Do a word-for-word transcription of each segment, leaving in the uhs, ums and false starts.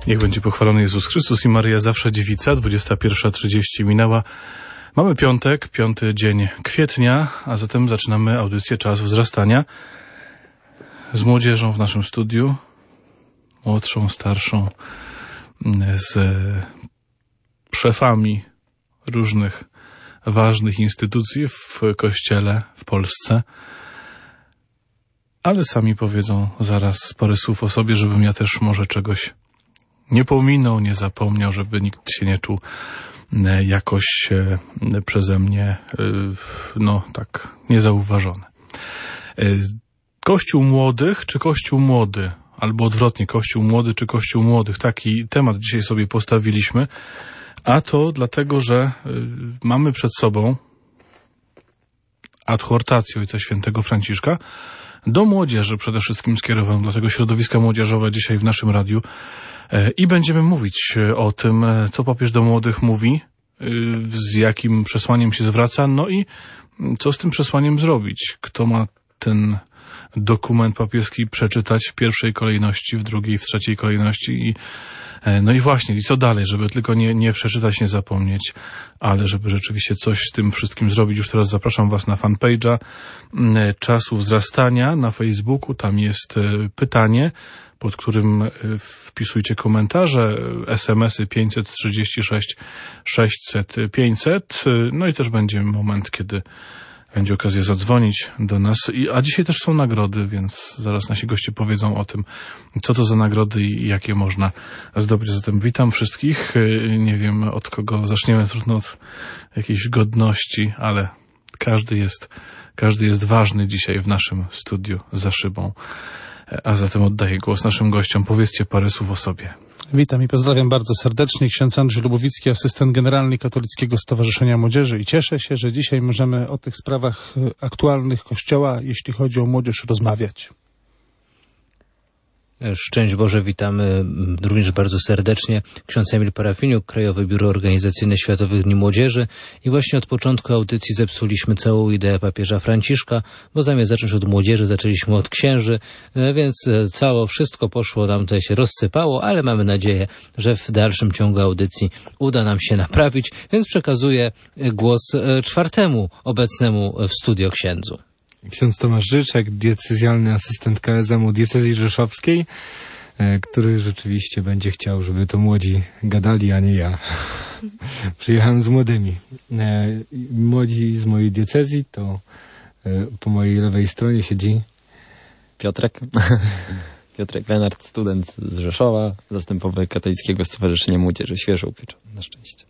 Niech będzie pochwalony Jezus Chrystus i Maryja zawsze dziewica. dwudziesta pierwsza trzydzieści minęła. Mamy piątek, piąty dzień kwietnia, a zatem zaczynamy audycję Czas Wzrastania z młodzieżą w naszym studiu, młodszą, starszą, z szefami różnych ważnych instytucji w Kościele w Polsce. Ale sami powiedzą zaraz parę słów o sobie, żebym ja też może czegoś nie pominął, nie zapomniał, żeby nikt się nie czuł jakoś przeze mnie, no tak, niezauważony. Kościół młodych czy Kościół młody? Albo odwrotnie, Kościół młody czy Kościół młodych? Taki temat dzisiaj sobie postawiliśmy. A to dlatego, że mamy przed sobą adhortację Ojca Świętego Franciszka do młodzieży przede wszystkim skierowaną, do tego środowiska młodzieżowe dzisiaj w naszym radiu. I będziemy mówić o tym, co papież do młodych mówi, z jakim przesłaniem się zwraca, no i co z tym przesłaniem zrobić. Kto ma ten dokument papieski przeczytać w pierwszej kolejności, w drugiej, w trzeciej kolejności i no i właśnie, i co dalej, żeby tylko nie, nie przeczytać, nie zapomnieć, ale żeby rzeczywiście coś z tym wszystkim zrobić. Już teraz zapraszam Was na fanpage'a Czasu Wzrastania na Facebooku. Tam jest pytanie, pod którym wpisujcie komentarze, es em esy pięćset trzydzieści sześć sześćset pięćset. No i też będzie moment, kiedy będzie okazja zadzwonić do nas. I, a dzisiaj też są nagrody, więc zaraz nasi goście powiedzą o tym, co to za nagrody i jakie można zdobyć. Zatem witam wszystkich. Nie wiem, od kogo zaczniemy, trudno od jakiejś godności, ale każdy jest, każdy jest ważny dzisiaj w naszym studiu za szybą. A zatem oddaję głos naszym gościom. Powiedzcie parę słów o sobie. Witam i pozdrawiam bardzo serdecznie. Ksiądz Andrzej Lubowicki, asystent generalny Katolickiego Stowarzyszenia Młodzieży i cieszę się, że dzisiaj możemy o tych sprawach aktualnych Kościoła, jeśli chodzi o młodzież, rozmawiać. Szczęść Boże, witamy również bardzo serdecznie. Ksiądz Emil Parafiniuk, Krajowe Biuro Organizacyjne Światowych Dni Młodzieży i właśnie od początku audycji zepsuliśmy całą ideę papieża Franciszka, bo zamiast zacząć od młodzieży, zaczęliśmy od księży, więc cało wszystko poszło, nam tutaj się rozsypało, ale mamy nadzieję, że w dalszym ciągu audycji uda nam się naprawić, więc przekazuję głos czwartemu obecnemu w studio księdzu. Ksiądz Tomasz Życzek, diecezjalny asystent K S M-u diecezji rzeszowskiej, który rzeczywiście będzie chciał, żeby to młodzi gadali, a nie ja. Przyjechałem z młodymi. Młodzi z mojej diecezji to po mojej lewej stronie siedzi Piotrek. Piotrek Wenart, student z Rzeszowa, zastępowy Katolickiego Stowarzyszenia Młodzieży, świeżo upieczony, na szczęście.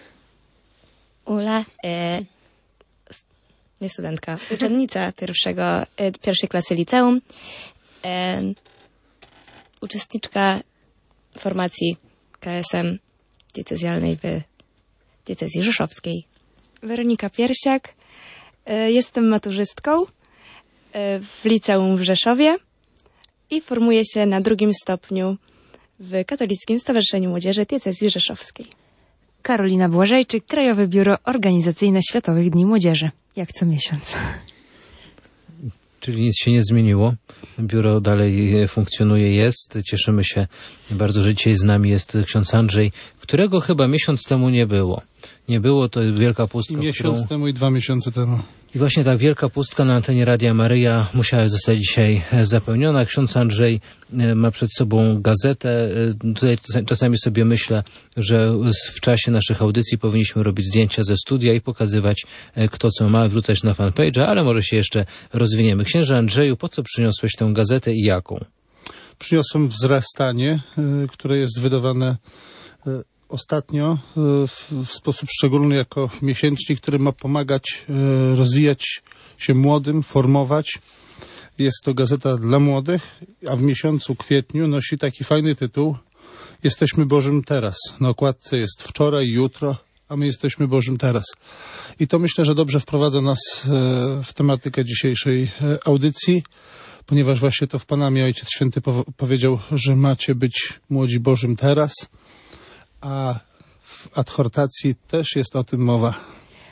Ula, e... nie studentka, uczennica pierwszego, pierwszej klasy liceum, e, uczestniczka formacji K S M diecezjalnej w diecezji rzeszowskiej. Weronika Piersiak, e, jestem maturzystką e, w liceum w Rzeszowie i formuję się na drugim stopniu w Katolickim Stowarzyszeniu Młodzieży diecezji rzeszowskiej. Karolina Błażejczyk, Krajowe Biuro Organizacyjne Światowych Dni Młodzieży. Jak co miesiąc. Czyli nic się nie zmieniło. Biuro dalej funkcjonuje, jest. Cieszymy się bardzo, że dzisiaj z nami jest ksiądz Andrzej, którego chyba miesiąc temu nie było. Nie było, to wielka pustka. I miesiąc którą... temu i dwa miesiące temu. I właśnie ta wielka pustka na antenie Radia Maryja musiała zostać dzisiaj zapełniona. Ksiądz Andrzej ma przed sobą gazetę. Tutaj czasami sobie myślę, że w czasie naszych audycji powinniśmy robić zdjęcia ze studia i pokazywać, kto co ma, wrzucać na fanpage'a, ale może się jeszcze rozwiniemy. Księże Andrzeju, po co przyniosłeś tę gazetę i jaką? Przyniosłem Wzrastanie, które jest wydawane ostatnio w sposób szczególny jako miesięcznik, który ma pomagać rozwijać się młodym, formować. Jest to gazeta dla młodych, a w miesiącu kwietniu nosi taki fajny tytuł Jesteśmy Bożym Teraz. Na okładce jest wczoraj, jutro, a my jesteśmy Bożym Teraz. I to myślę, że dobrze wprowadza nas w tematykę dzisiejszej audycji, ponieważ właśnie to w Panamie Ojciec Święty powiedział, że macie być młodzi Bożym Teraz, a w adhortacji też jest o tym mowa.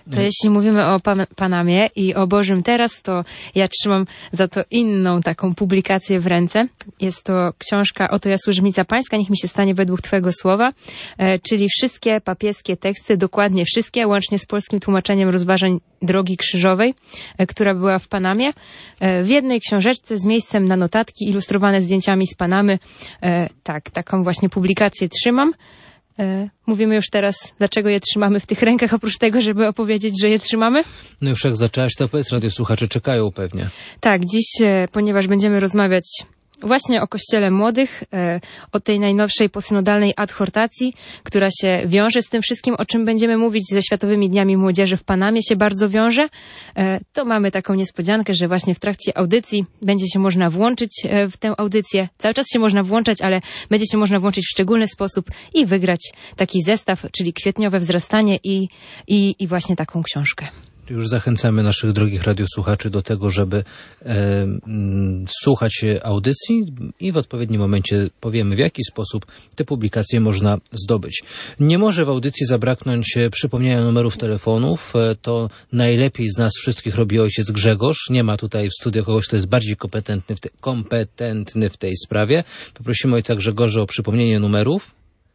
To jeśli mówimy o pan- Panamie i o Bożym Teraz, to ja trzymam za to inną taką publikację w ręce. Jest to książka Oto ja służebnica pańska, niech mi się stanie według Twojego słowa, e, czyli wszystkie papieskie teksty, dokładnie wszystkie, łącznie z polskim tłumaczeniem rozważań Drogi Krzyżowej, e, która była w Panamie. E, w jednej książeczce z miejscem na notatki, ilustrowane zdjęciami z Panamy. E, tak, taką właśnie publikację trzymam. Mówimy już teraz, dlaczego je trzymamy w tych rękach, oprócz tego, żeby opowiedzieć, że je trzymamy? No już jak zaczęłaś, to powiedz, radiosłuchacze czekają pewnie. Tak, dziś, ponieważ będziemy rozmawiać właśnie o Kościele Młodych, o tej najnowszej posynodalnej adhortacji, która się wiąże z tym wszystkim, o czym będziemy mówić, ze Światowymi Dniami Młodzieży w Panamie się bardzo wiąże, to mamy taką niespodziankę, że właśnie w trakcie audycji będzie się można włączyć w tę audycję. Cały czas się można włączać, ale będzie się można włączyć w szczególny sposób i wygrać taki zestaw, czyli kwietniowe wzrastanie i, i, i właśnie taką książkę. Już zachęcamy naszych drogich radiosłuchaczy do tego, żeby e, m, słuchać audycji i w odpowiednim momencie powiemy, w jaki sposób te publikacje można zdobyć. Nie może w audycji zabraknąć przypomnienia numerów telefonów. E, to najlepiej z nas wszystkich robi ojciec Grzegorz. Nie ma tutaj w studiu kogoś, kto jest bardziej kompetentny w, te, kompetentny w tej sprawie. Poprosimy ojca Grzegorza o przypomnienie numerów.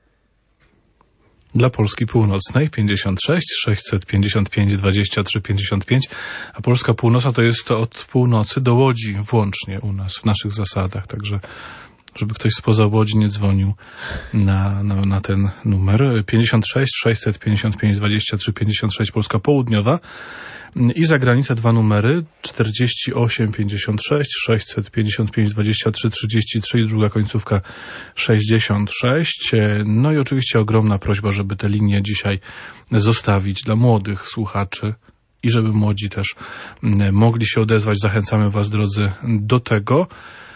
Dla Polski Północnej pięćdziesiąt sześć sześćset pięćdziesiąt pięć dwadzieścia trzy pięćdziesiąt pięć, a Polska Północna to jest to od północy do Łodzi włącznie u nas, w naszych zasadach, także żeby ktoś spoza Łodzi nie dzwonił na, na, na ten numer. pięćdziesiąt sześć sześćset pięćdziesiąt pięć dwadzieścia trzy pięćdziesiąt sześć Polska Południowa i za granicę dwa numery czterdzieści osiem pięćdziesiąt sześć sześćset pięćdziesiąt pięć dwadzieścia trzy trzydzieści trzy i druga końcówka sześćdziesiąt sześć. No i oczywiście ogromna prośba, żeby te linie dzisiaj zostawić dla młodych słuchaczy i żeby młodzi też mogli się odezwać. Zachęcamy Was, drodzy, do tego.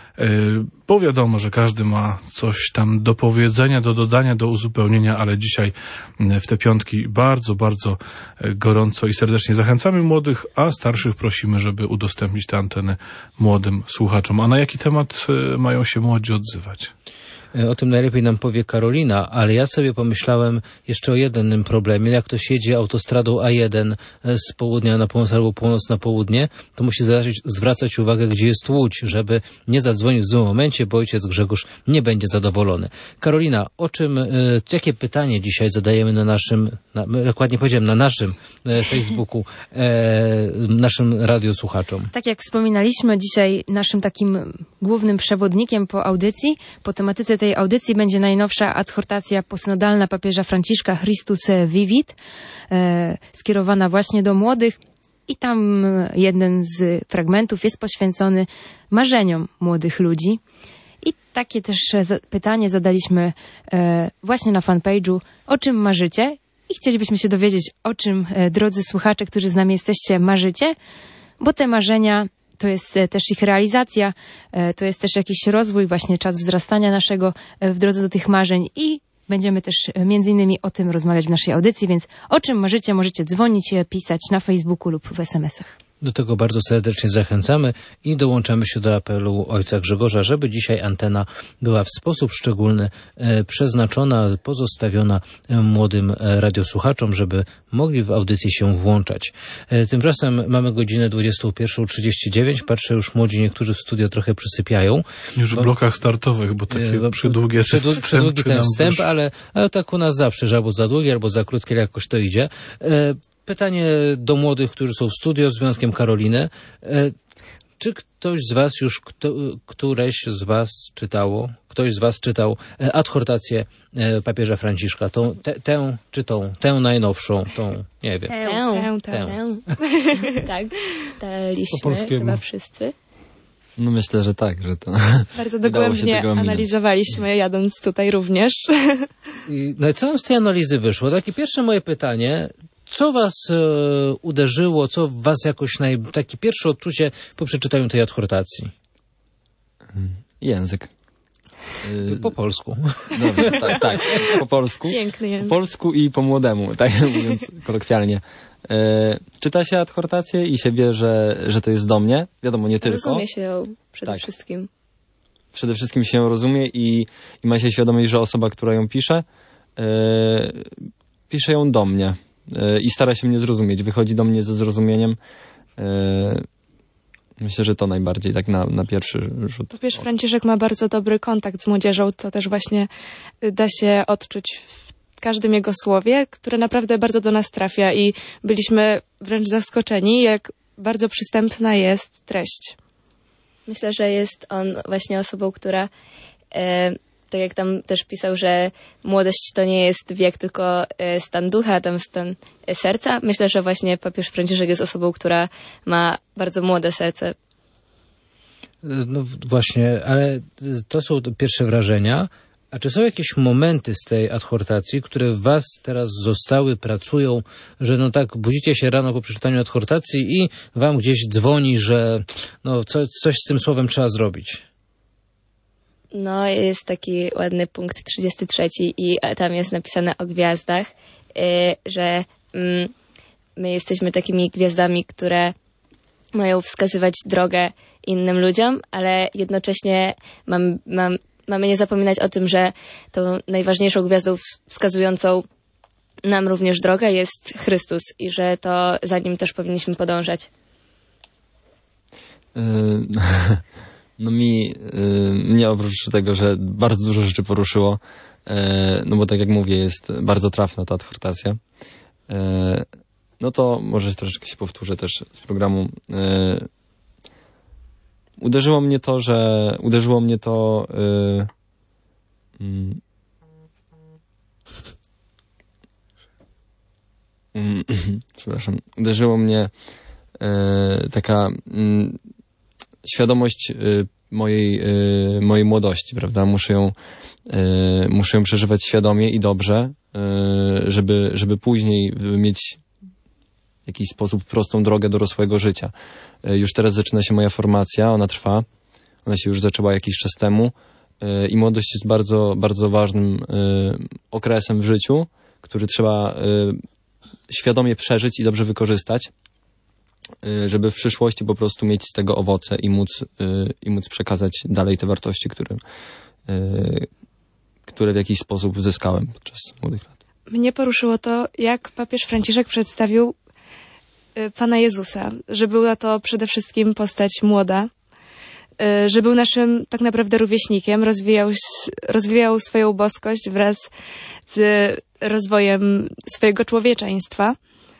Bo wiadomo, że każdy ma coś tam do powiedzenia, do dodania, do uzupełnienia, ale dzisiaj w te piątki bardzo, bardzo gorąco i serdecznie zachęcamy młodych, a starszych prosimy, żeby udostępnić te anteny młodym słuchaczom. A na jaki temat mają się młodzi odzywać? O tym najlepiej nam powie Karolina, ale ja sobie pomyślałem jeszcze o jednym problemie. Jak ktoś jedzie autostradą A jeden z południa na północ albo północ na południe, to musi zwracać, zwracać uwagę, gdzie jest Łódź, żeby nie zadzwonił w złym momencie, bo ojciec Grzegorz nie będzie zadowolony. Karolina, o czym, jakie pytanie dzisiaj zadajemy na naszym, na, dokładnie powiedziałem, na naszym Facebooku, e, naszym radiosłuchaczom? Tak jak wspominaliśmy, dzisiaj naszym takim głównym przewodnikiem po audycji, po tematyce tej audycji będzie najnowsza adhortacja posynodalna papieża Franciszka Christus Vivit, e, skierowana właśnie do młodych i tam jeden z fragmentów jest poświęcony marzeniom młodych ludzi. I takie też pytanie zadaliśmy e, właśnie na fanpage'u, o czym marzycie? I chcielibyśmy się dowiedzieć, o czym, e, drodzy słuchacze, którzy z nami jesteście, marzycie, bo te marzenia to jest też ich realizacja, to jest też jakiś rozwój, właśnie czas wzrastania naszego w drodze do tych marzeń i będziemy też między innymi o tym rozmawiać w naszej audycji, więc o czym marzycie, możecie dzwonić, pisać na Facebooku lub w es em esach. Do tego bardzo serdecznie zachęcamy i dołączamy się do apelu ojca Grzegorza, żeby dzisiaj antena była w sposób szczególny e, przeznaczona, pozostawiona e, młodym e, radiosłuchaczom, żeby mogli w audycji się włączać. E, tymczasem mamy godzinę dwudziestą pierwszą trzydzieści dziewięć. Patrzę, już młodzi niektórzy w studio trochę przysypiają. Już w bo, blokach startowych, bo takie e, przydługie przydłu, wstępy przydługi ten nam wstęp, wyszły. ale, ale tak u nas zawsze, że albo za długie, albo za krótkie, ale jakoś to idzie. E, Pytanie do młodych, którzy są w studio, z wyjątkiem Karoliny. Czy ktoś z was już, kto, któreś z was czytało, ktoś z was czytał adhortację papieża Franciszka? Tą, te, tę, czy tą, tę najnowszą, tą, nie wiem. Tę, tę. tę. Tak, czytaliśmy chyba wszyscy. No myślę, że tak, że to bardzo dogłębnie analizowaliśmy, jadąc tutaj również. I, no i co nam z tej analizy wyszło? Takie pierwsze moje pytanie, co was e, uderzyło, co w was jakoś naj... takie pierwsze odczucie po przeczytaniu tej adhortacji? Język. Y... Po polsku. Dobrze, tak, tak, po polsku. Piękny język. Po polsku i po młodemu, tak mówiąc kolokwialnie. E, czyta się adhortację i się wie, że, że to jest do mnie. Wiadomo, nie tylko. Rozumie się ją przede tak. wszystkim. Przede wszystkim się ją rozumie i, i ma się świadomość, że osoba, która ją pisze, e, pisze ją do mnie. e, i stara się mnie zrozumieć. Wychodzi do mnie ze zrozumieniem. E, myślę, że to najbardziej tak na, na pierwszy rzut. Papież Franciszek ma bardzo dobry kontakt z młodzieżą, to też właśnie da się odczuć w każdym jego słowie, które naprawdę bardzo do nas trafia i byliśmy wręcz zaskoczeni, jak bardzo przystępna jest treść. Myślę, że jest on właśnie osobą, która, e, tak jak tam też pisał, że młodość to nie jest wiek, tylko e, stan ducha, tam stan e, serca. Myślę, że właśnie papież Franciszek jest osobą, która ma bardzo młode serce. No właśnie, ale to są pierwsze wrażenia. A czy są jakieś momenty z tej adhortacji, które w was teraz zostały, pracują, że no tak budzicie się rano po przeczytaniu adhortacji i wam gdzieś dzwoni, że no co, coś z tym słowem trzeba zrobić? No, jest taki ładny punkt trzydziesty trzeci i tam jest napisane o gwiazdach, yy, że yy, my jesteśmy takimi gwiazdami, które mają wskazywać drogę innym ludziom, ale jednocześnie mam, mam, mamy nie zapominać o tym, że tą najważniejszą gwiazdą wskazującą nam również drogę jest Chrystus i że to za Nim też powinniśmy podążać. Yy, no mi, yy, mnie oprócz tego, że bardzo dużo rzeczy poruszyło, yy, no bo tak jak mówię, jest bardzo trafna ta adhortacja, yy, no to może troszeczkę się powtórzę też z programu. Yy, uderzyło mnie to, że uderzyło mnie to yy, yy, yy, przepraszam, uderzyło mnie yy, taka yy, świadomość yy, mojej, yy, mojej młodości, prawda? Muszę ją, yy, muszę ją przeżywać świadomie i dobrze, yy, żeby, żeby później mieć w jakiś sposób prostą drogę dorosłego życia. Już teraz zaczyna się moja formacja, ona trwa, ona się już zaczęła jakiś czas temu i młodość jest bardzo, bardzo ważnym okresem w życiu, który trzeba świadomie przeżyć i dobrze wykorzystać, żeby w przyszłości po prostu mieć z tego owoce i móc, i móc przekazać dalej te wartości, które, które w jakiś sposób zyskałem podczas młodych lat. Mnie poruszyło to, jak papież Franciszek przedstawił Pana Jezusa, że była to przede wszystkim postać młoda, że był naszym tak naprawdę rówieśnikiem, rozwijał, rozwijał swoją boskość wraz z rozwojem swojego człowieczeństwa.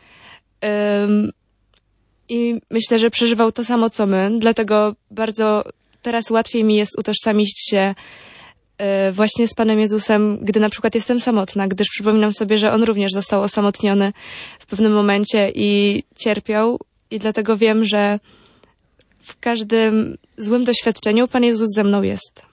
I myślę, że przeżywał to samo co my, dlatego bardzo teraz łatwiej mi jest utożsamić się właśnie z Panem Jezusem, gdy na przykład jestem samotna, gdyż przypominam sobie, że On również został osamotniony w pewnym momencie i cierpiał i dlatego wiem, że w każdym złym doświadczeniu Pan Jezus ze mną jest.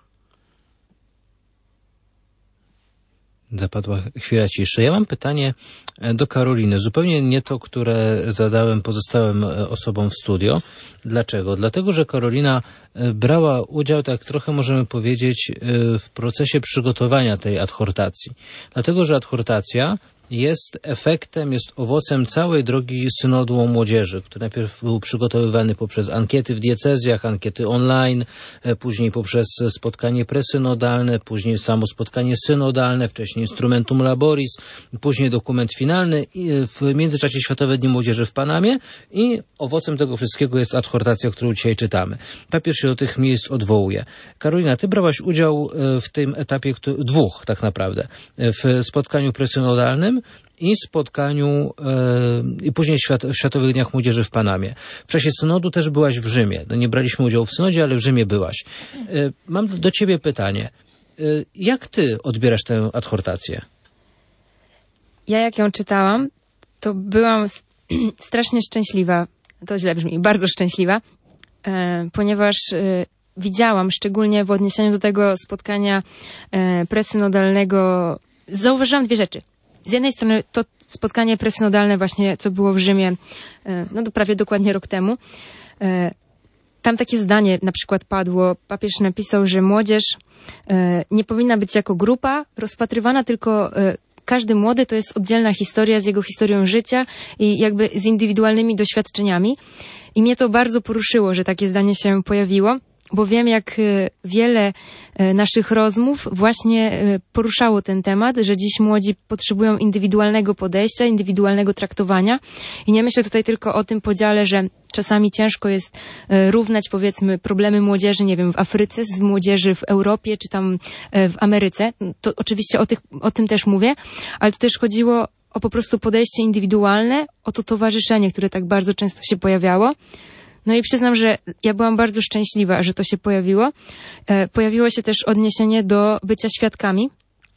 Zapadła chwila ciszy. Ja mam pytanie do Karoliny, zupełnie nie to, które zadałem pozostałym osobom w studio. Dlaczego? Dlatego, że Karolina brała udział, tak trochę możemy powiedzieć, w procesie przygotowania tej adhortacji. Dlatego, że adhortacja jest efektem, jest owocem całej drogi synodu o młodzieży, który najpierw był przygotowywany poprzez ankiety w diecezjach, ankiety online, później poprzez spotkanie presynodalne, później samo spotkanie synodalne, wcześniej instrumentum laboris, później dokument finalny, w międzyczasie Światowe Dni Młodzieży w Panamie i owocem tego wszystkiego jest adhortacja, którą dzisiaj czytamy. Papież się do tych miejsc odwołuje. Karolina, ty brałaś udział w tym etapie, dwóch tak naprawdę, w spotkaniu presynodalnym i spotkaniu e, i później świat, w Światowych Dniach Młodzieży w Panamie. W czasie synodu też byłaś w Rzymie. No nie braliśmy udziału w synodzie, ale w Rzymie byłaś. E, mam do ciebie pytanie. E, jak ty odbierasz tę adhortację? Ja jak ją czytałam, to byłam strasznie szczęśliwa. To źle brzmi. Bardzo szczęśliwa, e, ponieważ e, widziałam, szczególnie w odniesieniu do tego spotkania e, presynodalnego, zauważyłam dwie rzeczy. Z jednej strony to spotkanie presynodalne właśnie, co było w Rzymie, no to prawie dokładnie rok temu. Tam takie zdanie na przykład padło, papież napisał, że młodzież nie powinna być jako grupa rozpatrywana, tylko każdy młody to jest oddzielna historia z jego historią życia i jakby z indywidualnymi doświadczeniami. I mnie to bardzo poruszyło, że takie zdanie się pojawiło. bo wiem, jak e, wiele e, naszych rozmów właśnie e, poruszało ten temat, że dziś młodzi potrzebują indywidualnego podejścia, indywidualnego traktowania. I nie myślę tutaj tylko o tym podziale, że czasami ciężko jest e, równać, powiedzmy, problemy młodzieży, nie wiem, w Afryce, z młodzieży w Europie, czy tam e, w Ameryce. To oczywiście o, tych, o tym też mówię, ale to też chodziło o po prostu podejście indywidualne, o to towarzyszenie, które tak bardzo często się pojawiało. No i przyznam, że ja byłam bardzo szczęśliwa, że to się pojawiło. E, pojawiło się też odniesienie do bycia świadkami.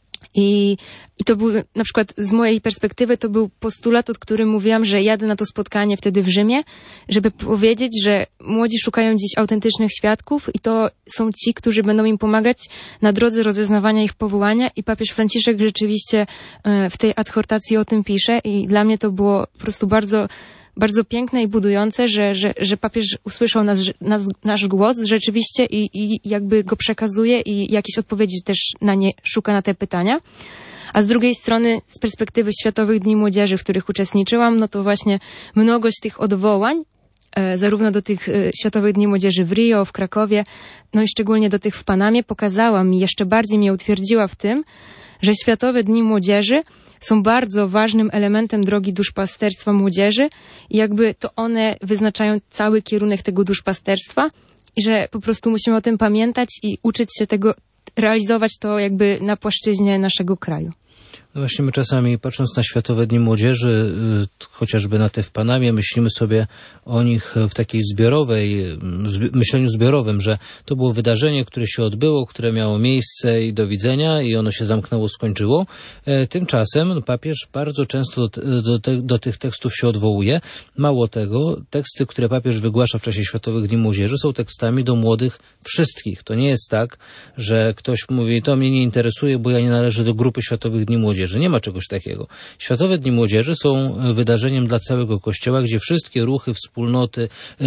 I, I to był, na przykład z mojej perspektywy, to był postulat, od którym mówiłam, że jadę na to spotkanie wtedy w Rzymie, żeby powiedzieć, że młodzi szukają dziś autentycznych świadków i to są ci, którzy będą im pomagać na drodze rozeznawania ich powołania i papież Franciszek rzeczywiście e, w tej adhortacji o tym pisze i dla mnie to było po prostu bardzo bardzo piękne i budujące, że, że, że papież usłyszał nas, nas, nasz głos rzeczywiście i, i jakby go przekazuje i jakieś odpowiedzi też na nie szuka na te pytania. A z drugiej strony z perspektywy Światowych Dni Młodzieży, w których uczestniczyłam, no to właśnie mnogość tych odwołań, e, zarówno do tych e, Światowych Dni Młodzieży w Rio, w Krakowie, no i szczególnie do tych w Panamie, pokazała mi, jeszcze bardziej mnie utwierdziła w tym, że Światowe Dni Młodzieży są bardzo ważnym elementem drogi duszpasterstwa młodzieży i jakby to one wyznaczają cały kierunek tego duszpasterstwa i że po prostu musimy o tym pamiętać i uczyć się tego, realizować to jakby na płaszczyźnie naszego kraju. No właśnie my czasami, patrząc na Światowe Dni Młodzieży, chociażby na te w Panamie, myślimy sobie o nich w takiej zbiorowej, myśleniu zbiorowym, że to było wydarzenie, które się odbyło, które miało miejsce i do widzenia i ono się zamknęło, skończyło. Tymczasem papież bardzo często do, do, te, do tych tekstów się odwołuje. Mało tego, teksty, które papież wygłasza w czasie Światowych Dni Młodzieży, są tekstami do młodych wszystkich. To nie jest tak, że ktoś mówi, to mnie nie interesuje, bo ja nie należę do grupy Światowych Dni Młodzieży. Nie ma czegoś takiego. Światowe Dni Młodzieży są wydarzeniem dla całego Kościoła, gdzie wszystkie ruchy, wspólnoty,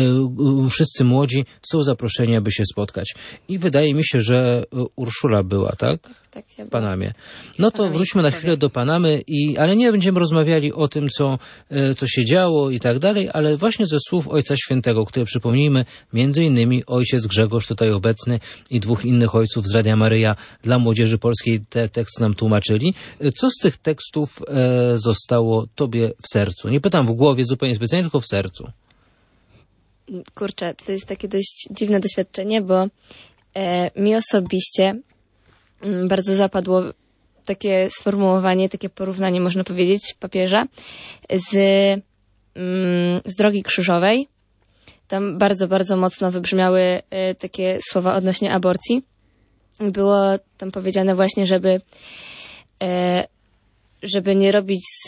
wszyscy młodzi są zaproszeni, aby się spotkać. I wydaje mi się, że Urszula była, tak? Tak, ja w Panamie. No to wróćmy na chwilę do Panamy, i, ale nie będziemy rozmawiali o tym, co, co się działo i tak dalej, ale właśnie ze słów Ojca Świętego, które przypomnijmy, między innymi ojciec Grzegorz tutaj obecny i dwóch innych ojców z Radia Maryja dla młodzieży polskiej te teksty nam tłumaczyli. Co z tych tekstów e, zostało tobie w sercu? Nie pytam w głowie zupełnie specjalnie, tylko w sercu. Kurczę, to jest takie dość dziwne doświadczenie, bo e, mi osobiście bardzo zapadło takie sformułowanie, takie porównanie, można powiedzieć, papieża z, z Drogi Krzyżowej. Tam bardzo, bardzo mocno wybrzmiały takie słowa odnośnie aborcji. Było tam powiedziane właśnie, żeby, żeby nie robić z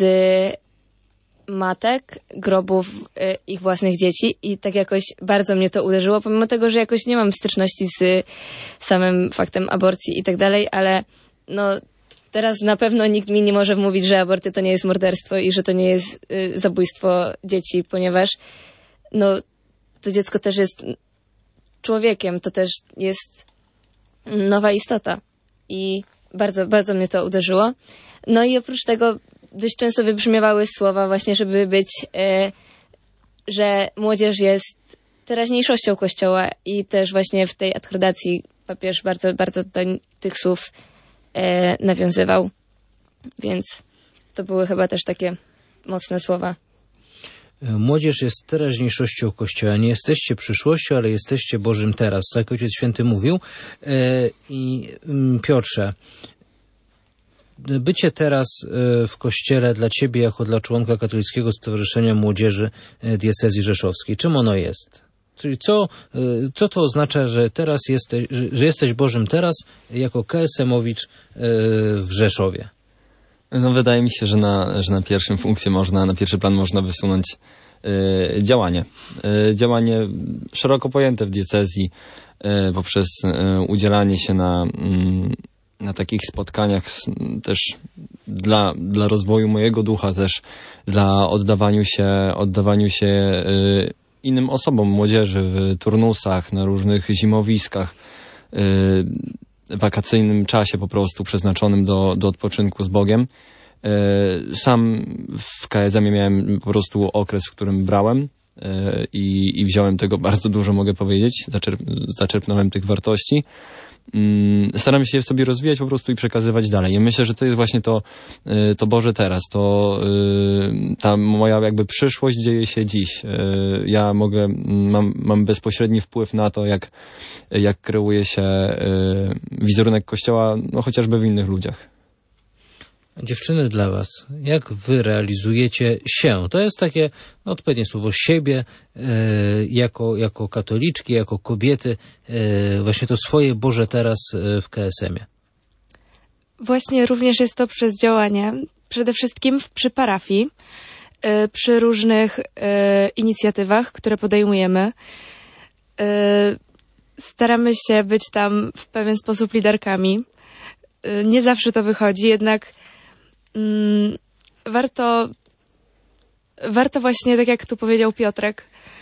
matek grobów ich własnych dzieci i tak jakoś bardzo mnie to uderzyło, pomimo tego, że jakoś nie mam styczności z samym faktem aborcji i tak dalej, ale no teraz na pewno nikt mi nie może wmówić, że aborcja to nie jest morderstwo i że to nie jest y, zabójstwo dzieci, ponieważ no to dziecko też jest człowiekiem, to też jest nowa istota i bardzo, bardzo mnie to uderzyło. No i oprócz tego dość często wybrzmiewały słowa właśnie, żeby być, e, że młodzież jest teraźniejszością Kościoła i też właśnie w tej adhortacji papież bardzo, bardzo do tych słów e, nawiązywał. Więc to były chyba też takie mocne słowa. Młodzież jest teraźniejszością Kościoła. Nie jesteście przyszłością, ale jesteście Bożym teraz. Tak Ojciec Święty mówił. E, I Piotrze, bycie teraz w Kościele dla ciebie, jako dla członka Katolickiego Stowarzyszenia Młodzieży Diecezji Rzeszowskiej, czym ono jest? Czyli co, co to oznacza, że teraz jesteś, że jesteś Bożym teraz jako K S M-owicz w Rzeszowie? No wydaje mi się, że na, że na pierwszym funkcję można, na pierwszy plan można wysunąć y, działanie. Y, działanie szeroko pojęte w diecezji y, poprzez y, udzielanie się na y, na takich spotkaniach też dla, dla rozwoju mojego ducha, też dla oddawaniu się, oddawaniu się y, innym osobom, młodzieży w turnusach, na różnych zimowiskach, y, wakacyjnym czasie po prostu przeznaczonym do, do odpoczynku z Bogiem. Y, sam w K S M-ie miałem po prostu okres, w którym brałem i, i wziąłem tego bardzo dużo, mogę powiedzieć. Zaczerp, zaczerpnąłem tych wartości. Staram się je w sobie rozwijać po prostu i przekazywać dalej. I myślę, że to jest właśnie to, to Boże teraz, to ta moja jakby przyszłość dzieje się dziś. Ja mogę, mam, mam bezpośredni wpływ na to, jak, jak kreuje się wizerunek Kościoła, no chociażby w innych ludziach. Dziewczyny, dla was, jak wy realizujecie się? To jest takie no, odpowiednie słowo siebie, e, jako, jako katoliczki, jako kobiety, e, właśnie to swoje Boże teraz e, w K S M ie. Właśnie również jest to przez działanie, przede wszystkim w, przy parafii, e, przy różnych e, inicjatywach, które podejmujemy. E, staramy się być tam w pewien sposób liderkami. E, nie zawsze to wychodzi, jednak Warto, warto właśnie, tak jak tu powiedział Piotrek,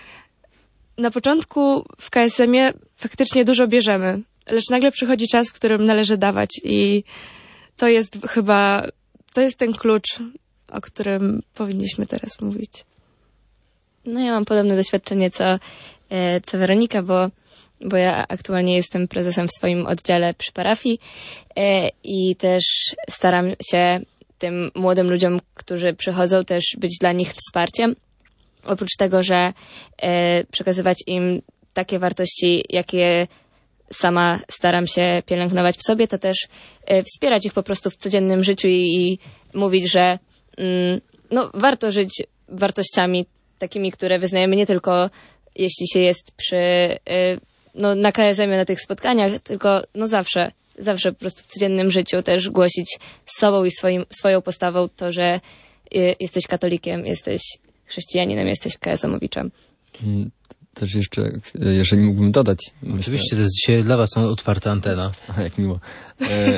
na początku w K S M ie faktycznie dużo bierzemy, lecz nagle przychodzi czas, w którym należy dawać i to jest chyba, to jest ten klucz, o którym powinniśmy teraz mówić. No ja mam podobne doświadczenie co, co Weronika, bo, bo ja aktualnie jestem prezesem w swoim oddziale przy parafii i też staram się tym młodym ludziom, którzy przychodzą, też być dla nich wsparciem. Oprócz tego, że e, przekazywać im takie wartości, jakie sama staram się pielęgnować w sobie, to też e, wspierać ich po prostu w codziennym życiu i, i mówić, że mm, no, warto żyć wartościami takimi, które wyznajemy nie tylko jeśli się jest przy, e, no, na K S M ie, na tych spotkaniach, tylko no zawsze. Zawsze po prostu w codziennym życiu też głosić sobą i swoim, swoją postawą to, że y, jesteś katolikiem, jesteś chrześcijaninem, jesteś K S M owiczem. Też jeszcze, jeżeli mógłbym dodać. Oczywiście, myślę, to jest dzisiaj dla was otwarta antena. A, jak miło. E,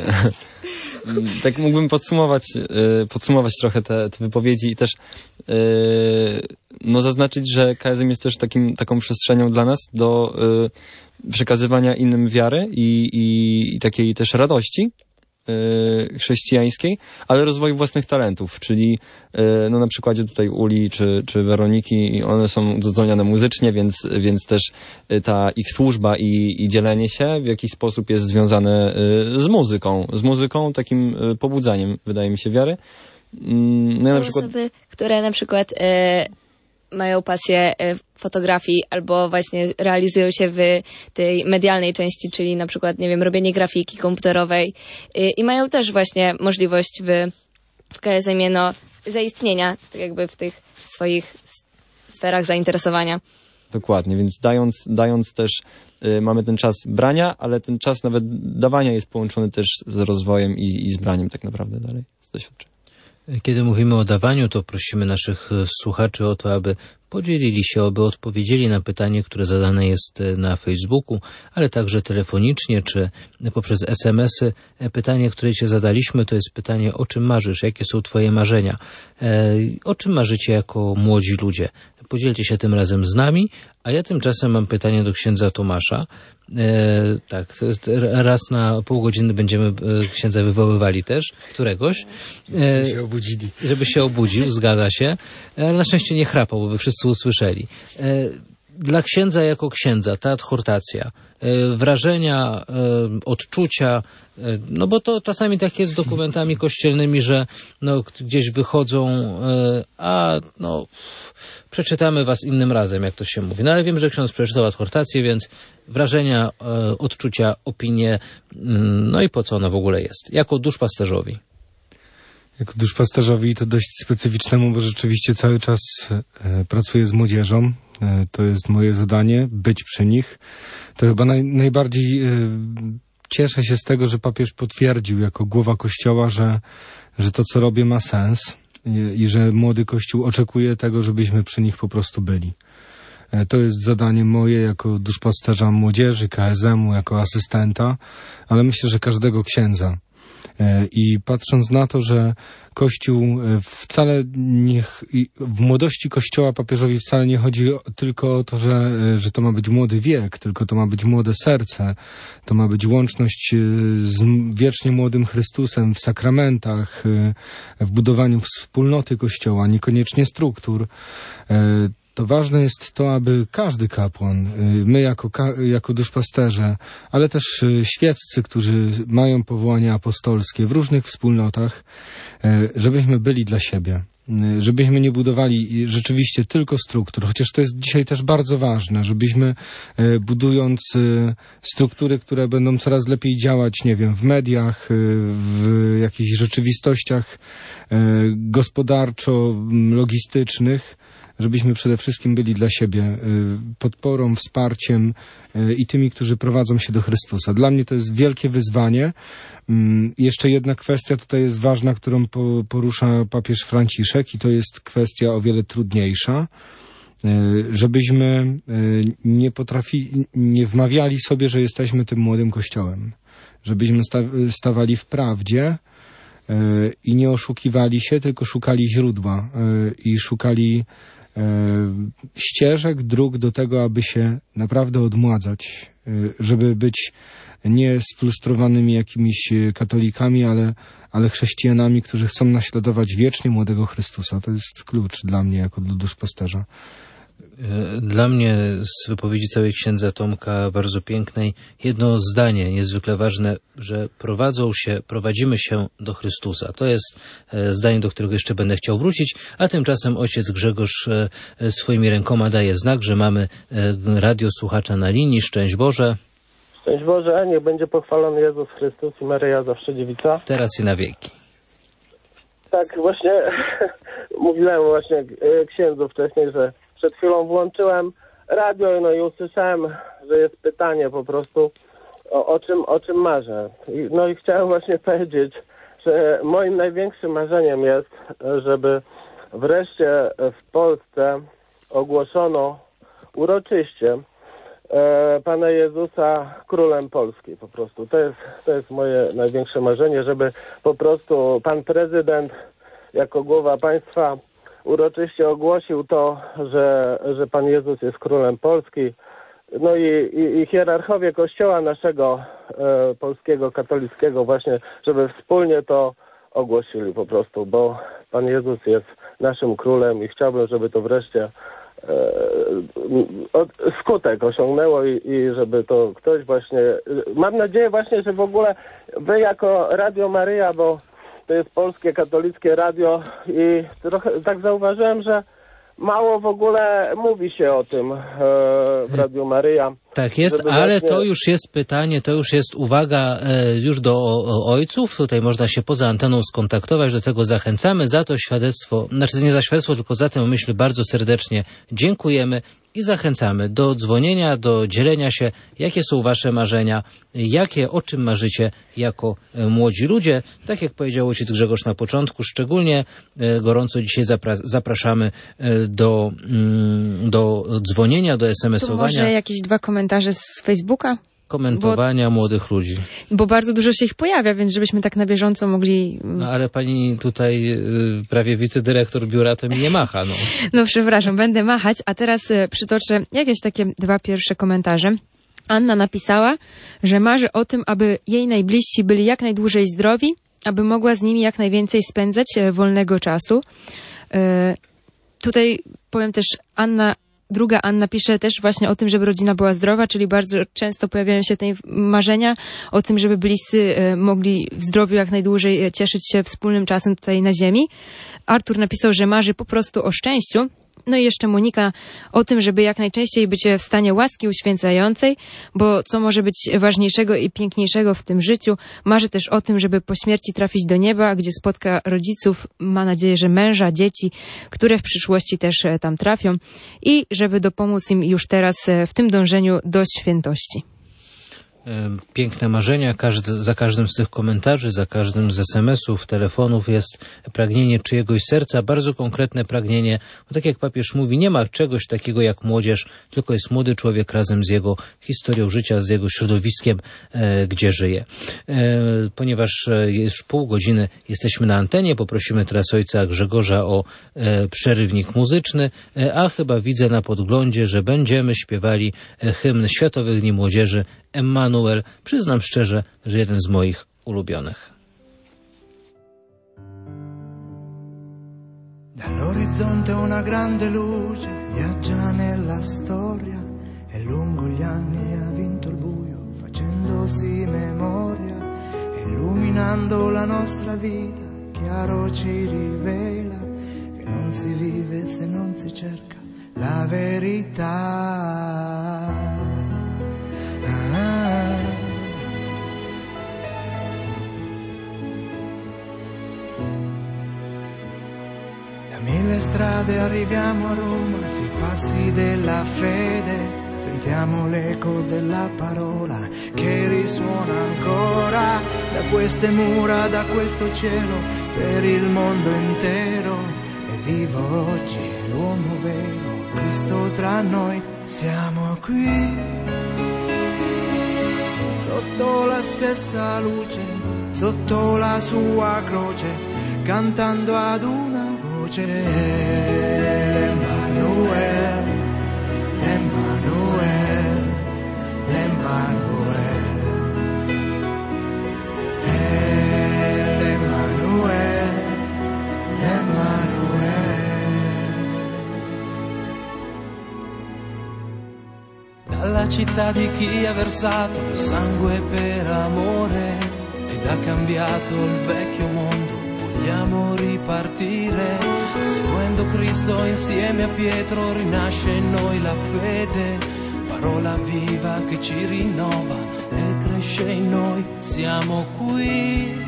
tak mógłbym podsumować, e, podsumować trochę te, te wypowiedzi i też e, no zaznaczyć, że K S M jest też takim, taką przestrzenią dla nas do e, przekazywania innym wiary i, i, i takiej też radości y, chrześcijańskiej, ale rozwoju własnych talentów, czyli y, no na przykładzie tutaj Uli czy, czy Weroniki, one są doceniane muzycznie, więc, więc też y, ta ich służba i, i dzielenie się w jakiś sposób jest związane y, z muzyką, z muzyką, takim y, pobudzaniem, wydaje mi się, wiary. Y, no Są na przykład... osoby, które na przykład y, mają pasję fotografii albo właśnie realizują się w tej medialnej części, czyli na przykład, nie wiem, robienie grafiki komputerowej i mają też właśnie możliwość w, w K S M ie no, zaistnienia tak jakby w tych swoich sferach zainteresowania. Dokładnie, więc dając, dając też y, mamy ten czas brania, ale ten czas nawet dawania jest połączony też z rozwojem i, i z braniem tak naprawdę dalej z doświadczenia. Kiedy mówimy o dawaniu, to prosimy naszych słuchaczy o to, aby podzielili się, aby odpowiedzieli na pytanie, które zadane jest na Facebooku, ale także telefonicznie czy poprzez es em esy. Pytanie, które Cię zadaliśmy, to jest pytanie, o czym marzysz, jakie są Twoje marzenia, o czym marzycie jako młodzi ludzie. Podzielcie się tym razem z nami, a ja tymczasem mam pytanie do księdza Tomasza. E, tak, raz na pół godziny będziemy księdza wywoływali też, któregoś. E, żeby się obudzili. Żeby się obudził, zgadza się. Ale na szczęście nie chrapał, bo by wszyscy usłyszeli. E, dla księdza jako księdza, ta adhortacja, e, wrażenia, e, odczucia, e, no bo to czasami tak jest z dokumentami kościelnymi, że no, gdzieś wychodzą, e, a no przeczytamy was innym razem, jak to się mówi. No ale wiem, że ksiądz przeczytał adhortację, więc wrażenia, e, odczucia, opinie, mm, no i po co ona w ogóle jest? Jako duszpasterzowi. Jako duszpasterzowi to dość specyficznemu, bo rzeczywiście cały czas e, pracuję z młodzieżą. E, to jest moje zadanie, być przy nich. To chyba naj, najbardziej e, cieszę się z tego, że papież potwierdził jako głowa Kościoła, że, że to, co robię, ma sens i, i że młody Kościół oczekuje tego, żebyśmy przy nich po prostu byli. E, to jest zadanie moje jako duszpasterza młodzieży, K S M u, jako asystenta, ale myślę, że każdego księdza. I patrząc na to, że Kościół wcale nie, w młodości Kościoła papieżowi wcale nie chodzi tylko o to, że, że to ma być młody wiek, tylko to ma być młode serce, to ma być łączność z wiecznie młodym Chrystusem w sakramentach, w budowaniu wspólnoty Kościoła, niekoniecznie struktur. to ważne jest to, aby każdy kapłan, my jako, jako duszpasterze, ale też świeccy, którzy mają powołania apostolskie w różnych wspólnotach, żebyśmy byli dla siebie. Żebyśmy nie budowali rzeczywiście tylko struktur, chociaż to jest dzisiaj też bardzo ważne, żebyśmy budując struktury, które będą coraz lepiej działać, nie wiem, w mediach, w jakichś rzeczywistościach gospodarczo-logistycznych, żebyśmy przede wszystkim byli dla siebie podporą, wsparciem i tymi, którzy prowadzą się do Chrystusa. Dla mnie to jest wielkie wyzwanie. Jeszcze jedna kwestia tutaj jest ważna, którą porusza papież Franciszek i to jest kwestia o wiele trudniejsza. Żebyśmy nie potrafili, nie wmawiali sobie, że jesteśmy tym młodym kościołem. Żebyśmy stawali w prawdzie i nie oszukiwali się, tylko szukali źródła i szukali ścieżek, dróg do tego, aby się naprawdę odmładzać, żeby być nie sfrustrowanymi jakimiś katolikami, ale, ale chrześcijanami, którzy chcą naśladować wiecznie młodego Chrystusa. To jest klucz dla mnie jako dla duszpasterza. Dla mnie z wypowiedzi całej księdza Tomka bardzo pięknej jedno zdanie niezwykle ważne, że prowadzą się, prowadzimy się do Chrystusa. To jest zdanie, do którego jeszcze będę chciał wrócić, a tymczasem ojciec Grzegorz swoimi rękoma daje znak, że mamy radiosłuchacza na linii. Szczęść Boże. Szczęść Boże, niech będzie pochwalony Jezus Chrystus i Maryja zawsze dziewica. Teraz i na wieki. Tak, właśnie mówiłem właśnie księdzu wcześniej, że przed chwilą włączyłem radio, no i usłyszałem, że jest pytanie po prostu o, o, czym, o czym marzę. I, no i chciałem właśnie powiedzieć, że moim największym marzeniem jest, żeby wreszcie w Polsce ogłoszono uroczyście e, Pana Jezusa Królem Polski po prostu. To jest, to jest moje największe marzenie, żeby po prostu Pan Prezydent jako głowa państwa uroczyście ogłosił to, że, że Pan Jezus jest Królem Polski. No i, i, i hierarchowie Kościoła naszego e, polskiego, katolickiego właśnie, żeby wspólnie to ogłosili po prostu, bo Pan Jezus jest naszym Królem i chciałbym, żeby to wreszcie e, od, skutek osiągnęło i, i żeby to ktoś właśnie... Mam nadzieję właśnie, że w ogóle wy jako Radio Maryja, bo to jest polskie katolickie radio i trochę tak zauważyłem, że mało w ogóle mówi się o tym e, w Radiu Maryja. Tak jest, ale właśnie... to już jest pytanie, to już jest uwaga e, już do o, o ojców. Tutaj można się poza anteną skontaktować, do tego zachęcamy. Za to świadectwo, znaczy nie za świadectwo, tylko za tę myśl bardzo serdecznie dziękujemy i zachęcamy do dzwonienia, do dzielenia się, jakie są wasze marzenia, jakie, o czym marzycie jako e, młodzi ludzie. Tak jak powiedział ojciec Grzegorz na początku, szczególnie e, gorąco dzisiaj zapra- zapraszamy e, do, mm, do dzwonienia, do es em esowania. To może jakieś dwa komentarze z Facebooka? Komentowania bo, młodych ludzi. Bo bardzo dużo się ich pojawia, więc żebyśmy tak na bieżąco mogli... No ale pani tutaj y, prawie wicedyrektor biura to mi nie macha. No. no przepraszam, będę machać, a teraz y, przytoczę jakieś takie dwa pierwsze komentarze. Anna napisała, że marzy o tym, aby jej najbliżsi byli jak najdłużej zdrowi, aby mogła z nimi jak najwięcej spędzać y, wolnego czasu. Y, tutaj powiem też, Anna Druga Anna pisze też właśnie o tym, żeby rodzina była zdrowa, czyli bardzo często pojawiają się te marzenia o tym, żeby bliscy mogli w zdrowiu jak najdłużej cieszyć się wspólnym czasem tutaj na ziemi. Artur napisał, że marzy po prostu o szczęściu. No i jeszcze Monika o tym, żeby jak najczęściej być w stanie łaski uświęcającej, bo co może być ważniejszego i piękniejszego w tym życiu. Marzy też o tym, żeby po śmierci trafić do nieba, gdzie spotka rodziców, ma nadzieję, że męża, dzieci, które w przyszłości też tam trafią i żeby dopomóc im już teraz w tym dążeniu do świętości. Piękne marzenia. Każdy, za każdym z tych komentarzy, za każdym z es em esów, telefonów jest pragnienie czyjegoś serca, bardzo konkretne pragnienie, bo tak jak papież mówi, nie ma czegoś takiego jak młodzież, tylko jest młody człowiek razem z jego historią życia, z jego środowiskiem, e, gdzie żyje. E, ponieważ już pół godziny jesteśmy na antenie, poprosimy teraz ojca Grzegorza o e, przerywnik muzyczny, e, a chyba widzę na podglądzie, że będziemy śpiewali e, hymn Światowych Dni Młodzieży Emmanuel, przyznam szczerze, że jeden z moich ulubionych. Dall'orizzonte una grande luce viaggia nella storia e lungo gli anni ha vinto il buio, facendosi memoria, illuminando la nostra vita, chiaro ci rivela che non si vive se non si cerca la verità. Ah. Da mille strade arriviamo a Roma, sui passi della fede, sentiamo l'eco della parola che risuona ancora da queste mura, da questo cielo, per il mondo intero. E vivo oggi l'uomo vero, Cristo tra noi. Siamo qui sotto la stessa luce, sotto la sua croce, cantando ad una voce. L'Emanuele, l'Emanuele, l'Emanuele, l'Emanuele, l'Emanuele. Dalla città di chi ha versato il sangue per amore ed ha cambiato il vecchio mondo, vogliamo ripartire, seguendo Cristo insieme a Pietro, rinasce in noi la fede, parola viva che ci rinnova e cresce in noi. Siamo qui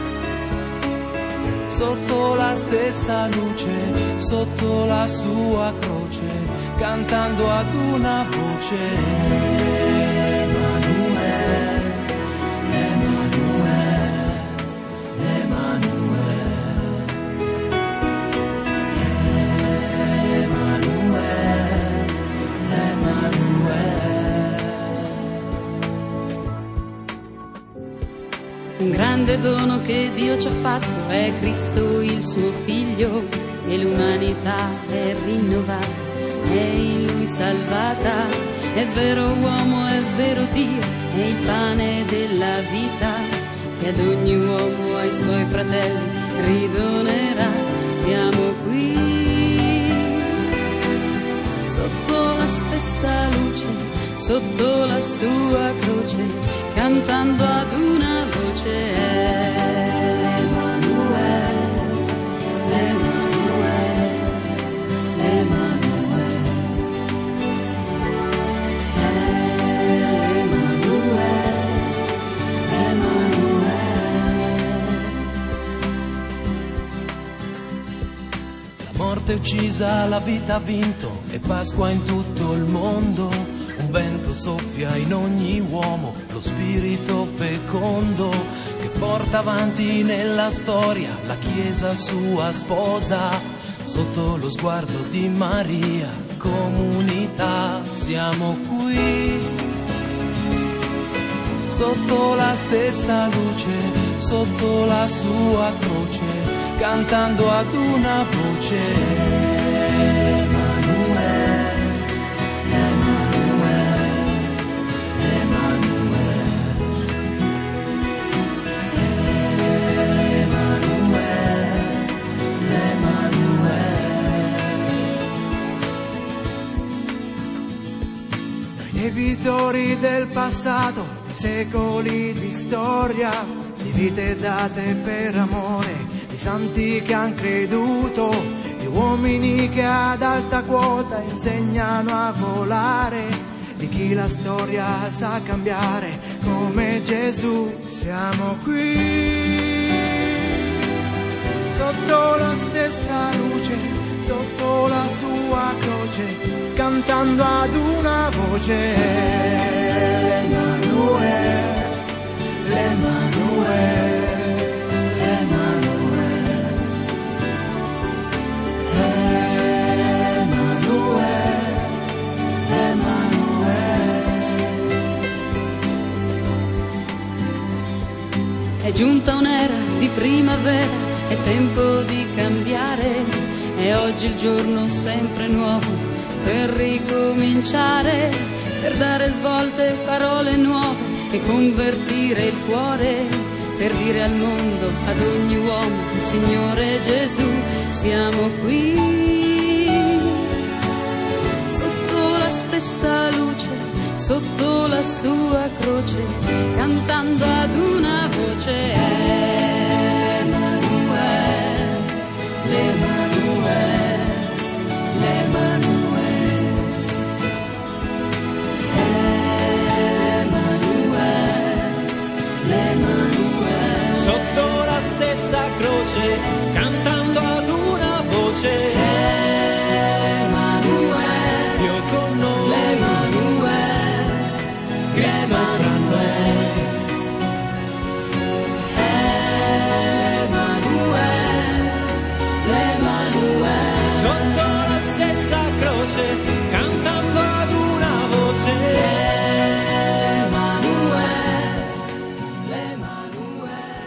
sotto la stessa luce, sotto la sua croce, cantando ad una voce. Emanuele, Emanuele, Emanuele, Emanuele, Emanuele. Un grande dono che Dio ci ha fatto è Cristo il suo figlio, e l'umanità è rinnovata, è in lui salvata. È vero uomo, è vero Dio, è il pane della vita, che ad ogni uomo, ai suoi fratelli, ridonerà. Siamo qui sotto la stessa luce, sotto la sua croce, cantando ad una voce. Emanuele, Emanuele, Emanuele, Emanuele, Emanuele. La morte è uccisa, la vita ha vinto, e Pasqua in tutto il mondo. Un vento soffia in ogni uomo, lo spirito fecondo che porta avanti nella storia la Chiesa sua sposa. Sotto lo sguardo di Maria, comunità, siamo qui sotto la stessa luce, sotto la sua croce, cantando ad una voce. Emanuele, Debitori del passato, di secoli di storia, di vite date per amore, di santi che han creduto, di uomini che ad alta quota insegnano a volare, di chi la storia sa cambiare come Gesù. Siamo qui sotto la stessa luce, sotto la sua croce, cantando ad una voce. Emanuele, Emanuele, Emanuele, Emanuele, Emanuele. È giunta un'era di primavera, è tempo di cambiare, è oggi il giorno sempre nuovo per ricominciare, per dare svolte, parole nuove e convertire il cuore, per dire al mondo, ad ogni uomo, Signore Gesù, siamo qui sotto la sua croce, cantando ad una voce Emanuele, l'Emanuele, l'Emanuele, Emanuele, l'Emanuele. Sotto la stessa croce, cantando ad una voce Emanuele, Dio con noi, l'Emanuele, l'Emanuele, Emanuele, l'Emanuele. sotto la stessa croce, cantando ad una voce Emanuele, l'Emanuele.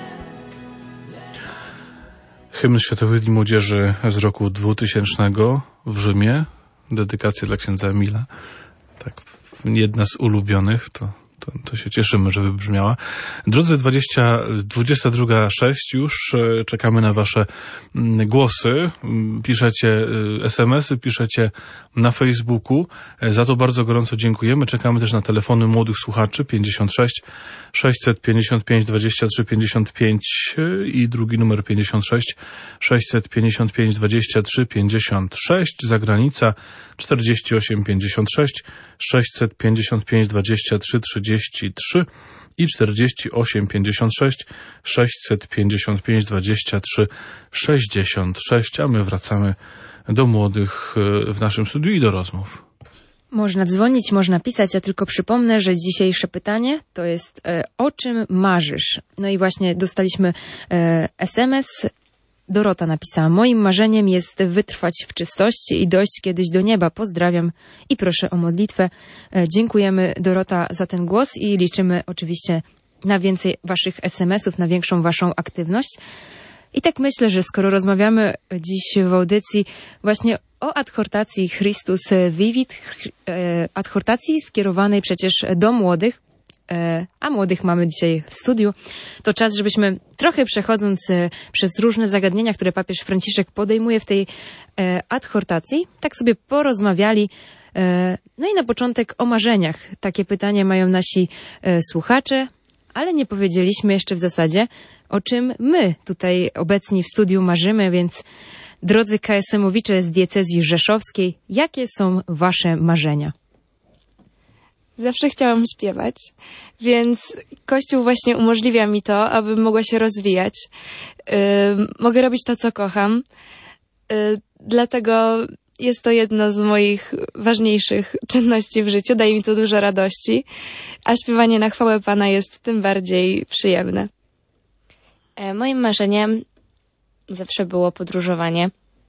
Hymn Światowy Dni Młodzieży z roku dwutysięcznego w Rzymie. Dedykacja dla księdza Emila. Tak, jedna z ulubionych, to, to, to się cieszymy, że wybrzmiała. Drodzy, dwadzieścia, dwudziesta druga sześć już, e, czekamy na wasze mm, głosy. Mm, Piszecie e, es em esy, piszecie na Facebooku. E, za to bardzo gorąco dziękujemy. Czekamy też na telefony młodych słuchaczy pięćdziesiąt sześć sześćset pięćdziesiąt pięć dwadzieścia trzy pięćdziesiąt pięć e, i drugi numer pięćdziesiąt sześć sześćset pięćdziesiąt pięć dwadzieścia trzy pięćdziesiąt sześć. Zagranica czterdzieści osiem pięćdziesiąt sześć sześćset pięćdziesiąt pięć dwadzieścia trzy trzydzieści trzy i czterdzieści osiem pięćdziesiąt sześć sześćset pięćdziesiąt pięć dwadzieścia trzy sześćdziesiąt sześć, a my wracamy do młodych e, w naszym studiu i do rozmów. Można dzwonić, można pisać, ja tylko przypomnę, że dzisiejsze pytanie to jest e, o czym marzysz? No i właśnie dostaliśmy e, es em es. Dorota napisała: moim marzeniem jest wytrwać w czystości i dojść kiedyś do nieba. Pozdrawiam i proszę o modlitwę. E, dziękujemy, Dorota, za ten głos i liczymy oczywiście na więcej waszych es em esów, na większą waszą aktywność. I tak myślę, że skoro rozmawiamy dziś w audycji właśnie o adhortacji Christus Vivit, e, adhortacji skierowanej przecież do młodych, a młodych mamy dzisiaj w studiu, to czas, żebyśmy trochę przechodząc przez różne zagadnienia, które papież Franciszek podejmuje w tej adhortacji, tak sobie porozmawiali. No i na początek o marzeniach. Takie pytanie mają nasi słuchacze, ale nie powiedzieliśmy jeszcze w zasadzie, o czym my tutaj obecni w studiu marzymy, więc drodzy ka es emowicze z diecezji rzeszowskiej, jakie są wasze marzenia? Zawsze chciałam śpiewać, więc Kościół właśnie umożliwia mi to, abym mogła się rozwijać. Yy, mogę robić to, co kocham. Yy, dlatego jest to jedno z moich ważniejszych czynności w życiu. Daje mi to dużo radości, a śpiewanie na chwałę Pana jest tym bardziej przyjemne. E, moim marzeniem zawsze było podróżowanie.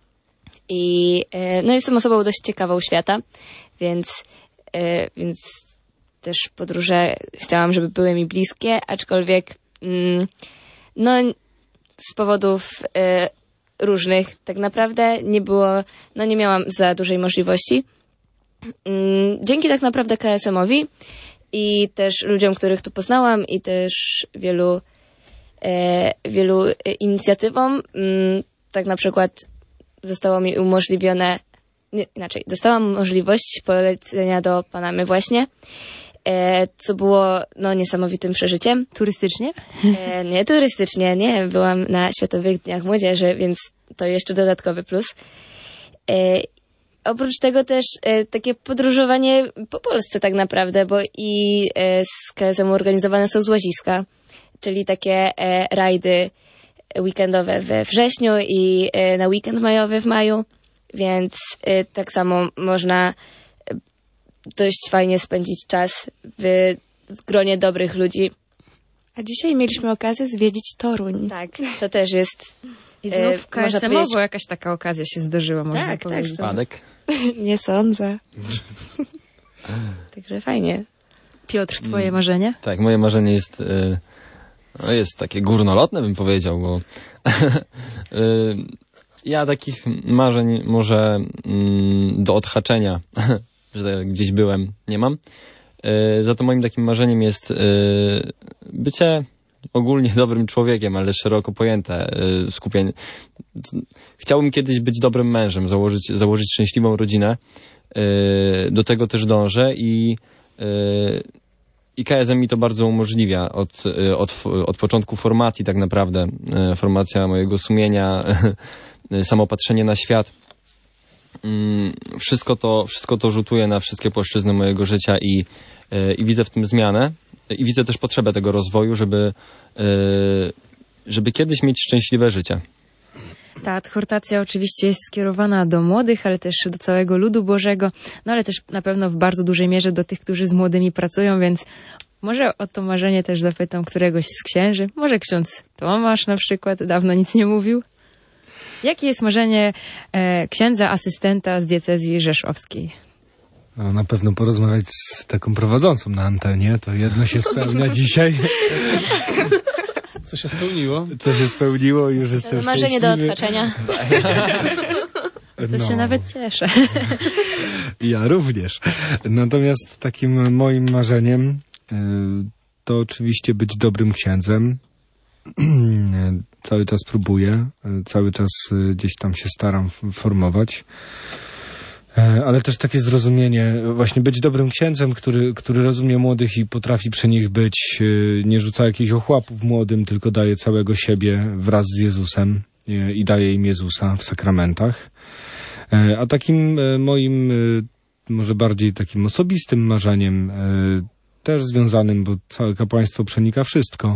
I e, no jestem osobą dość ciekawą świata, więc, e, więc też podróże chciałam, żeby były mi bliskie, aczkolwiek mm, no z powodów e, różnych tak naprawdę nie było, no nie miałam za dużej możliwości. Mm, dzięki tak naprawdę ka es emowi i też ludziom, których tu poznałam i też wielu, e, wielu inicjatywom, mm, tak na przykład zostało mi umożliwione, nie, inaczej, dostałam możliwość polecenia do Panamy właśnie, e, co było no niesamowitym przeżyciem. Turystycznie? E, nie turystycznie, nie. Byłam na Światowych Dniach Młodzieży, więc to jeszcze dodatkowy plus. E, oprócz tego też e, takie podróżowanie po Polsce tak naprawdę, bo i e, z ka es em organizowane są złaziska, czyli takie e, rajdy weekendowe we wrześniu i e, na weekend majowy w maju, więc e, tak samo można dość fajnie spędzić czas w gronie dobrych ludzi. A dzisiaj mieliśmy okazję zwiedzić Toruń. Tak, to też jest... I znów ka es emowo powiedzieć... jakaś taka okazja się zdarzyła, można tak, powiedzieć. Tak, Spadek? Nie sądzę. Także fajnie. Piotr, twoje marzenie? Tak, moje marzenie jest, y, no jest takie górnolotne, bym powiedział, bo y, ja takich marzeń może y, do odhaczenia, że gdzieś byłem, nie mam. Y, za to moim takim marzeniem jest y, bycie ogólnie dobrym człowiekiem, ale szeroko pojęte y, skupienie. Chciałbym kiedyś być dobrym mężem, założyć, założyć szczęśliwą rodzinę. Y, do tego też dążę i I K S M mi to bardzo umożliwia od, od, od początku formacji tak naprawdę. Formacja mojego sumienia, samopatrzenie na świat. Wszystko to, wszystko to rzutuje na wszystkie płaszczyzny mojego życia i, i widzę w tym zmianę. I widzę też potrzebę tego rozwoju, żeby, żeby kiedyś mieć szczęśliwe życie. Ta adhortacja oczywiście jest skierowana do młodych, ale też do całego ludu Bożego, no ale też na pewno w bardzo dużej mierze do tych, którzy z młodymi pracują, więc może o to marzenie też zapytam któregoś z księży. Może ksiądz Tomasz na przykład, dawno nic nie mówił. Jakie jest marzenie e, księdza asystenta z diecezji rzeszowskiej? No, na pewno porozmawiać z taką prowadzącą na antenie, to jedno się spełnia dzisiaj. Co się spełniło? Co się spełniło i już jestem marzenie szczęśliwy. do odhaczenia. Co No. się nawet cieszę. Ja również. Natomiast takim moim marzeniem y, to oczywiście być dobrym księdzem. Cały czas próbuję, cały czas gdzieś tam się staram formować. Ale też takie zrozumienie, właśnie być dobrym księdzem, który, który rozumie młodych i potrafi przy nich być, nie rzuca jakichś ochłapów młodym, tylko daje całego siebie wraz z Jezusem i daje im Jezusa w sakramentach. A takim moim, może bardziej takim osobistym marzeniem, też związanym, bo całe kapłaństwo przenika wszystko,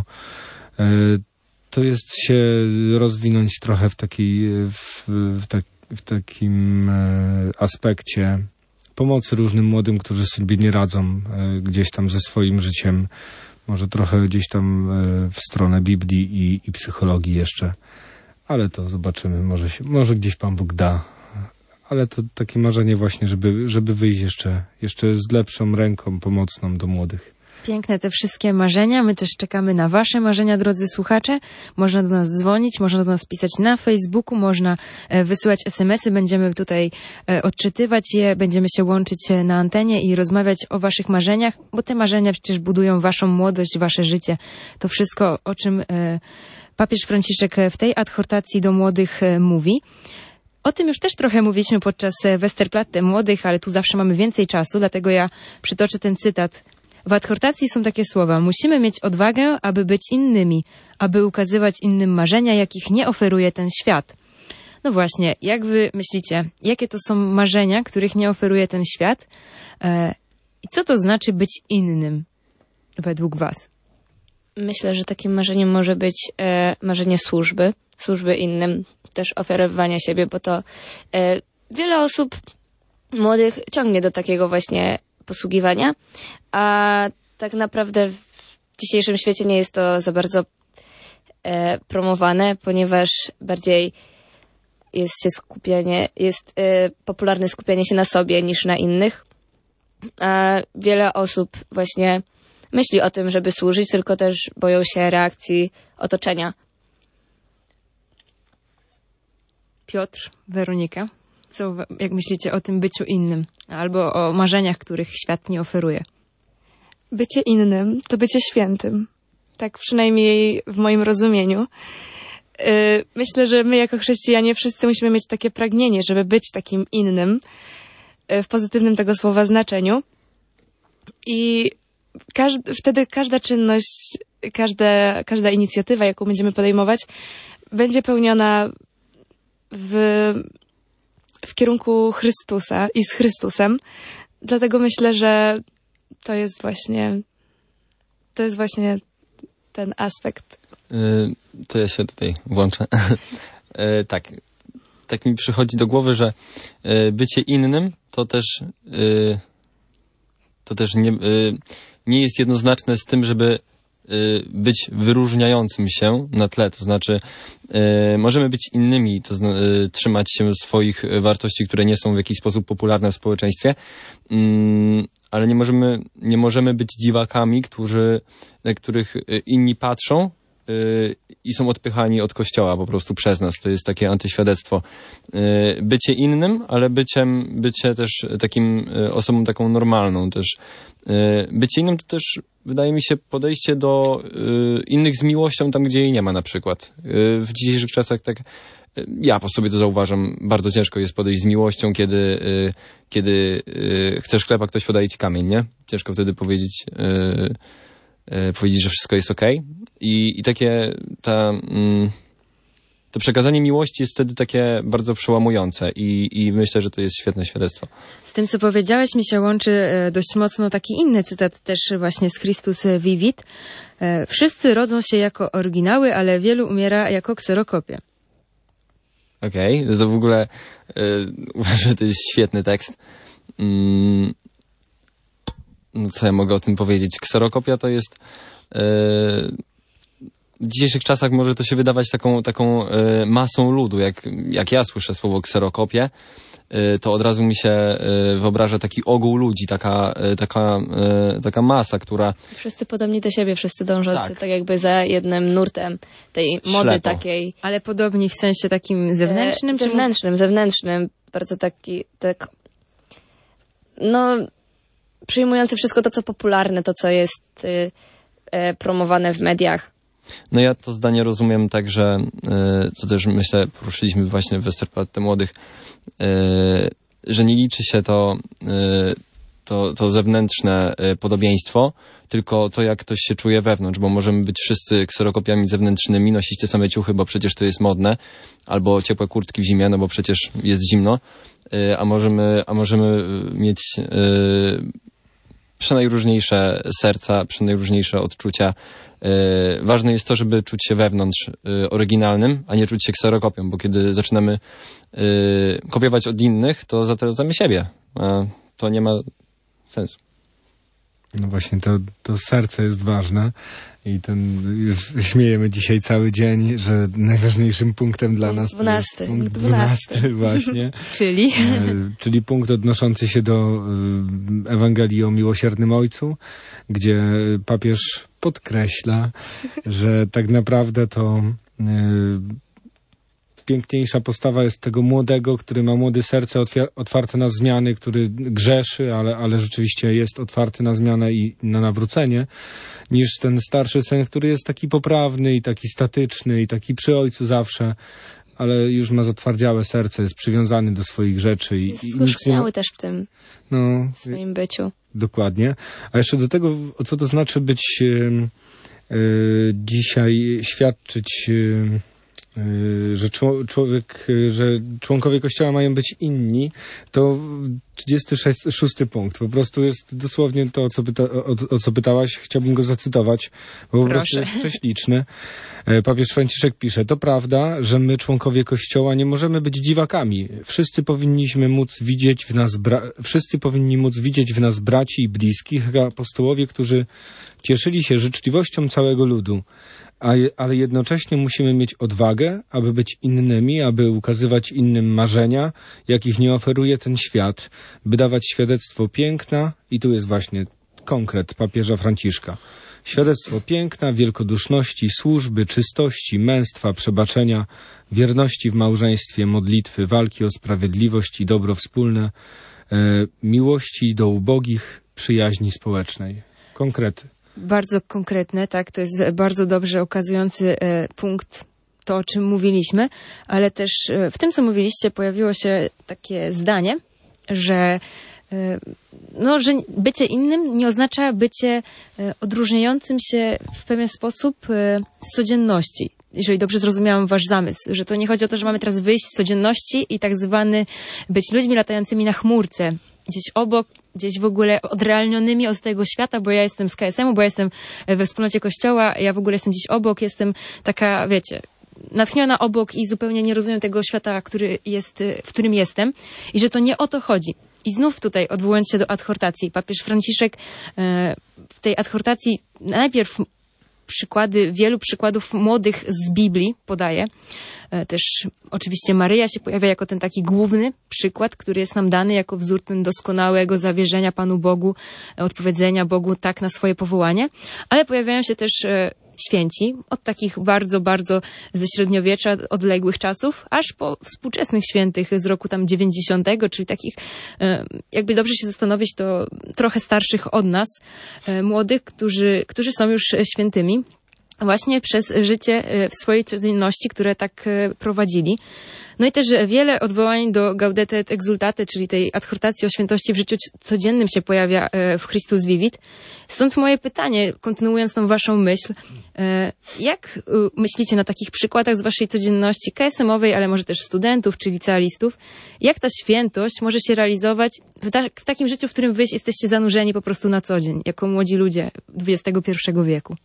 to jest się rozwinąć trochę w takiej, w, w, tak, w takim aspekcie pomocy różnym młodym, którzy sobie nie radzą gdzieś tam ze swoim życiem, może trochę gdzieś tam w stronę Biblii i, i psychologii jeszcze, ale to zobaczymy, może, się, może gdzieś Pan Bóg da, ale to takie marzenie właśnie, żeby, żeby wyjść jeszcze, jeszcze z lepszą ręką pomocną do młodych. Piękne te wszystkie marzenia. My też czekamy na wasze marzenia, drodzy słuchacze. Można do nas dzwonić, można do nas pisać na Facebooku, można wysyłać es em esy. Będziemy tutaj odczytywać je, będziemy się łączyć na antenie i rozmawiać o waszych marzeniach, bo te marzenia przecież budują waszą młodość, wasze życie. To wszystko, o czym papież Franciszek w tej adhortacji do młodych mówi. O tym już też trochę mówiliśmy podczas Westerplatte młodych, ale tu zawsze mamy więcej czasu, dlatego ja przytoczę ten cytat. W adhortacji są takie słowa. Musimy mieć odwagę, aby być innymi, aby ukazywać innym marzenia, jakich nie oferuje ten świat. No właśnie, jak wy myślicie, jakie to są marzenia, których nie oferuje ten świat? E, I co to znaczy być innym według was? Myślę, że takim marzeniem może być e, marzenie służby, służby innym, też oferowania siebie, bo to e, wiele osób młodych ciągnie do takiego właśnie posługiwania, a tak naprawdę w dzisiejszym świecie nie jest to za bardzo e, promowane, ponieważ bardziej jest się skupianie, jest e, popularne skupianie się na sobie niż na innych. A wiele osób właśnie myśli o tym, żeby służyć, tylko też boją się reakcji otoczenia. Piotr, Weronika, co, jak myślicie o tym byciu innym? Albo o marzeniach, których świat nie oferuje? Bycie innym to bycie świętym. Tak przynajmniej w moim rozumieniu. Myślę, że my jako chrześcijanie wszyscy musimy mieć takie pragnienie, żeby być takim innym w pozytywnym tego słowa znaczeniu. I każd- wtedy każda czynność, każda, każda inicjatywa, jaką będziemy podejmować, będzie pełniona w, w kierunku Chrystusa i z Chrystusem. Dlatego myślę, że to jest właśnie to jest właśnie ten aspekt. Yy, to ja się tutaj włączę. yy, tak. Tak mi przychodzi do głowy, że yy, bycie innym to też yy, to też nie, yy, nie jest jednoznaczne z tym, żeby być wyróżniającym się na tle, to znaczy y, możemy być innymi, to zna, y, trzymać się swoich wartości, które nie są w jakiś sposób popularne w społeczeństwie, y, ale nie możemy, nie możemy być dziwakami, którzy, na których inni patrzą y, i są odpychani od Kościoła po prostu przez nas. To jest takie antyświadectwo. Y, bycie innym, ale byciem, bycie też takim y, osobą taką normalną też. Y, bycie innym to też wydaje mi się podejście do y, innych z miłością tam, gdzie jej nie ma na przykład. Y, w dzisiejszych czasach tak, y, ja po sobie to zauważam, bardzo ciężko jest podejść z miłością, kiedy, y, kiedy y, chcesz chleb, a ktoś podaje ci kamień, nie? Ciężko wtedy powiedzieć, y, y, powiedzieć, że wszystko jest okej. I, i takie ta, y, to przekazanie miłości jest wtedy takie bardzo przełamujące i, i myślę, że to jest świetne świadectwo. Z tym, co powiedziałeś, mi się łączy e, dość mocno taki inny cytat też właśnie z Christus Vivit. E, Wszyscy rodzą się jako oryginały, ale wielu umiera jako kserokopie. Okej, okay. To w ogóle y, uważam, że to jest świetny tekst. Mm, no co ja mogę o tym powiedzieć? Kserokopia to jest... Y, w dzisiejszych czasach może to się wydawać taką, taką y, masą ludu. Jak, jak ja słyszę słowo kserokopie, y, to od razu mi się y, wyobraża taki ogół ludzi, taka, y, taka, y, taka masa, która... Wszyscy podobni do siebie, wszyscy dążący tak, tak jakby za jednym nurtem tej mody Ślepo. takiej. Ale podobni w sensie takim zewnętrznym? E, zewnętrznym, czy... zewnętrznym. Bardzo taki, tak... No, przyjmujący wszystko to, co popularne, to, co jest y, y, promowane w mediach. No ja to zdanie rozumiem tak, że y, co też myślę, poruszyliśmy właśnie w Westerplatte Młodych, y, że nie liczy się to, y, to, to zewnętrzne y, podobieństwo, tylko to, jak ktoś się czuje wewnątrz, bo możemy być wszyscy kserokopiami zewnętrznymi, nosić te same ciuchy, bo przecież to jest modne, albo ciepłe kurtki w zimie, no bo przecież jest zimno, y, a możemy, a możemy mieć y, przenajróżniejsze serca, przenajróżniejsze odczucia. Yy, ważne jest to, żeby czuć się wewnątrz yy, oryginalnym, a nie czuć się kserokopią, bo kiedy zaczynamy yy, kopiować od innych, to zatracamy siebie. A to nie ma sensu. No właśnie, to, to serce jest ważne i ten, już śmiejemy dzisiaj cały dzień, że najważniejszym punktem dla nas dwunasty. jest punkt dwunasty właśnie. Czyli? E, czyli punkt odnoszący się do e, Ewangelii o miłosiernym Ojcu, gdzie papież podkreśla, że tak naprawdę to e, piękniejsza postawa jest tego młodego, który ma młode serce otwarte na zmiany, który grzeszy, ale, ale rzeczywiście jest otwarty na zmianę i na nawrócenie, niż ten starszy syn, który jest taki poprawny i taki statyczny i taki przy ojcu zawsze, ale już ma zatwardziałe serce, jest przywiązany do swoich rzeczy. I, jest i zgorzkniały nie... też w tym no, w swoim byciu. Dokładnie. A jeszcze do tego, co to znaczy być yy, yy, dzisiaj, świadczyć... Yy, że człowiek, że członkowie Kościoła mają być inni, to trzydziesty szósty punkt. Po prostu jest dosłownie to, o co, pyta, o, o co pytałaś. Chciałbym go zacytować, bo po prostu jest prześliczny. Papież Franciszek pisze: to prawda, że my, członkowie Kościoła, nie możemy być dziwakami. Wszyscy powinniśmy móc widzieć w nas, bra- wszyscy powinni móc widzieć w nas braci i bliskich, jak apostołowie, którzy cieszyli się życzliwością całego ludu. Ale jednocześnie musimy mieć odwagę, aby być innymi, aby ukazywać innym marzenia, jakich nie oferuje ten świat, by dawać świadectwo piękna, i tu jest właśnie konkret papieża Franciszka. Świadectwo piękna, wielkoduszności, służby, czystości, męstwa, przebaczenia, wierności w małżeństwie, modlitwy, walki o sprawiedliwość i dobro wspólne, e, miłości do ubogich, przyjaźni społecznej. Konkrety. Bardzo konkretne, tak, to jest bardzo dobrze ukazujący e, punkt, to o czym mówiliśmy, ale też e, w tym, co mówiliście, pojawiło się takie zdanie, że e, no, że bycie innym nie oznacza bycie e, odróżniającym się w pewien sposób e, z codzienności. Jeżeli dobrze zrozumiałam wasz zamysł, że to nie chodzi o to, że mamy teraz wyjść z codzienności i tak zwany być ludźmi latającymi na chmurce, gdzieś obok, gdzieś w ogóle odrealnionymi od tego świata, bo ja jestem z K S M u, bo ja jestem we wspólnocie Kościoła, ja w ogóle jestem gdzieś obok, jestem taka, wiecie, natchniona obok i zupełnie nie rozumiem tego świata, który jest, w którym jestem i że to nie o to chodzi. I znów tutaj, odwołując się do adhortacji, papież Franciszek w tej adhortacji najpierw przykłady, wielu przykładów młodych z Biblii podaje. Też oczywiście Maryja się pojawia jako ten taki główny przykład, który jest nam dany jako wzór ten doskonałego zawierzenia Panu Bogu, odpowiedzenia Bogu tak na swoje powołanie. Ale pojawiają się też święci, od takich bardzo, bardzo ze średniowiecza, odległych czasów, aż po współczesnych świętych z roku tam dziewięćdziesiątego, czyli takich, jakby dobrze się zastanowić, to trochę starszych od nas, młodych, którzy, którzy są już świętymi. właśnie przez życie w swojej codzienności, które tak prowadzili. No i też wiele odwołań do Gaudete et Exsultate, czyli tej adhortacji o świętości w życiu codziennym się pojawia w Christus Vivit. Stąd moje pytanie, kontynuując tą waszą myśl, jak myślicie na takich przykładach z waszej codzienności K S M-owej, ale może też studentów czy licealistów, jak ta świętość może się realizować w, ta- w takim życiu, w którym wy jesteście zanurzeni po prostu na co dzień, jako młodzi ludzie dwudziestego pierwszego wieku?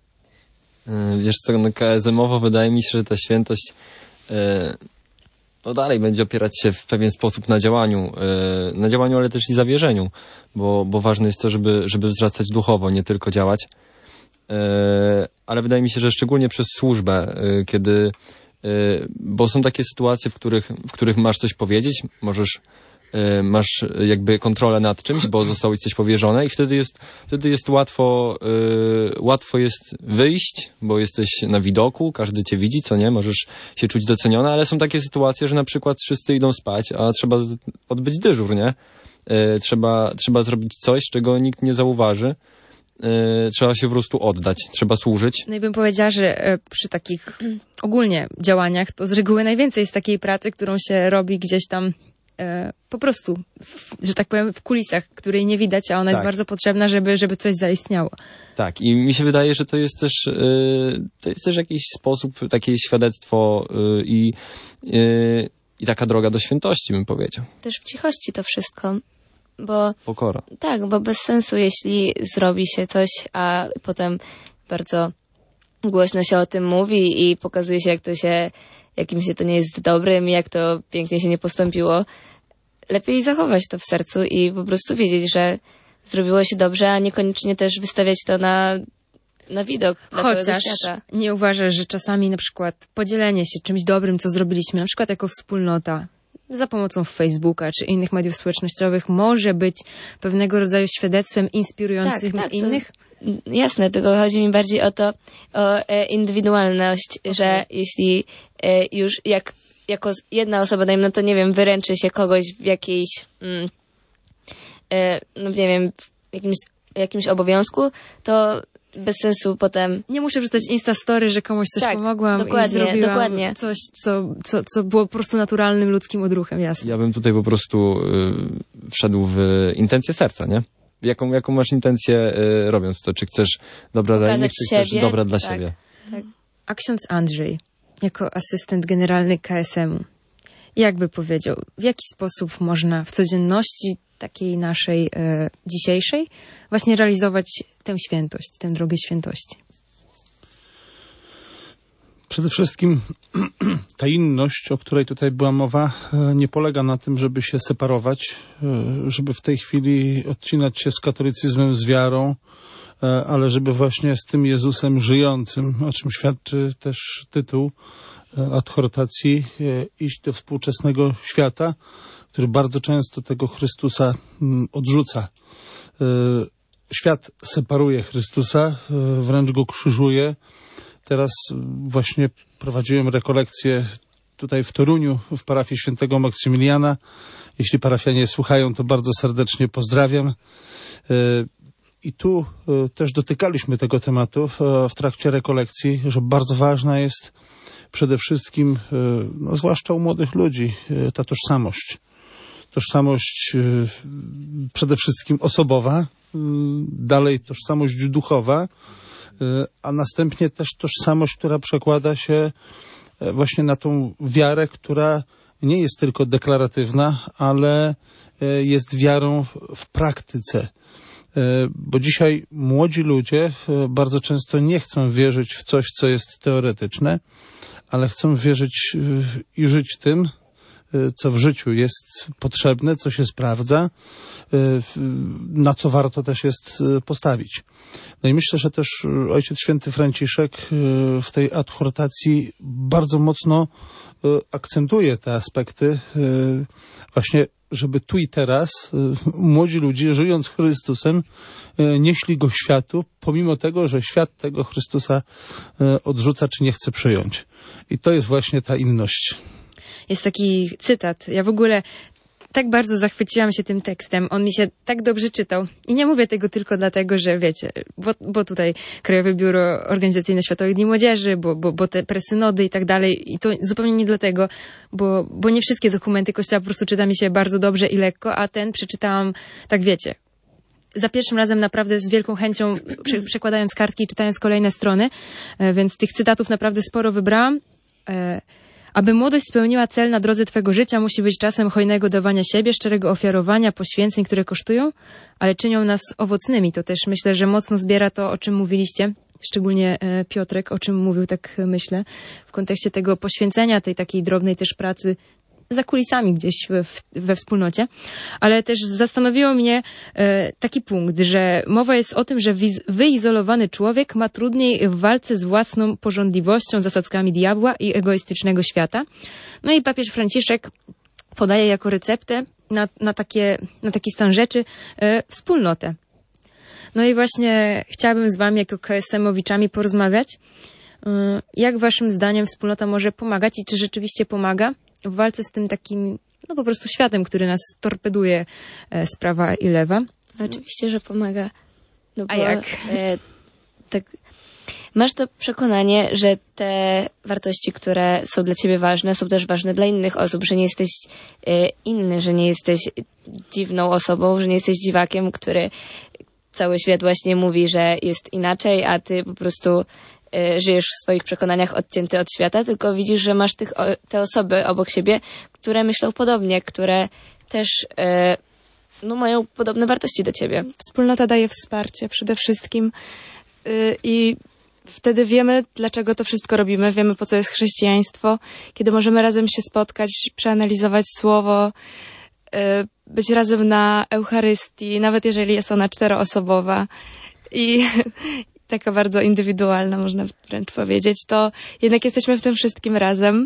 Wiesz co, no K S M-owo wydaje mi się, że ta świętość yy, no dalej będzie opierać się w pewien sposób na działaniu, yy, na działaniu, ale też i zawierzeniu, bo, bo ważne jest to, żeby, żeby wzrastać duchowo, nie tylko działać. Yy, ale wydaje mi się, że szczególnie przez służbę, yy, kiedy, yy, bo są takie sytuacje, w których, w których masz coś powiedzieć, możesz masz jakby kontrolę nad czymś, bo zostało ci coś powierzone i wtedy jest, wtedy jest łatwo, yy, łatwo jest wyjść, bo jesteś na widoku, każdy cię widzi, co nie, możesz się czuć doceniona, ale są takie sytuacje, że na przykład wszyscy idą spać, a trzeba odbyć dyżur, nie? Yy, trzeba, trzeba zrobić coś, czego nikt nie zauważy. Yy, trzeba się po prostu oddać, trzeba służyć. No i bym powiedziała, że przy takich ogólnie działaniach to z reguły najwięcej jest takiej pracy, którą się robi gdzieś tam po prostu, że tak powiem, w kulisach, której nie widać, a ona tak. jest bardzo potrzebna, żeby, żeby coś zaistniało. Tak, i mi się wydaje, że to jest też yy, to jest też jakiś sposób, takie świadectwo yy, i, yy, i taka droga do świętości, bym powiedział. Też w cichości to wszystko, bo... Pokora. Tak, bo bez sensu, jeśli zrobi się coś, a potem bardzo głośno się o tym mówi i pokazuje się, jak to się, jakim się to nie jest dobrym, jak to pięknie się nie postąpiło. Lepiej zachować to w sercu i po prostu wiedzieć, że zrobiło się dobrze, a niekoniecznie też wystawiać to na, na widok dla Chociaż całego świata. Nie uważasz, że czasami na przykład podzielenie się czymś dobrym, co zrobiliśmy, na przykład jako wspólnota, za pomocą Facebooka czy innych mediów społecznościowych, może być pewnego rodzaju świadectwem inspirującym tak, tak, innych? To, jasne, tylko chodzi mi bardziej o to, o e, indywidualność, okay. że jeśli e, już jak jako jedna osoba, dajmy, no to nie wiem, wyręczy się kogoś w jakiejś, mm, e, no nie wiem, w jakimś, jakimś obowiązku, to bez sensu potem... Nie muszę wrzucać Instastory, że komuś coś tak, pomogłam dokładnie, i zrobiłam dokładnie. coś, co, co, co było po prostu naturalnym ludzkim odruchem, jasne. Ja bym tutaj po prostu y, wszedł w intencję serca, nie? Jaką, jaką masz intencję y, robiąc to? Czy chcesz dobra dla innych, czy chcesz siebie, dobra dla tak, siebie? Tak. A ksiądz Andrzej, jako asystent generalny K S M-u, jak by powiedział, w jaki sposób można w codzienności takiej naszej e, dzisiejszej właśnie realizować tę świętość, tę drogę świętości? Przede wszystkim ta inność, o której tutaj była mowa, nie polega na tym, żeby się separować, żeby w tej chwili odcinać się z katolicyzmem, z wiarą, ale żeby właśnie z tym Jezusem żyjącym, o czym świadczy też tytuł adhortacji, iść do współczesnego świata, który bardzo często tego Chrystusa odrzuca. Świat separuje Chrystusa, wręcz go krzyżuje. Teraz właśnie prowadziłem rekolekcję tutaj w Toruniu, w parafii świętego Maksymiliana. Jeśli parafianie słuchają, to bardzo serdecznie pozdrawiam. I tu też dotykaliśmy tego tematu w trakcie rekolekcji, że bardzo ważna jest przede wszystkim, no zwłaszcza u młodych ludzi, ta tożsamość. Tożsamość przede wszystkim osobowa, dalej tożsamość duchowa, a następnie też tożsamość, która przekłada się właśnie na tą wiarę, która nie jest tylko deklaratywna, ale jest wiarą w praktyce. Bo dzisiaj młodzi ludzie bardzo często nie chcą wierzyć w coś, co jest teoretyczne, ale chcą wierzyć i żyć tym, co w życiu jest potrzebne, co się sprawdza, na co warto też jest postawić. No i myślę, że też Ojciec Święty Franciszek w tej adhortacji bardzo mocno akcentuje te aspekty właśnie, żeby tu i teraz młodzi ludzie, żyjąc Chrystusem, nieśli go światu, pomimo tego, że świat tego Chrystusa odrzuca, czy nie chce przyjąć. I to jest właśnie ta inność. Jest taki cytat. Ja w ogóle tak bardzo zachwyciłam się tym tekstem. On mi się tak dobrze czytał. I nie mówię tego tylko dlatego, że wiecie, bo, bo tutaj Krajowe Biuro Organizacyjne Światowych Dni Młodzieży, bo, bo, bo te presynody i tak dalej. I to zupełnie nie dlatego, bo, bo nie wszystkie dokumenty Kościoła po prostu czyta mi się bardzo dobrze i lekko, a ten przeczytałam, tak wiecie, za pierwszym razem naprawdę z wielką chęcią, przy, przekładając kartki i czytając kolejne strony, e, więc tych cytatów naprawdę sporo wybrałam. E, Aby młodość spełniła cel na drodze Twego życia, musi być czasem hojnego dawania siebie, szczerego ofiarowania, poświęceń, które kosztują, ale czynią nas owocnymi. To też myślę, że mocno zbiera to, o czym mówiliście, szczególnie e, Piotrek, o czym mówił, tak myślę, w kontekście tego poświęcenia, tej takiej drobnej też pracy za kulisami gdzieś we, we wspólnocie, ale też zastanowiło mnie e, taki punkt, że mowa jest o tym, że wiz, wyizolowany człowiek ma trudniej w walce z własną pożądliwością, zasadzkami diabła i egoistycznego świata. No i papież Franciszek podaje jako receptę na, na, takie, na taki stan rzeczy e, wspólnotę. No i właśnie chciałabym z wami jako K S M-owiczami porozmawiać, e, jak waszym zdaniem wspólnota może pomagać i czy rzeczywiście pomaga w walce z tym takim, no po prostu światem, który nas torpeduje e, z prawa i lewa. Oczywiście, że pomaga. No bo, A jak? E, tak, masz to przekonanie, że te wartości, które są dla ciebie ważne, są też ważne dla innych osób, że nie jesteś e, inny, że nie jesteś dziwną osobą, że nie jesteś dziwakiem, który cały świat właśnie mówi, że jest inaczej, a ty po prostu żyjesz w swoich przekonaniach odcięty od świata, tylko widzisz, że masz tych, te osoby obok siebie, które myślą podobnie, które też e, no, mają podobne wartości do ciebie. Wspólnota daje wsparcie przede wszystkim yy, i wtedy wiemy, dlaczego to wszystko robimy, wiemy, po co jest chrześcijaństwo, kiedy możemy razem się spotkać, przeanalizować słowo, yy, być razem na Eucharystii, nawet jeżeli jest ona czteroosobowa i taka bardzo indywidualna, można wręcz powiedzieć, to jednak jesteśmy w tym wszystkim razem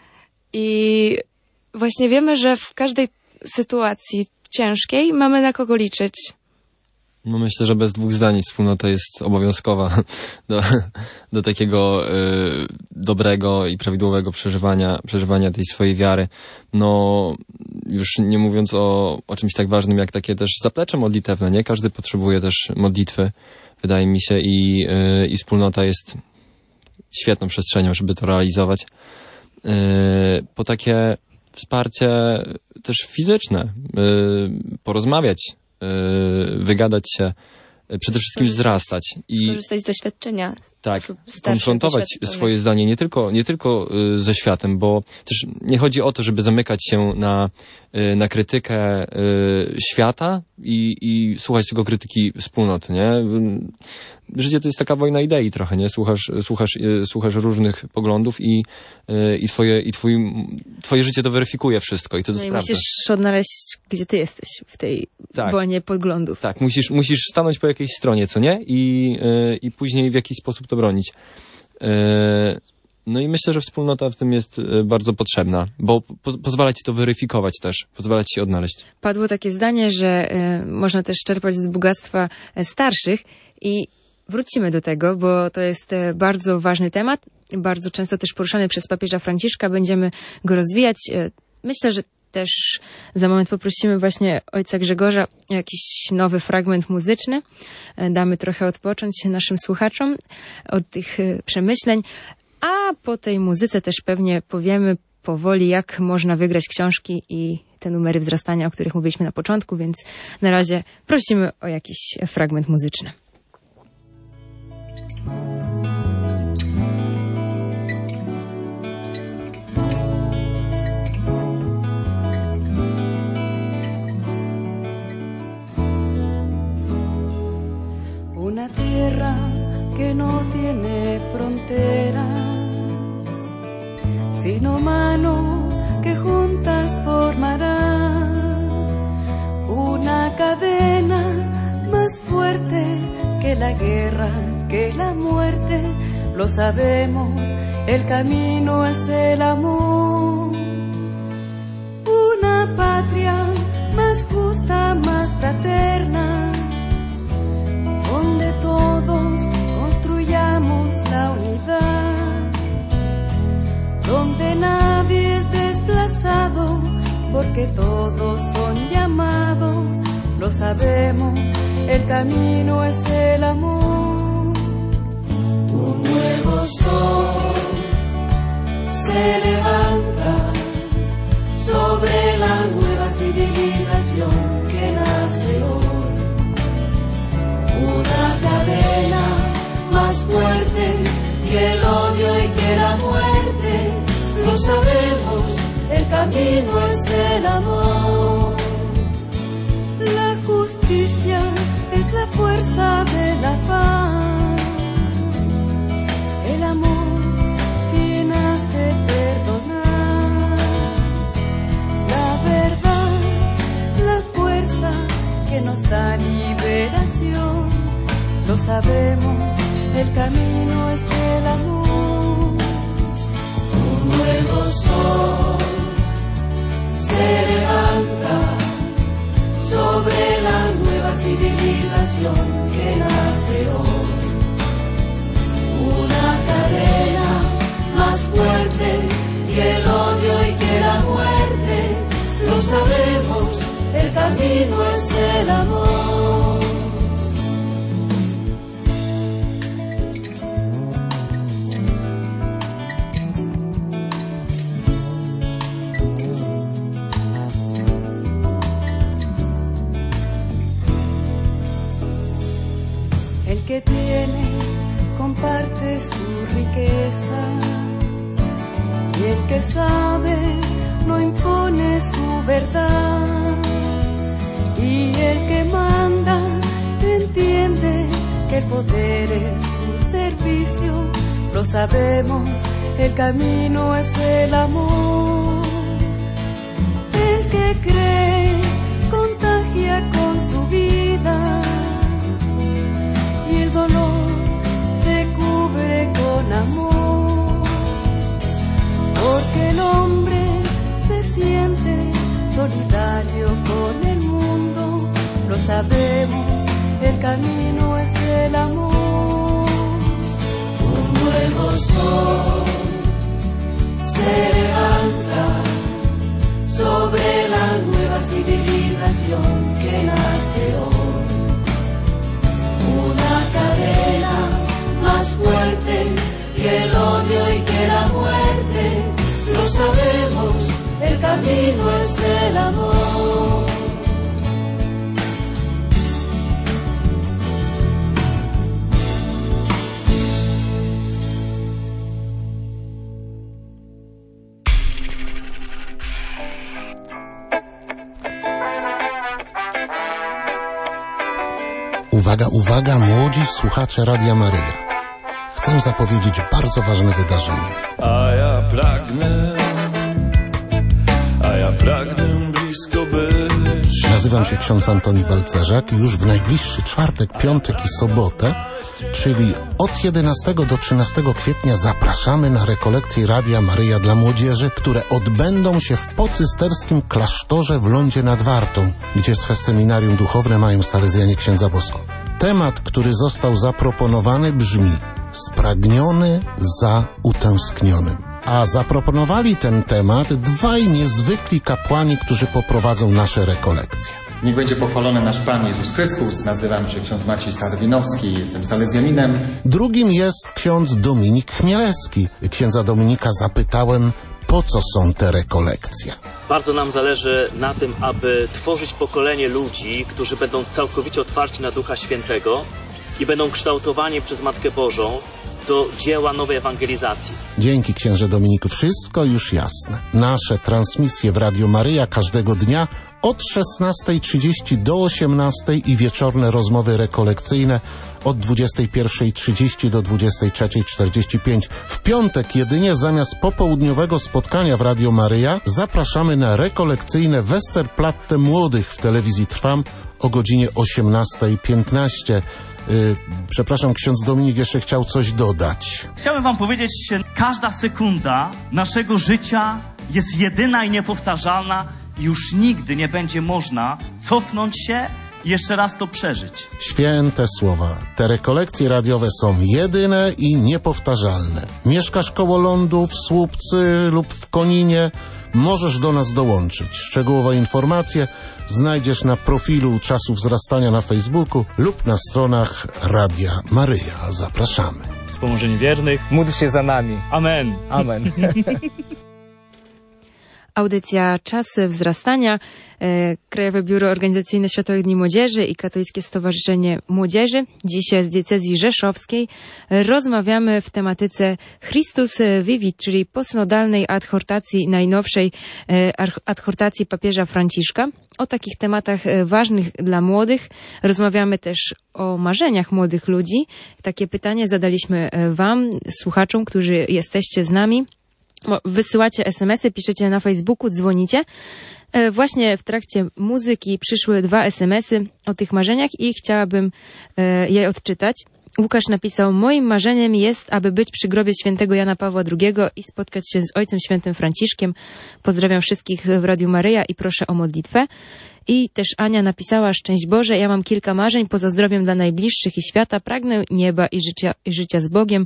i właśnie wiemy, że w każdej sytuacji ciężkiej mamy na kogo liczyć. No myślę, że bez dwóch zdań wspólnota jest obowiązkowa do, do takiego y, dobrego i prawidłowego przeżywania, przeżywania tej swojej wiary. No już nie mówiąc o, o czymś tak ważnym jak takie też zaplecze modlitewne, nie? Każdy potrzebuje też modlitwy, wydaje mi się, i, y, i wspólnota jest świetną przestrzenią, żeby to realizować. Y, po takie wsparcie też fizyczne, y, porozmawiać, wygadać się, przede wszystkim wzrastać i skorzystać z doświadczenia. Tak, konfrontować swoje zdanie nie tylko, nie tylko ze światem, bo też nie chodzi o to, żeby zamykać się na, na krytykę świata i, i słuchać tylko krytyki wspólnoty, nie? Życie to jest taka wojna idei trochę, nie? Słuchasz, słuchasz, słuchasz różnych poglądów i, i, twoje, i twój, twoje życie to weryfikuje wszystko i to, to no sprawdza. I musisz odnaleźć, gdzie ty jesteś w tej tak. wojnie poglądów. Tak, musisz, musisz stanąć po jakiejś stronie, co nie? I, i później w jakiś sposób to bronić. No i myślę, że wspólnota w tym jest bardzo potrzebna, bo po, pozwala ci to weryfikować też, pozwala ci się odnaleźć. Padło takie zdanie, że y, można też czerpać z bogactwa starszych i wrócimy do tego, bo to jest bardzo ważny temat, bardzo często też poruszany przez papieża Franciszka, będziemy go rozwijać. Myślę, że też za moment poprosimy właśnie ojca Grzegorza o jakiś nowy fragment muzyczny. Damy trochę odpocząć naszym słuchaczom od tych przemyśleń, a po tej muzyce też pewnie powiemy powoli, jak można wygrać książki i te numery wzrastania, o których mówiliśmy na początku, więc na razie prosimy o jakiś fragment muzyczny. Una tierra que no tiene fronteras, sino manos que juntas formarán una cadena más fuerte que la guerra, que la muerte. Lo sabemos, el camino es el amor. Una patria más justa, más fraterna, donde todos construyamos la unidad, donde nadie es desplazado, porque todos somos lo sabemos, el camino es el amor. Un nuevo sol se levanta sobre la nueva civilización que nace hoy. Una cadena más fuerte que el odio y que la muerte, lo sabemos, el camino es el amor. La justicia es la fuerza de la paz, el amor quien hace perdonar, la verdad, la fuerza que nos da liberación, lo sabemos, el camino es el amor. Un nuevo sol se levanta sobre la nueva civilización que nace hoy. Una cadena más fuerte que el odio y que la muerte, lo sabemos, el camino es el amor. El que tiene comparte su riqueza y el que sabe no impone su verdad, y el que manda entiende que el poder es un servicio, lo sabemos, el camino es el amor. El que cree contagia con su vida y el dolor se cubre con amor, porque el hombre se siente solidario con el mundo, lo sabemos, el camino es el amor. Un nuevo sol se levanta sobre la nueva civilización que nace hoy. Una cadena más fuerte que el odio y que la muerte, lo sabemos, el camino es el amor. Uwaga, uwaga, młodzi słuchacze Radia Maryja. Chcę zapowiedzieć bardzo ważne wydarzenie. A ja pragnę, a ja pragnę blisko być. Nazywam się ksiądz Antoni Balcerzak i już w najbliższy czwartek, piątek i sobotę, czyli od jedenastego do trzynastego kwietnia zapraszamy na rekolekcje Radia Maryja dla młodzieży, które odbędą się w pocysterskim klasztorze w Lądzie nad Wartą, gdzie swe seminarium duchowne mają salezjanie księdza Bosko. Temat, który został zaproponowany, brzmi: spragniony za utęsknionym. A zaproponowali ten temat dwaj niezwykli kapłani, którzy poprowadzą nasze rekolekcje. Niech będzie pochwalony nasz Pan Jezus Chrystus. Nazywam się ksiądz Maciej Sarwinowski, jestem salezjaninem. Drugim jest ksiądz Dominik Chmielewski. Księdza Dominika zapytałem, po co są te rekolekcje. Bardzo nam zależy na tym, aby tworzyć pokolenie ludzi, którzy będą całkowicie otwarci na Ducha Świętego i będą kształtowani przez Matkę Bożą do dzieła nowej ewangelizacji. Dzięki, księże Dominiku, wszystko już jasne. Nasze transmisje w Radio Maryja każdego dnia od szesnastej trzydzieści do osiemnastej i wieczorne rozmowy rekolekcyjne od dwudziestej pierwszej trzydzieści do dwudziestej trzeciej czterdzieści pięć. W piątek jedynie zamiast popołudniowego spotkania w Radio Maryja zapraszamy na rekolekcyjne Westerplatte Młodych w telewizji Trwam o godzinie osiemnastej piętnaście. Yy, przepraszam, ksiądz Dominik jeszcze chciał coś dodać. Chciałem wam powiedzieć, że każda sekunda naszego życia jest jedyna i niepowtarzalna i już nigdy nie będzie można cofnąć się i jeszcze raz to przeżyć. Święte słowa. Te rekolekcje radiowe są jedyne i niepowtarzalne. Mieszkasz koło lądu, w Słupcy lub w Koninie, możesz do nas dołączyć. Szczegółowe informacje znajdziesz na profilu Czasu Wzrastania na Facebooku lub na stronach Radia Maryja. Zapraszamy. Wspomożenie wiernych. Módl się za nami. Amen. Amen. Audycja Czas Wzrastania, e, Krajowe Biuro Organizacyjne Światowych Dni Młodzieży i Katolickie Stowarzyszenie Młodzieży. Dzisiaj z diecezji rzeszowskiej rozmawiamy w tematyce Christus Vivit, czyli posynodalnej adhortacji, najnowszej e, adhortacji papieża Franciszka. O takich tematach e, ważnych dla młodych. Rozmawiamy też o marzeniach młodych ludzi. Takie pytanie zadaliśmy wam, słuchaczom, którzy jesteście z nami. Wysyłacie es em esy, piszecie na Facebooku, dzwonicie. Właśnie w trakcie muzyki przyszły dwa es em esy o tych marzeniach i chciałabym je odczytać. Łukasz napisał: moim marzeniem jest, aby być przy grobie świętego Jana Pawła drugiego i spotkać się z Ojcem Świętym Franciszkiem. Pozdrawiam wszystkich w Radiu Maryja i proszę o modlitwę. I też Ania napisała: szczęść Boże, ja mam kilka marzeń poza zdrowiem dla najbliższych i świata. Pragnę nieba i życia, i życia z Bogiem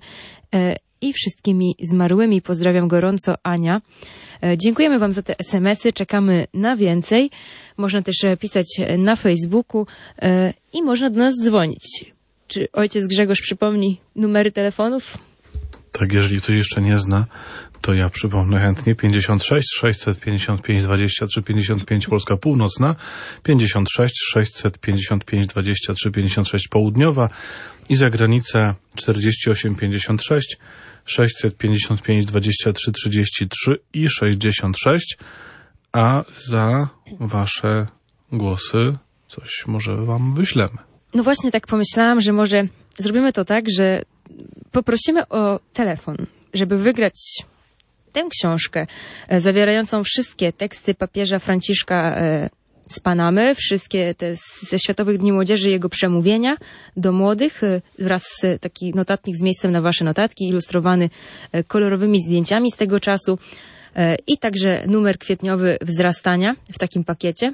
i wszystkimi zmarłymi. Pozdrawiam gorąco, Ania. Dziękujemy wam za te es em esy, czekamy na więcej. Można też pisać na Facebooku i można do nas dzwonić. Czy ojciec Grzegorz przypomni numery telefonów? Tak, jeżeli ktoś jeszcze nie zna, to ja przypomnę chętnie. pięćdziesiąt sześć sześćset pięćdziesiąt pięć dwadzieścia trzy pięćdziesiąt pięć Polska Północna, pięćdziesiąt sześć sześćset pięćdziesiąt pięć dwadzieścia trzy pięćdziesiąt sześć Południowa i za granicę czterdzieści osiem pięćdziesiąt sześć sześćset pięćdziesiąt pięć dwadzieścia trzy trzydzieści trzy i sześćdziesiąt sześć, a za wasze głosy coś może wam wyślemy. No właśnie tak pomyślałam, że może zrobimy to tak, że poprosimy o telefon, żeby wygrać tę książkę zawierającą wszystkie teksty papieża Franciszka z Panamy, wszystkie te ze Światowych Dni Młodzieży, jego przemówienia do młodych, wraz z taki notatnik z miejscem na wasze notatki, ilustrowany kolorowymi zdjęciami z tego czasu i także numer kwietniowy wzrastania w takim pakiecie.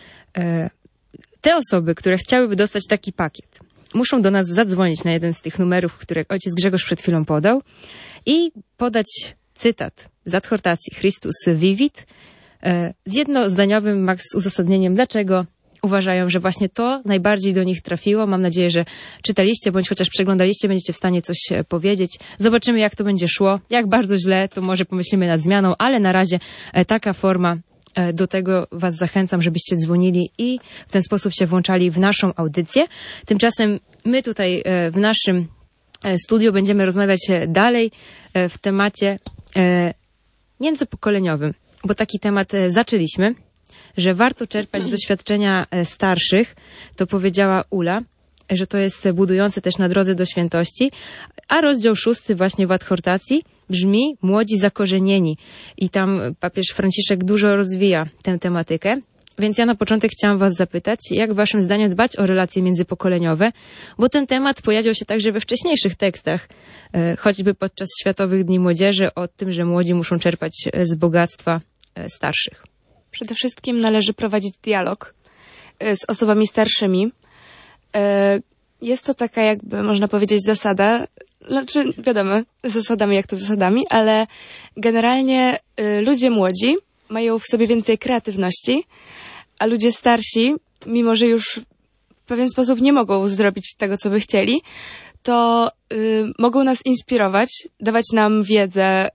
Te osoby, które chciałyby dostać taki pakiet, muszą do nas zadzwonić na jeden z tych numerów, które ojciec Grzegorz przed chwilą podał i podać cytat z adhortacji Christus Vivit z jednozdaniowym max uzasadnieniem, dlaczego uważają, że właśnie to najbardziej do nich trafiło. Mam nadzieję, że czytaliście, bądź chociaż przeglądaliście, będziecie w stanie coś powiedzieć. Zobaczymy, jak to będzie szło. Jak bardzo źle, to może pomyślimy nad zmianą, ale na razie taka forma. Do tego was zachęcam, żebyście dzwonili i w ten sposób się włączali w naszą audycję. Tymczasem my tutaj w naszym studiu będziemy rozmawiać dalej w temacie międzypokoleniowym, bo taki temat zaczęliśmy, że warto czerpać z doświadczenia starszych, to powiedziała Ula, że to jest budujące też na drodze do świętości, a rozdział szósty właśnie w adhortacji brzmi młodzi zakorzenieni i tam papież Franciszek dużo rozwija tę tematykę. Więc ja na początek chciałam was zapytać, jak waszym zdaniem dbać o relacje międzypokoleniowe, bo ten temat pojawiał się także we wcześniejszych tekstach, choćby podczas Światowych Dni Młodzieży, o tym, że młodzi muszą czerpać z bogactwa starszych. Przede wszystkim należy prowadzić dialog z osobami starszymi. Jest to taka, jakby można powiedzieć, zasada, znaczy wiadomo, zasadami jak to zasadami, ale generalnie ludzie młodzi mają w sobie więcej kreatywności, a ludzie starsi, mimo że już w pewien sposób nie mogą zrobić tego, co by chcieli, to y, mogą nas inspirować, dawać nam wiedzę,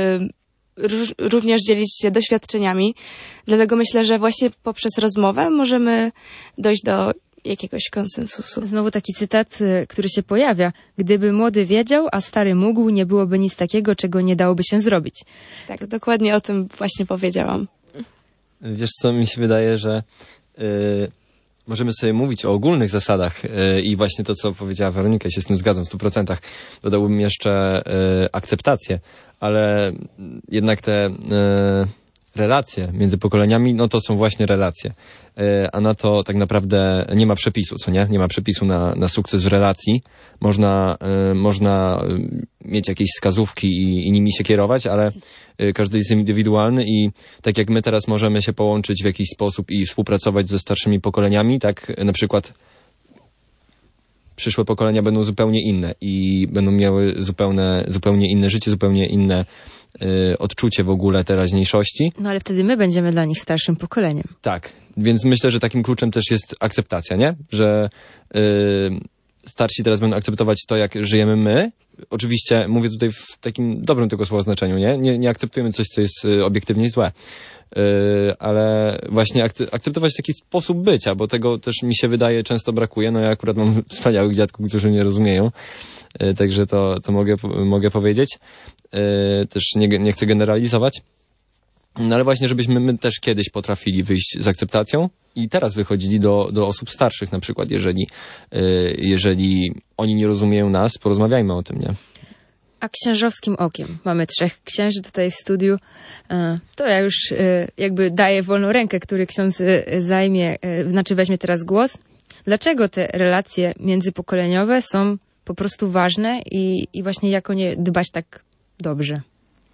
y, róż, również dzielić się doświadczeniami. Dlatego myślę, że właśnie poprzez rozmowę możemy dojść do jakiegoś konsensusu. Znowu taki cytat, który się pojawia. Gdyby młody wiedział, a stary mógł, nie byłoby nic takiego, czego nie dałoby się zrobić. Tak, dokładnie o tym właśnie powiedziałam. Wiesz co, mi się wydaje, że yy, możemy sobie mówić o ogólnych zasadach yy, i właśnie to, co powiedziała Weronika, się z tym zgadzam w stu procentach. Dodałbym jeszcze yy, akceptację, ale jednak te yy, relacje między pokoleniami, no to są właśnie relacje. A na to tak naprawdę nie ma przepisu, co nie? Nie ma przepisu na, na sukces w relacji. Można, y, można mieć jakieś wskazówki i, i nimi się kierować, ale y, każdy jest indywidualny i tak jak my teraz możemy się połączyć w jakiś sposób i współpracować ze starszymi pokoleniami, tak na przykład przyszłe pokolenia będą zupełnie inne i będą miały zupełne, zupełnie inne życie, zupełnie inne y, odczucie w ogóle teraźniejszości. No ale wtedy my będziemy dla nich starszym pokoleniem. Tak, więc myślę, że takim kluczem też jest akceptacja, nie? Że y, starsi teraz będą akceptować to, jak żyjemy my. Oczywiście mówię tutaj w takim dobrym tego słowa znaczeniu, nie? Nie, nie akceptujemy coś, co jest y, obiektywnie złe. Yy, ale właśnie akceptować taki sposób bycia, bo tego też mi się wydaje często brakuje. No ja akurat mam wspaniałych dziadków, którzy nie rozumieją, yy, także to, to mogę, mogę powiedzieć. Yy, też nie, nie chcę generalizować. No ale właśnie, żebyśmy my też kiedyś potrafili wyjść z akceptacją i teraz wychodzili do, do osób starszych na przykład, jeżeli, yy, jeżeli oni nie rozumieją nas, porozmawiajmy o tym, nie? A księżowskim okiem. Mamy trzech księży tutaj w studiu. To ja już jakby daję wolną rękę, który ksiądz zajmie, znaczy weźmie teraz głos. Dlaczego te relacje międzypokoleniowe są po prostu ważne i, i właśnie jak o nie dbać tak dobrze?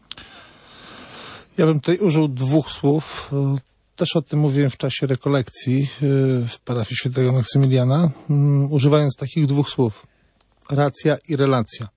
Ja bym tutaj użył dwóch słów. Też o tym mówiłem w czasie rekolekcji w parafii świętego Maksymiliana, używając takich dwóch słów. Racja i relacja.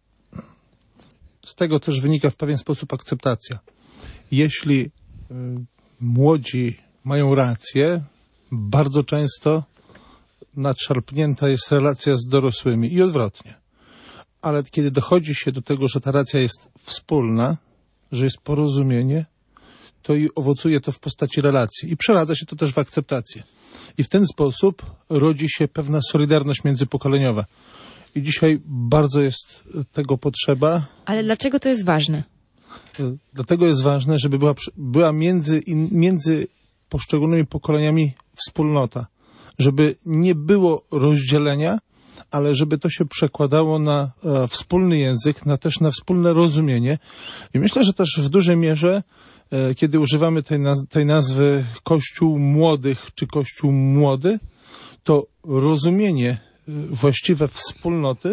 Z tego też wynika w pewien sposób akceptacja. Jeśli y, młodzi mają rację, bardzo często nadszarpnięta jest relacja z dorosłymi i odwrotnie. Ale kiedy dochodzi się do tego, że ta racja jest wspólna, że jest porozumienie, to i owocuje to w postaci relacji i przeradza się to też w akceptację. I w ten sposób rodzi się pewna solidarność międzypokoleniowa. I dzisiaj bardzo jest tego potrzeba. Ale dlaczego to jest ważne? Dlatego jest ważne, żeby była, była między, między poszczególnymi pokoleniami wspólnota. Żeby nie było rozdzielenia, ale żeby to się przekładało na e, wspólny język, na też na wspólne rozumienie. I myślę, że też w dużej mierze, e, kiedy używamy tej, naz tej nazwy Kościół Młodych czy Kościół Młody, to rozumienie właściwe wspólnoty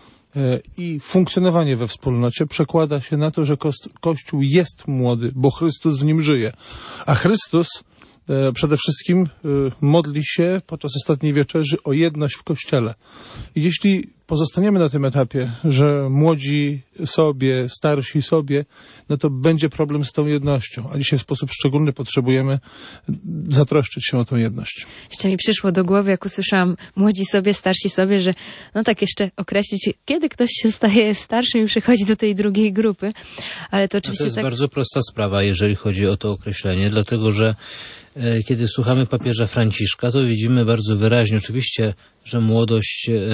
i funkcjonowanie we wspólnocie przekłada się na to, że Kościół jest młody, bo Chrystus w nim żyje. A Chrystus przede wszystkim modli się podczas ostatniej wieczerzy o jedność w Kościele. I jeśli pozostaniemy na tym etapie, że młodzi sobie, starsi sobie, no to będzie problem z tą jednością. A dzisiaj w sposób szczególny potrzebujemy zatroszczyć się o tą jedność. Jeszcze mi przyszło do głowy, jak usłyszałam młodzi sobie, starsi sobie, że no tak jeszcze określić, kiedy ktoś się staje starszym i przychodzi do tej drugiej grupy. Ale to oczywiście to jest tak... bardzo prosta sprawa, jeżeli chodzi o to określenie, dlatego że e, kiedy słuchamy papieża Franciszka, to widzimy bardzo wyraźnie, oczywiście, że młodość, e,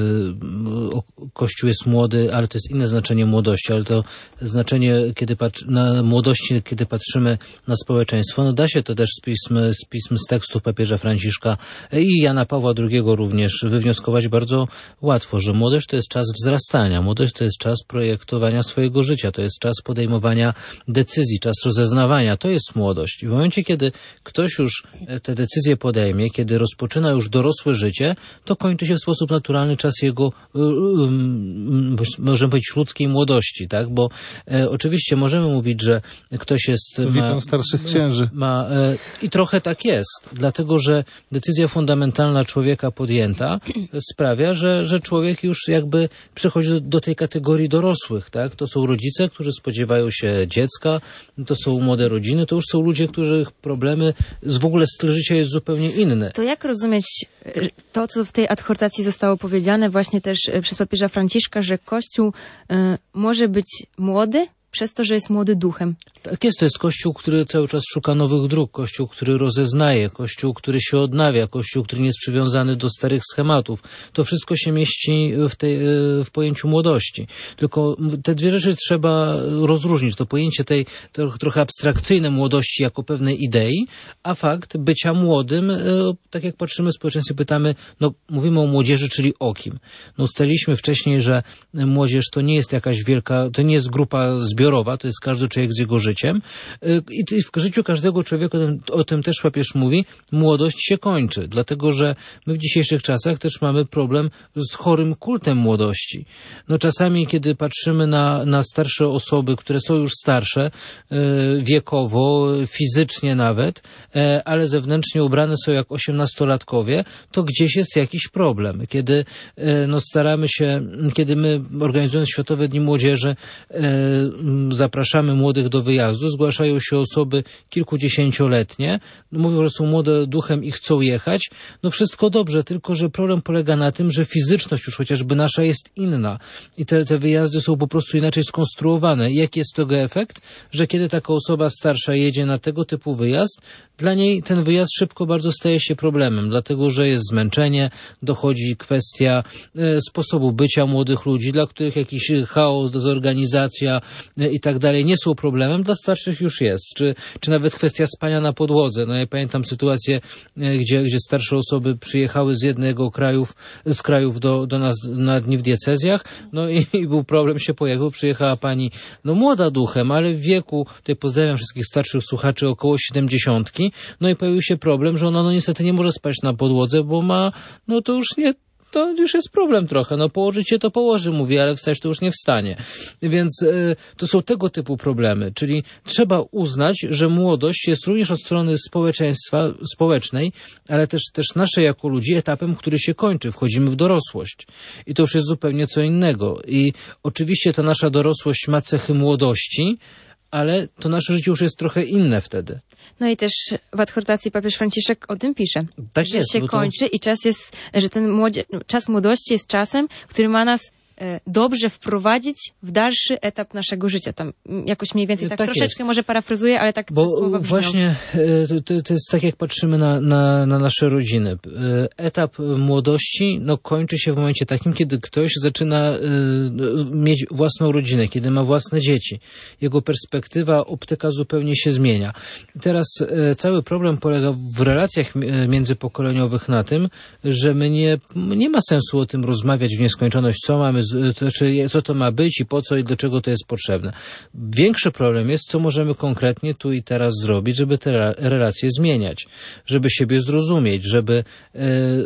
Kościół jest młody, ale to jest inne znaczenie młodości, ale to znaczenie, kiedy patr- na młodości, kiedy patrzymy na społeczeństwo, no da się to też z pism, z pism, z tekstów papieża Franciszka i Jana Pawła drugiego również wywnioskować bardzo łatwo, że młodość to jest czas wzrastania, młodość to jest czas projektowania swojego życia, to jest czas podejmowania decyzji, czas rozeznawania, to jest młodość. I w momencie, kiedy ktoś już te decyzje podejmie, kiedy rozpoczyna już dorosłe życie, to kończy się w sposób naturalny czas jego, możemy powiedzieć, ludzkiej młodości, tak? Bo e, oczywiście możemy mówić, że ktoś jest... To witam starszych księży. Ma, e, I trochę tak jest, dlatego że decyzja fundamentalna człowieka podjęta sprawia, że, że człowiek już jakby przechodzi do, do tej kategorii dorosłych, tak? To są rodzice, którzy spodziewają się dziecka, to są młode rodziny, to już są ludzie, których problemy, w ogóle styl życia jest zupełnie inny. To jak rozumieć to, co w tej adhortacji zostało powiedziane właśnie też przez papieża Franciszka, że Kościół y, może być młody przez to, że jest młody duchem? Tak jest, to jest Kościół, który cały czas szuka nowych dróg, Kościół, który rozeznaje, Kościół, który się odnawia, Kościół, który nie jest przywiązany do starych schematów. To wszystko się mieści w, tej, w pojęciu młodości. Tylko te dwie rzeczy trzeba rozróżnić. To pojęcie tej to trochę abstrakcyjnej młodości jako pewnej idei, a fakt bycia młodym, tak jak patrzymy w społeczeństwie, pytamy, no mówimy o młodzieży, czyli o kim? No ustaliliśmy wcześniej, że młodzież to nie jest jakaś wielka, to nie jest grupa zbiorowa, zbiorowa, to jest każdy człowiek z jego życiem. I w życiu każdego człowieka, o tym też papież mówi, młodość się kończy, dlatego że my w dzisiejszych czasach też mamy problem z chorym kultem młodości. No czasami, kiedy patrzymy na, na starsze osoby, które są już starsze, wiekowo, fizycznie nawet, ale zewnętrznie ubrane są jak osiemnastolatkowie, to gdzieś jest jakiś problem. Kiedy no, staramy się, kiedy my organizując Światowe Dni Młodzieży zapraszamy młodych do wyjazdu, zgłaszają się osoby kilkudziesięcioletnie, mówią, że są młode duchem i chcą jechać, no wszystko dobrze, tylko że problem polega na tym, że fizyczność już chociażby nasza jest inna i te, te wyjazdy są po prostu inaczej skonstruowane. I jaki jest tego efekt? Że kiedy taka osoba starsza jedzie na tego typu wyjazd, dla niej ten wyjazd szybko bardzo staje się problemem, dlatego że jest zmęczenie, dochodzi kwestia e, sposobu bycia młodych ludzi, dla których jakiś chaos, dezorganizacja e, i tak dalej nie są problemem, dla starszych już jest. Czy, czy nawet kwestia spania na podłodze. No ja pamiętam sytuację, e, gdzie, gdzie starsze osoby przyjechały z jednego krajów, z krajów do, do nas na dni w diecezjach, no i, i był problem, się pojawił, przyjechała pani, no młoda duchem, ale w wieku, tutaj pozdrawiam wszystkich starszych słuchaczy, około siedemdziesiątki, no i pojawił się problem, że ona no niestety nie może spać na podłodze, bo ma, no to już nie, to już jest problem trochę, no położyć się to położy, mówi, ale wstać to już nie wstanie. Więc y, to są tego typu problemy, czyli trzeba uznać, że młodość jest również od strony społeczeństwa, społecznej, ale też, też naszej jako ludzi etapem, który się kończy, wchodzimy w dorosłość i to już jest zupełnie co innego i oczywiście ta nasza dorosłość ma cechy młodości, ale to nasze życie już jest trochę inne wtedy. No i też w adhortacji papież Franciszek o tym pisze, tak że jest, się to... kończy i czas jest, że ten młodzie... czas młodości jest czasem, który ma nas e, dobrze wprowadzić w dalszy etap naszego życia. Tam jakoś mniej więcej tak, tak troszeczkę jest. może parafrazuję, ale tak Bo te słowa brzmią. właśnie to, to jest tak, jak patrzymy na, na, na nasze rodziny. Etap młodości no, kończy się w momencie takim, kiedy ktoś zaczyna y, mieć własną rodzinę, kiedy ma własne dzieci. Jego perspektywa, optyka zupełnie się zmienia. I teraz y, cały problem polega w relacjach międzypokoleniowych na tym, że my nie, nie ma sensu o tym rozmawiać w nieskończoność, co mamy, to, czy, co to ma być i po co i do czego to jest potrzebne. Większy problem jest, co możemy konkretnie tu i teraz zrobić, żeby te relacje zmieniać, żeby siebie zrozumieć, żeby e,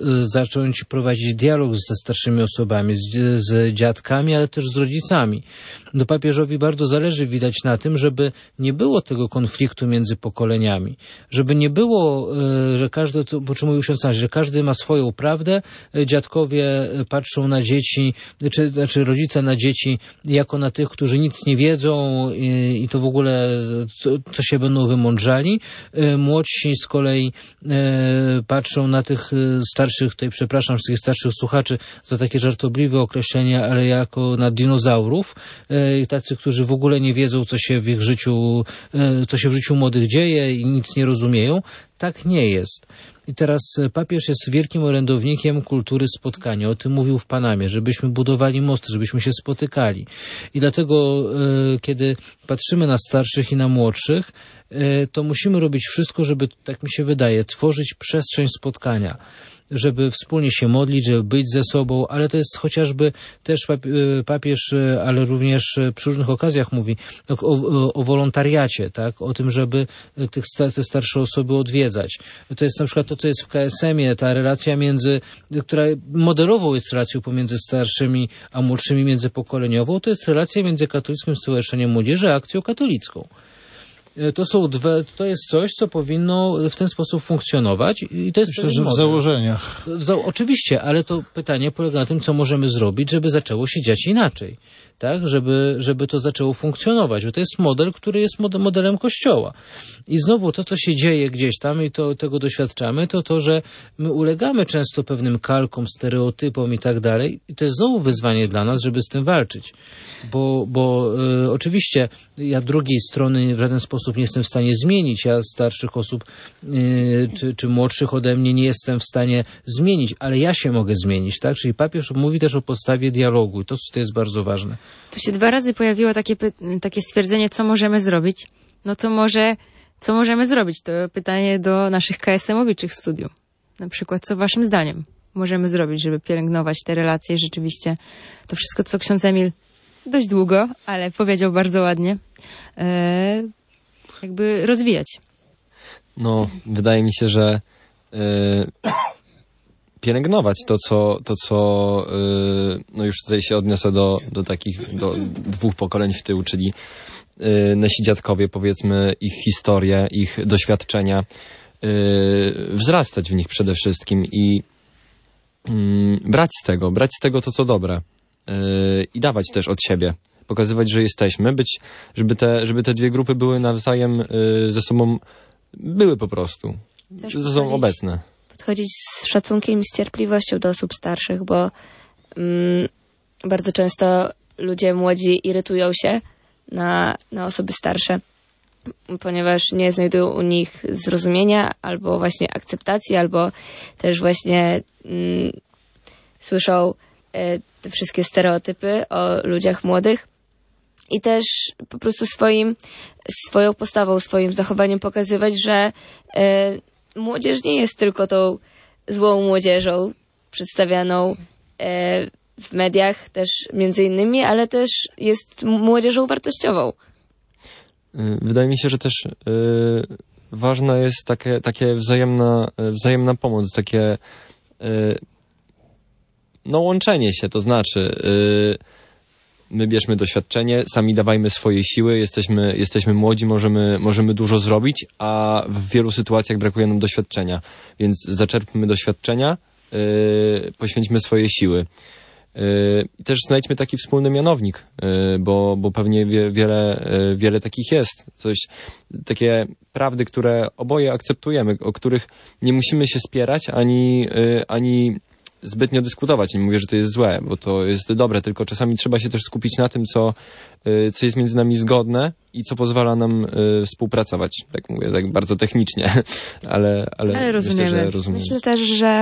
zacząć prowadzić dialog ze starszymi osobami, z, z dziadkami, ale też z rodzicami. No, papieżowi bardzo zależy, widać, na tym, żeby nie było tego konfliktu między pokoleniami, żeby nie było, e, że każdy, to, po czym mówił ksiądz, że każdy ma swoją prawdę, dziadkowie patrzą na dzieci, czy znaczy rodzice na dzieci jako na tych, którzy nic nie wiedzą i, i to w ogóle co, co się będą wymądrzali. Młodsi z kolei e, patrzą na tych starszych, tutaj przepraszam wszystkich starszych słuchaczy za takie żartobliwe określenia, ale jako na dinozaurów, e, tacy, którzy w ogóle nie wiedzą, co się w ich życiu, e, co się w życiu młodych dzieje i nic nie rozumieją. Tak nie jest. I teraz papież jest wielkim orędownikiem kultury spotkania. O tym mówił w Panamie, żebyśmy budowali mosty, żebyśmy się spotykali. I dlatego, e, kiedy patrzymy na starszych i na młodszych, e, to musimy robić wszystko, żeby, tak mi się wydaje, tworzyć przestrzeń spotkania, żeby wspólnie się modlić, żeby być ze sobą, ale to jest chociażby też papież, ale również przy różnych okazjach mówi o, o, o wolontariacie, tak? O tym, żeby tych, te starsze osoby odwiedzać. To jest na przykład to, co jest w K S M-ie, ta relacja między, która modelową jest relacją pomiędzy starszymi a młodszymi, międzypokoleniową, to jest relacja między Katolickim Stowarzyszeniem Młodzieży a Akcją Katolicką. To są dwie, to jest coś, co powinno w ten sposób funkcjonować i to jest Myślę, że w założeniach. W za, oczywiście, ale to pytanie polega na tym, co możemy zrobić, żeby zaczęło się dziać inaczej, tak? Żeby, żeby to zaczęło funkcjonować, bo to jest model, który jest mod, modelem Kościoła. I znowu to, co się dzieje gdzieś tam i to, tego doświadczamy, to to, że my ulegamy często pewnym kalkom, stereotypom i tak dalej i to jest znowu wyzwanie dla nas, żeby z tym walczyć. Bo, bo y, oczywiście ja drugiej strony w żaden sposób nie jestem w stanie zmienić. Ja starszych osób y, czy, czy młodszych ode mnie nie jestem w stanie zmienić, ale ja się mogę zmienić, tak? Czyli papież mówi też o podstawie dialogu i to, to jest bardzo ważne. Tu się dwa razy pojawiło takie, takie stwierdzenie, co możemy zrobić. No to może, co możemy zrobić? To pytanie do naszych K S M-owiczych w studiu. Na przykład, co waszym zdaniem możemy zrobić, żeby pielęgnować te relacje? Rzeczywiście to wszystko, co ksiądz Emil dość długo, ale powiedział bardzo ładnie. e, jakby rozwijać. No, wydaje mi się, że yy, pielęgnować to, co, to, co yy, no już tutaj się odniosę do, do takich, do dwóch pokoleń w tył, czyli yy, nasi dziadkowie, powiedzmy, ich historię, ich doświadczenia, yy, wzrastać w nich przede wszystkim i yy, brać z tego, brać z tego to, co dobre yy, i dawać też od siebie. Pokazywać, że jesteśmy, być, żeby te, żeby te dwie grupy były nawzajem yy, ze sobą, były po prostu, Też że są obecne. Podchodzić z szacunkiem i z cierpliwością do osób starszych, bo mm, bardzo często ludzie młodzi irytują się na, na osoby starsze, ponieważ nie znajdują u nich zrozumienia, albo właśnie akceptacji, albo też właśnie mm, słyszą e, te wszystkie stereotypy o ludziach młodych. I też po prostu swoim, swoją postawą, swoim zachowaniem pokazywać, że e, młodzież nie jest tylko tą złą młodzieżą przedstawianą e, w mediach też między innymi, ale też jest młodzieżą wartościową. Wydaje mi się, że też y, ważna jest takie, takie wzajemna, wzajemna pomoc, takie y, no łączenie się, to znaczy y, my bierzmy doświadczenie, sami dawajmy swoje siły, jesteśmy, jesteśmy młodzi, możemy, możemy dużo zrobić, a w wielu sytuacjach brakuje nam doświadczenia. Więc zaczerpmy doświadczenia, yy, poświęćmy swoje siły. I też znajdźmy taki wspólny mianownik, yy, bo, bo pewnie wie, wiele, yy, wiele takich jest. Coś, takie prawdy, które oboje akceptujemy, o których nie musimy się spierać, ani, yy, ani zbytnio dyskutować. Nie mówię, że to jest złe, bo to jest dobre, tylko czasami trzeba się też skupić na tym, co, co jest między nami zgodne i co pozwala nam współpracować. Tak mówię, tak bardzo technicznie, ale, ale, ale myślę, że rozumiemy. Myślę też, że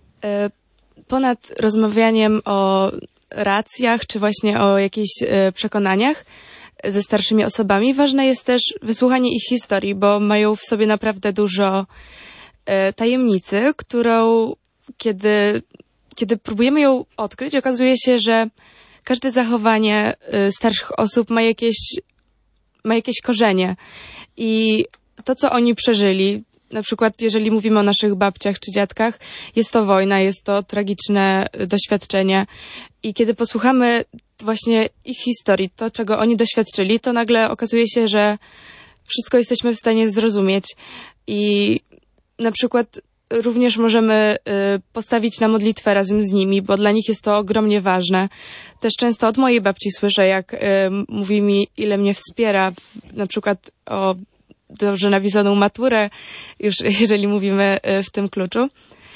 ponad rozmawianiem o racjach, czy właśnie o jakichś przekonaniach ze starszymi osobami, ważne jest też wysłuchanie ich historii, bo mają w sobie naprawdę dużo tajemnicy, którą Kiedy, kiedy próbujemy ją odkryć, okazuje się, że każde zachowanie starszych osób ma jakieś, ma jakieś korzenie. I to, co oni przeżyli, na przykład jeżeli mówimy o naszych babciach czy dziadkach, jest to wojna, jest to tragiczne doświadczenie. I kiedy posłuchamy właśnie ich historii, to, czego oni doświadczyli, to nagle okazuje się, że wszystko jesteśmy w stanie zrozumieć. I na przykład również możemy postawić na modlitwę razem z nimi, bo dla nich jest to ogromnie ważne. Też często od mojej babci słyszę, jak mówi mi, ile mnie wspiera, na przykład o dobrze nawiązaną maturę, już jeżeli mówimy w tym kluczu.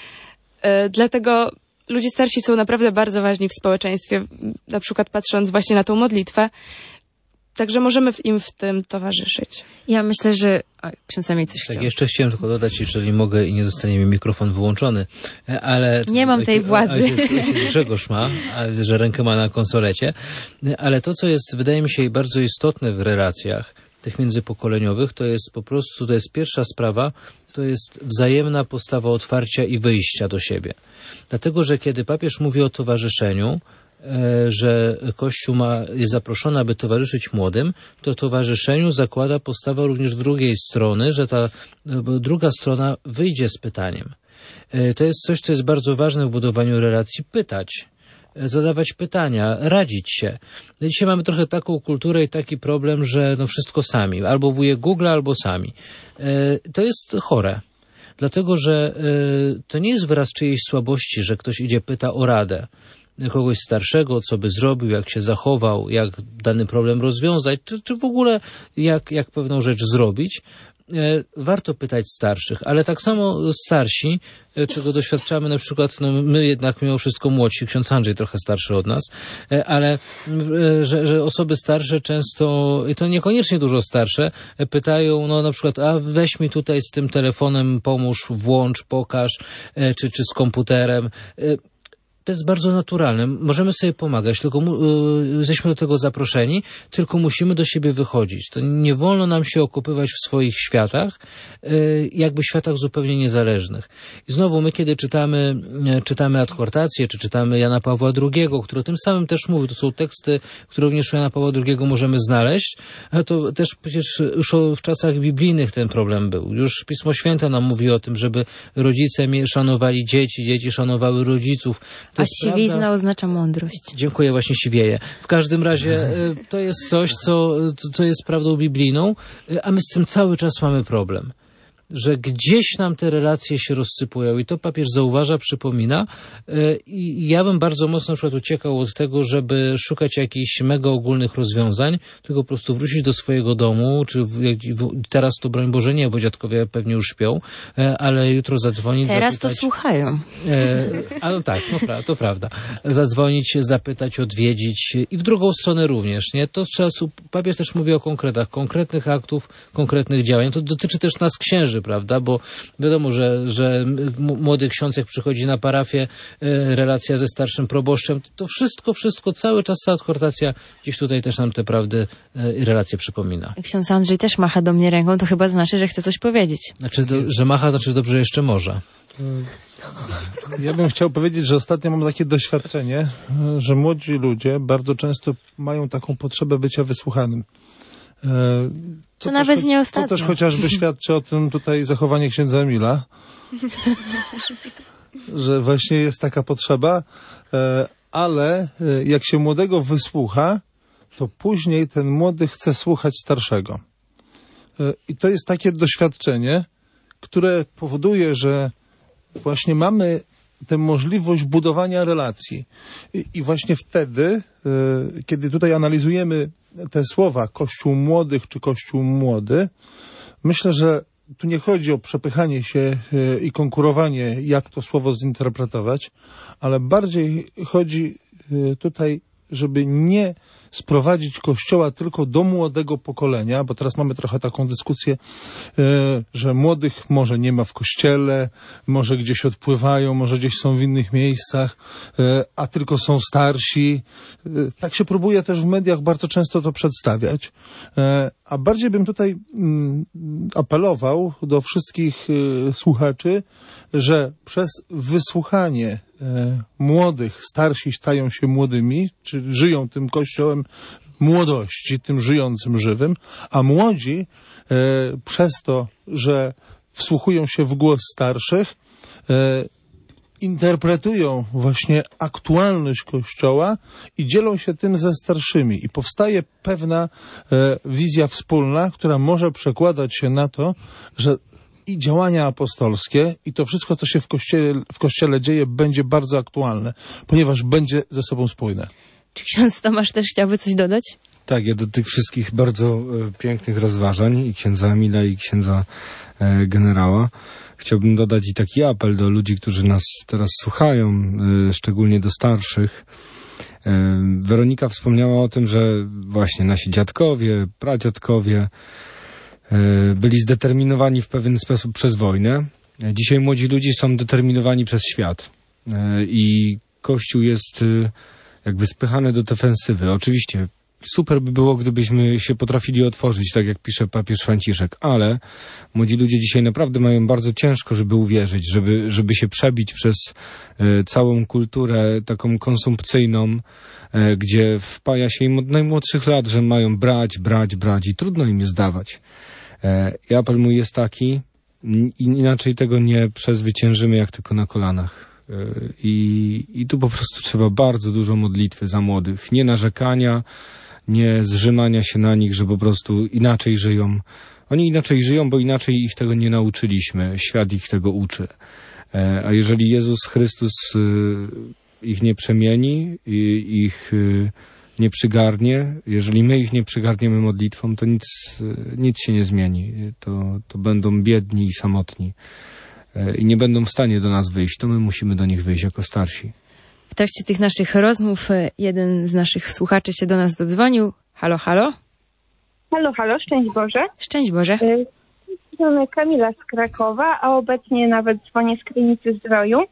Dlatego ludzie starsi są naprawdę bardzo ważni w społeczeństwie, na przykład patrząc właśnie na tą modlitwę. Także możemy im w tym towarzyszyć. Ja myślę, że... A, ksiądz Emil coś tak, chciał. jeszcze chciałem tylko dodać, jeżeli mogę i nie zostanie mi mikrofon wyłączony, ale... Nie mam tej władzy. Ojciec Grzegorz ma, a widzę, że rękę ma na konsolecie, ale to, co jest, wydaje mi się, bardzo istotne w relacjach tych międzypokoleniowych, to jest po prostu, to jest pierwsza sprawa, to jest wzajemna postawa otwarcia i wyjścia do siebie. Dlatego, że kiedy papież mówi o towarzyszeniu, że Kościół ma, jest zaproszony, aby towarzyszyć młodym, to towarzyszeniu zakłada postawa również drugiej strony, że ta druga strona wyjdzie z pytaniem. To jest coś, co jest bardzo ważne w budowaniu relacji, pytać, zadawać pytania, radzić się. Dzisiaj mamy trochę taką kulturę i taki problem, że no wszystko sami, albo wujek Google, albo sami. To jest chore. Dlatego, że to nie jest wyraz czyjejś słabości, że ktoś idzie, pyta o radę kogoś starszego, co by zrobił, jak się zachował, jak dany problem rozwiązać, czy, czy w ogóle jak, jak pewną rzecz zrobić. Warto pytać starszych, ale tak samo starsi, czego doświadczamy na przykład, no my jednak mimo wszystko młodsi, ksiądz Andrzej trochę starszy od nas, ale że, że osoby starsze często, i to niekoniecznie dużo starsze, pytają, no na przykład, a weź mi tutaj z tym telefonem, pomóż, włącz, pokaż, czy, czy z komputerem. To jest bardzo naturalne. Możemy sobie pomagać, tylko mu, y, jesteśmy do tego zaproszeni, tylko musimy do siebie wychodzić. To nie wolno nam się okopywać w swoich światach, y, jakby światach zupełnie niezależnych. I znowu my, kiedy czytamy, y, czytamy adhortację, czy czytamy Jana Pawła drugiego, który o tym samym też mówi, to są teksty, które również u Jana Pawła drugiego możemy znaleźć, to też przecież już w czasach biblijnych ten problem był. Już Pismo Święte nam mówi o tym, żeby rodzice szanowali dzieci, dzieci szanowały rodziców. To A siwizna prawda... oznacza mądrość. Dziękuję, właśnie siwieję. W każdym razie to jest coś, co, co jest prawdą biblijną, a my z tym cały czas mamy problem. Że gdzieś nam te relacje się rozsypują i to papież zauważa, przypomina i ja bym bardzo mocno na przykład uciekał od tego, żeby szukać jakichś mega ogólnych rozwiązań, tylko po prostu wrócić do swojego domu, czy w, w, teraz to broń Boże nie, bo dziadkowie pewnie już śpią, ale jutro zadzwonić, teraz zapytać... to słuchają. E, ale tak, no, to prawda. Zadzwonić, zapytać, odwiedzić i w drugą stronę również, nie? To trzeba, papież też mówi o konkretach, konkretnych aktów, konkretnych działań. To dotyczy też nas księży, prawda, bo wiadomo, że, że młody ksiądz jak przychodzi na parafię, relacja ze starszym proboszczem, to wszystko, wszystko, cały czas ta adhortacja gdzieś tutaj też nam te prawdy i relacje przypomina. Ksiądz Andrzej też macha do mnie ręką, to chyba znaczy, że chce coś powiedzieć. Znaczy, to, że macha, znaczy dobrze jeszcze może. Ja bym chciał powiedzieć, że ostatnio mam takie doświadczenie, że młodzi ludzie bardzo często mają taką potrzebę bycia wysłuchanym. To, to nawet nie ostatnio. To też chociażby świadczy o tym tutaj zachowanie księdza Emila, że właśnie jest taka potrzeba, ale jak się młodego wysłucha, to później ten młody chce słuchać starszego. I to jest takie doświadczenie, które powoduje, że właśnie mamy tę możliwość budowania relacji. I, i właśnie wtedy, kiedy tutaj analizujemy te słowa Kościół młodych czy Kościół młody, myślę, że tu nie chodzi o przepychanie się i konkurowanie, jak to słowo zinterpretować, ale bardziej chodzi tutaj, żeby nie sprowadzić Kościoła tylko do młodego pokolenia, bo teraz mamy trochę taką dyskusję, że młodych może nie ma w Kościele, może gdzieś odpływają, może gdzieś są w innych miejscach, a tylko są starsi. Tak się próbuje też w mediach bardzo często to przedstawiać. A bardziej bym tutaj apelował do wszystkich słuchaczy, że przez wysłuchanie młodych, starsi stają się młodymi, czy żyją tym Kościołem młodości, tym żyjącym, żywym, a młodzi e, przez to, że wsłuchują się w głos starszych, e, interpretują właśnie aktualność Kościoła i dzielą się tym ze starszymi. I powstaje pewna e, wizja wspólna, która może przekładać się na to, że i działania apostolskie, i to wszystko, co się w kościele, w kościele dzieje, będzie bardzo aktualne, ponieważ będzie ze sobą spójne. Czy ksiądz Tomasz też chciałby coś dodać? Tak, ja do tych wszystkich bardzo e, pięknych rozważań i księdza Emila, i księdza e, generała chciałbym dodać i taki apel do ludzi, którzy nas teraz słuchają, e, szczególnie do starszych. E, Weronika wspomniała o tym, że właśnie nasi dziadkowie, pradziadkowie byli zdeterminowani w pewien sposób przez wojnę. Dzisiaj młodzi ludzie są determinowani przez świat. I Kościół jest jakby spychany do defensywy. Oczywiście super by było, gdybyśmy się potrafili otworzyć, tak jak pisze papież Franciszek, ale młodzi ludzie dzisiaj naprawdę mają bardzo ciężko, żeby uwierzyć, żeby, żeby się przebić przez całą kulturę taką konsumpcyjną, gdzie wpaja się im od najmłodszych lat, że mają brać, brać, brać i trudno im jest dawać. I apel mój jest taki, inaczej tego nie przezwyciężymy jak tylko na kolanach. I, i tu po prostu trzeba bardzo dużo modlitwy za młodych. Nie narzekania, nie zrzymania się na nich, że po prostu inaczej żyją. Oni inaczej żyją, bo inaczej ich tego nie nauczyliśmy. Świat ich tego uczy. A jeżeli Jezus Chrystus ich nie przemieni, ich nie przygarnie, jeżeli my ich nie przygarniemy modlitwą, to nic, nic się nie zmieni. To, to będą biedni i samotni. I nie będą w stanie do nas wyjść. To my musimy do nich wyjść jako starsi. W trakcie tych naszych rozmów jeden z naszych słuchaczy się do nas dodzwonił. Halo, halo? Halo, halo, szczęść Boże. Szczęść Boże. Mamy Kamila z Krakowa, a obecnie nawet dzwonię z Krynicy Zdroju.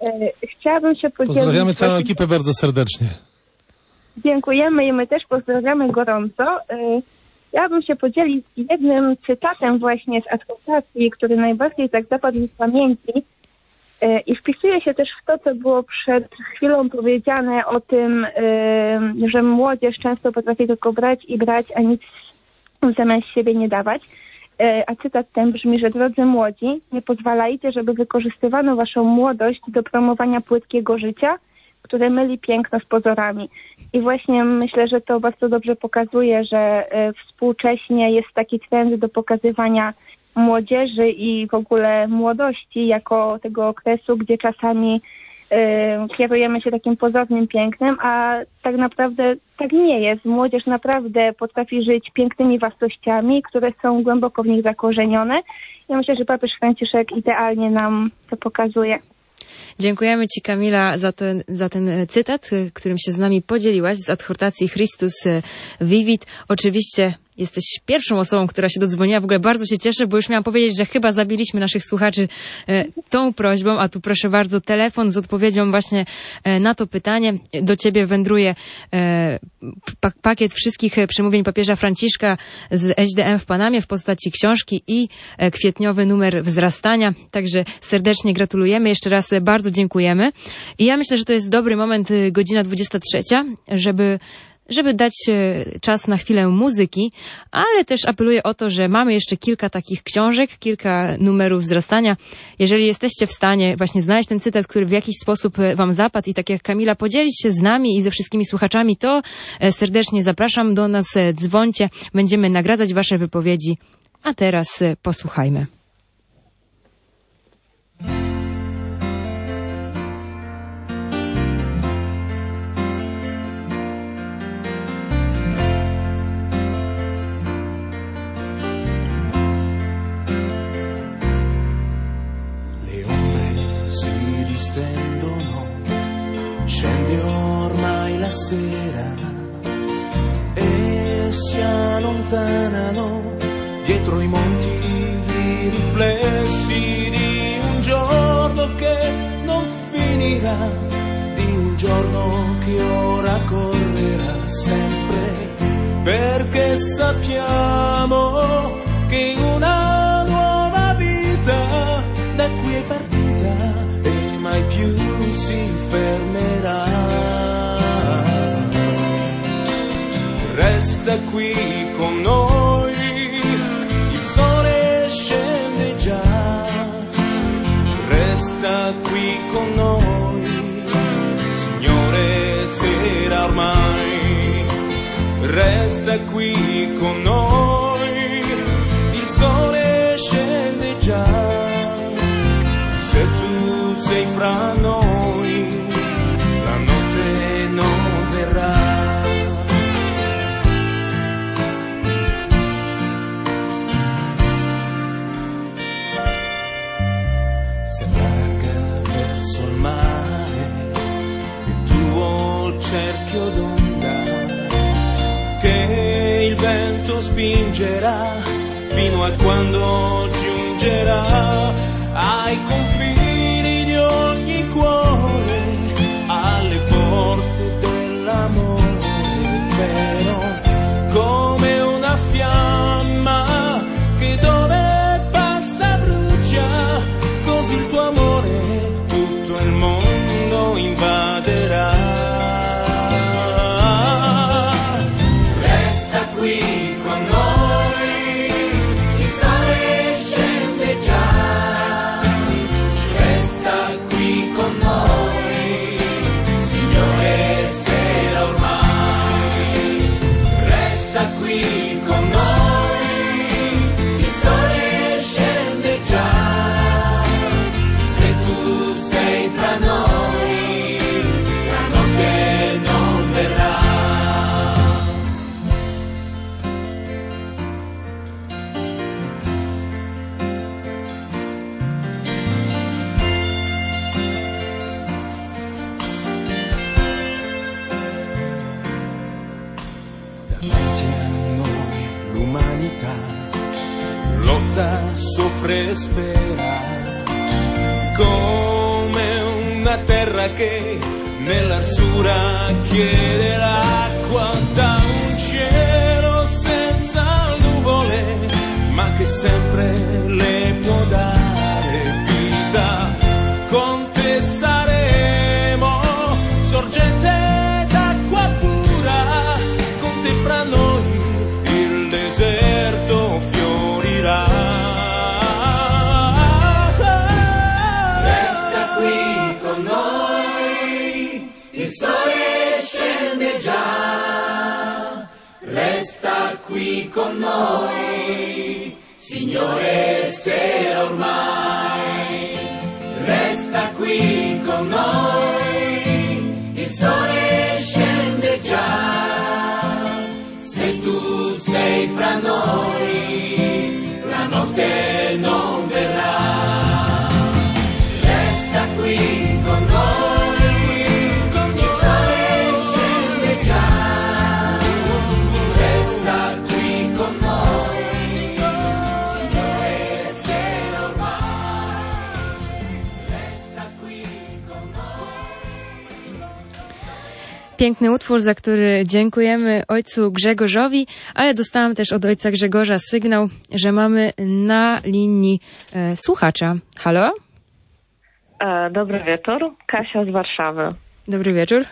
Chciałabym się podzielić... Pozdrawiamy całą ekipę bardzo serdecznie. Dziękujemy i my też pozdrawiamy gorąco. Chciałabym się podzielić jednym cytatem właśnie z adhortacji, który najbardziej tak zapadł mi w pamięci i wpisuje się też w to, co było przed chwilą powiedziane o tym, że młodzież często potrafi tylko brać i brać, a nic zamiast siebie nie dawać. A cytat ten brzmi, że drodzy młodzi, nie pozwalajcie, żeby wykorzystywano waszą młodość do promowania płytkiego życia, które myli piękno z pozorami. I właśnie myślę, że to bardzo dobrze pokazuje, że współcześnie jest taki trend do pokazywania młodzieży i w ogóle młodości jako tego okresu, gdzie czasami y, kierujemy się takim pozornym pięknem, a tak naprawdę tak nie jest. Młodzież naprawdę potrafi żyć pięknymi wartościami, które są głęboko w nich zakorzenione. Ja myślę, że papież Franciszek idealnie nam to pokazuje. Dziękujemy Ci, Kamila, za ten, za ten cytat, którym się z nami podzieliłaś z adhortacji Christus Vivit. Oczywiście jesteś pierwszą osobą, która się dodzwoniła. W ogóle bardzo się cieszę, bo już miałam powiedzieć, że chyba zabiliśmy naszych słuchaczy e, tą prośbą, a tu proszę bardzo, telefon z odpowiedzią właśnie e, na to pytanie. Do Ciebie wędruje e, pak- pakiet wszystkich przemówień papieża Franciszka z H D M w Panamie w postaci książki i e, kwietniowy numer wzrastania. Także serdecznie gratulujemy. Jeszcze raz bardzo dziękujemy. I ja myślę, że to jest dobry moment, godzina dwudziesta trzecia, żeby żeby dać czas na chwilę muzyki, ale też apeluję o to, że mamy jeszcze kilka takich książek, kilka numerów wzrastania. Jeżeli jesteście w stanie właśnie znaleźć ten cytat, który w jakiś sposób wam zapadł i tak jak Kamila podzielić się z nami i ze wszystkimi słuchaczami, to serdecznie zapraszam do nas, dzwońcie, będziemy nagradzać wasze wypowiedzi. A teraz posłuchajmy. Scende ormai la sera e si allontanano dietro i monti i riflessi di un giorno che non finirà, di un giorno che ora correrà sempre, perché sappiamo che una nuova vita da qui è partita e mai più si fermerà. Resta qui con noi, il sole scende già. Resta qui con noi, Signore, sera ormai. Resta qui con noi, il sole scende già. Se tu sei fra noi, la notte non verrà. Si allarga verso il mare il tuo cerchio d'onda che il vento spingerà fino a quando giungerà ai confini di ogni cuore, alle porte dell'amore vero, come una fiamma che dove passa brucia, così il tuo amore tutto il mondo invaderà. Resta qui con noi, il sole scende già. Lotta, soffre e spera come una una terra che nell'arsura chiede l'acqua, da un cielo senza nuvole, ma che sempre le può dare vita. Con te saremo sorgente d'acqua pura, con te fra noi il deserto fiorirà. Resta qui con noi, il sole scende già. Resta qui con noi, Signore, sera ormai. Resta qui con noi, il sole scende già. Se tu sei fra noi, la notte non verrà. Resta qui con noi, il sole scende già. Resta qui con noi, Signore, sera ormai. Resta qui con noi. Piękny utwór, za który dziękujemy ojcu Grzegorzowi, ale dostałam też od ojca Grzegorza sygnał, że mamy na linii e, słuchacza. Halo? E, dobry wieczór, Kasia z Warszawy. Dobry wieczór.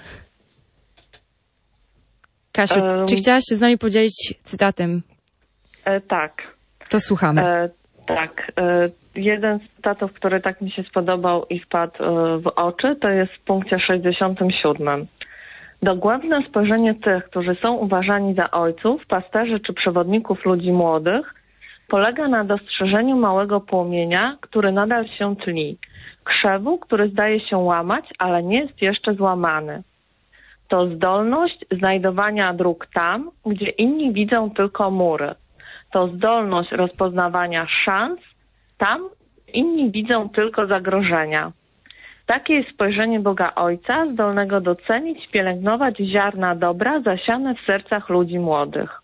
Kasiu, Um, czy chciałaś się z nami podzielić cytatem? E, tak. To słuchamy. E, tak. E, jeden z cytatów, który tak mi się spodobał i wpadł e, w oczy, to jest w punkcie sześćdziesiątym siódmym. Dogłębne spojrzenie tych, którzy są uważani za ojców, pasterzy czy przewodników ludzi młodych, polega na dostrzeżeniu małego płomienia, który nadal się tli. Krzewu, który zdaje się łamać, ale nie jest jeszcze złamany. To zdolność znajdowania dróg tam, gdzie inni widzą tylko mury. To zdolność rozpoznawania szans tam, inni widzą tylko zagrożenia. Takie jest spojrzenie Boga Ojca, zdolnego docenić, pielęgnować ziarna dobra zasiane w sercach ludzi młodych.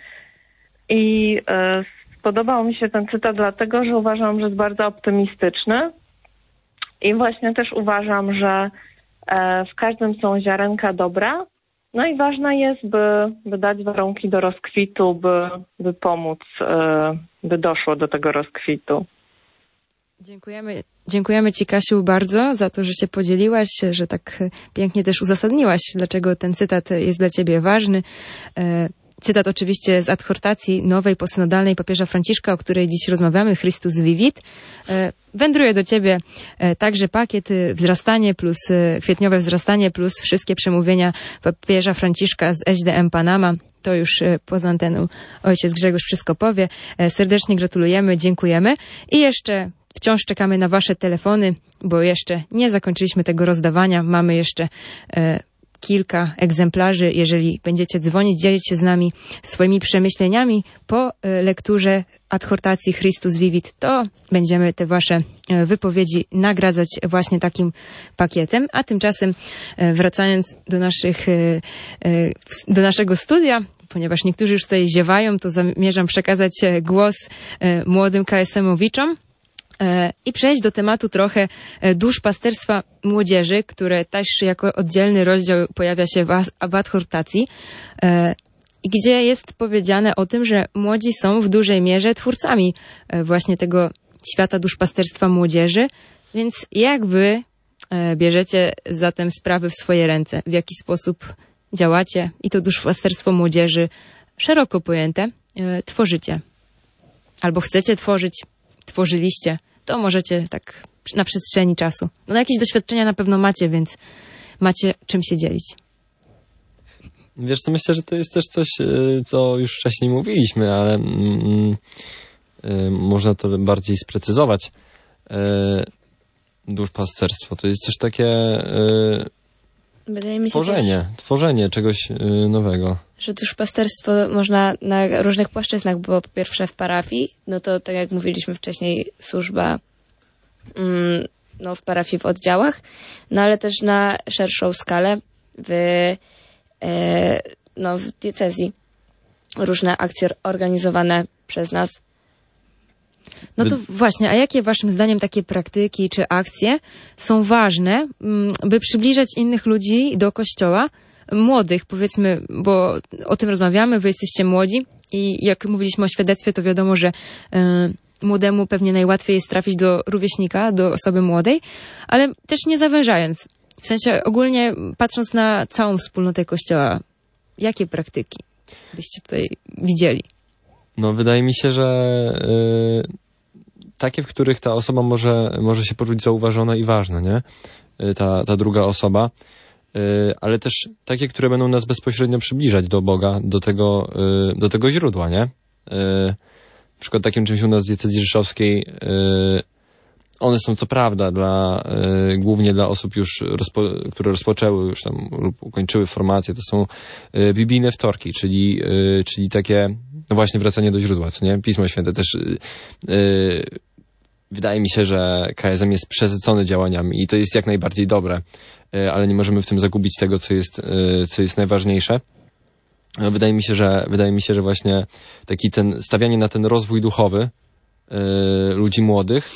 I e, spodobał mi się ten cytat dlatego, że uważam, że jest bardzo optymistyczny i właśnie też uważam, że e, w każdym są ziarenka dobra, no i ważne jest, by, by dać warunki do rozkwitu, by, by pomóc, e, by doszło do tego rozkwitu. Dziękujemy, dziękujemy Ci, Kasiu, bardzo za to, że się podzieliłaś, że tak pięknie też uzasadniłaś, dlaczego ten cytat jest dla Ciebie ważny. Cytat oczywiście z adhortacji nowej posynodalnej papieża Franciszka, o której dziś rozmawiamy, Christus Vivit. Wędruje do Ciebie także pakiet wzrastanie plus kwietniowe wzrastanie plus wszystkie przemówienia papieża Franciszka z S D M Panama. To już poza anteną ojciec Grzegorz wszystko powie. Serdecznie gratulujemy, dziękujemy. I jeszcze wciąż czekamy na Wasze telefony, bo jeszcze nie zakończyliśmy tego rozdawania. Mamy jeszcze e, kilka egzemplarzy. Jeżeli będziecie dzwonić, dzielić się z nami swoimi przemyśleniami po e, lekturze adhortacji Christus Vivit, to będziemy te Wasze e, wypowiedzi nagradzać właśnie takim pakietem. A tymczasem e, wracając do naszych, e, e, do naszego studia, ponieważ niektórzy już tutaj ziewają, to zamierzam przekazać głos e, młodym K S M-owiczom. I przejść do tematu trochę duszpasterstwa młodzieży, które też jako oddzielny rozdział pojawia się w adhortacji, gdzie jest powiedziane o tym, że młodzi są w dużej mierze twórcami właśnie tego świata duszpasterstwa młodzieży. Więc jak wy bierzecie zatem sprawy w swoje ręce? W jaki sposób działacie i to duszpasterstwo młodzieży szeroko pojęte tworzycie? Albo chcecie tworzyć? Tworzyliście, to możecie tak na przestrzeni czasu. No jakieś doświadczenia na pewno macie, więc macie czym się dzielić. Wiesz co, myślę, że to jest też coś, co już wcześniej mówiliśmy, ale mm, y, można to bardziej sprecyzować. Y, duszpasterstwo to jest też takie y, Wydaje mi się tworzenie, też, tworzenie czegoś y, nowego. że duszpasterstwo można na różnych płaszczyznach, bo po pierwsze w parafii, no to tak jak mówiliśmy wcześniej, służba mm, no, w parafii, w oddziałach, no ale też na szerszą skalę w, e, no, w diecezji. Różne akcje organizowane przez nas. No to właśnie, a jakie waszym zdaniem takie praktyki czy akcje są ważne, by przybliżać innych ludzi do Kościoła, młodych powiedzmy, bo o tym rozmawiamy, wy jesteście młodzi i jak mówiliśmy o świadectwie, to wiadomo, że y, młodemu pewnie najłatwiej jest trafić do rówieśnika, do osoby młodej, ale też nie zawężając. W sensie ogólnie patrząc na całą wspólnotę Kościoła, jakie praktyki byście tutaj widzieli? No wydaje mi się, że y, takie, w których ta osoba może, może się poczuć zauważona i ważna, nie? Y, ta, ta druga osoba. Y, ale też takie, które będą nas bezpośrednio przybliżać do Boga, do tego, y, do tego źródła, nie? Y, na przykład takim czymś u nas w diecezji rzeszowskiej, y, one są co prawda dla, y, głównie dla osób już, rozpo, które rozpoczęły już tam lub ukończyły formację, to są y, biblijne wtorki, czyli, y, czyli takie, no właśnie wracanie do źródła, co nie? Pismo Święte też, y, y, wydaje mi się, że K S M jest przesycony działaniami i to jest jak najbardziej dobre, y, ale nie możemy w tym zagubić tego, co jest, y, co jest najważniejsze. Wydaje mi się, że, wydaje mi się, że właśnie taki ten, stawianie na ten rozwój duchowy y, ludzi młodych,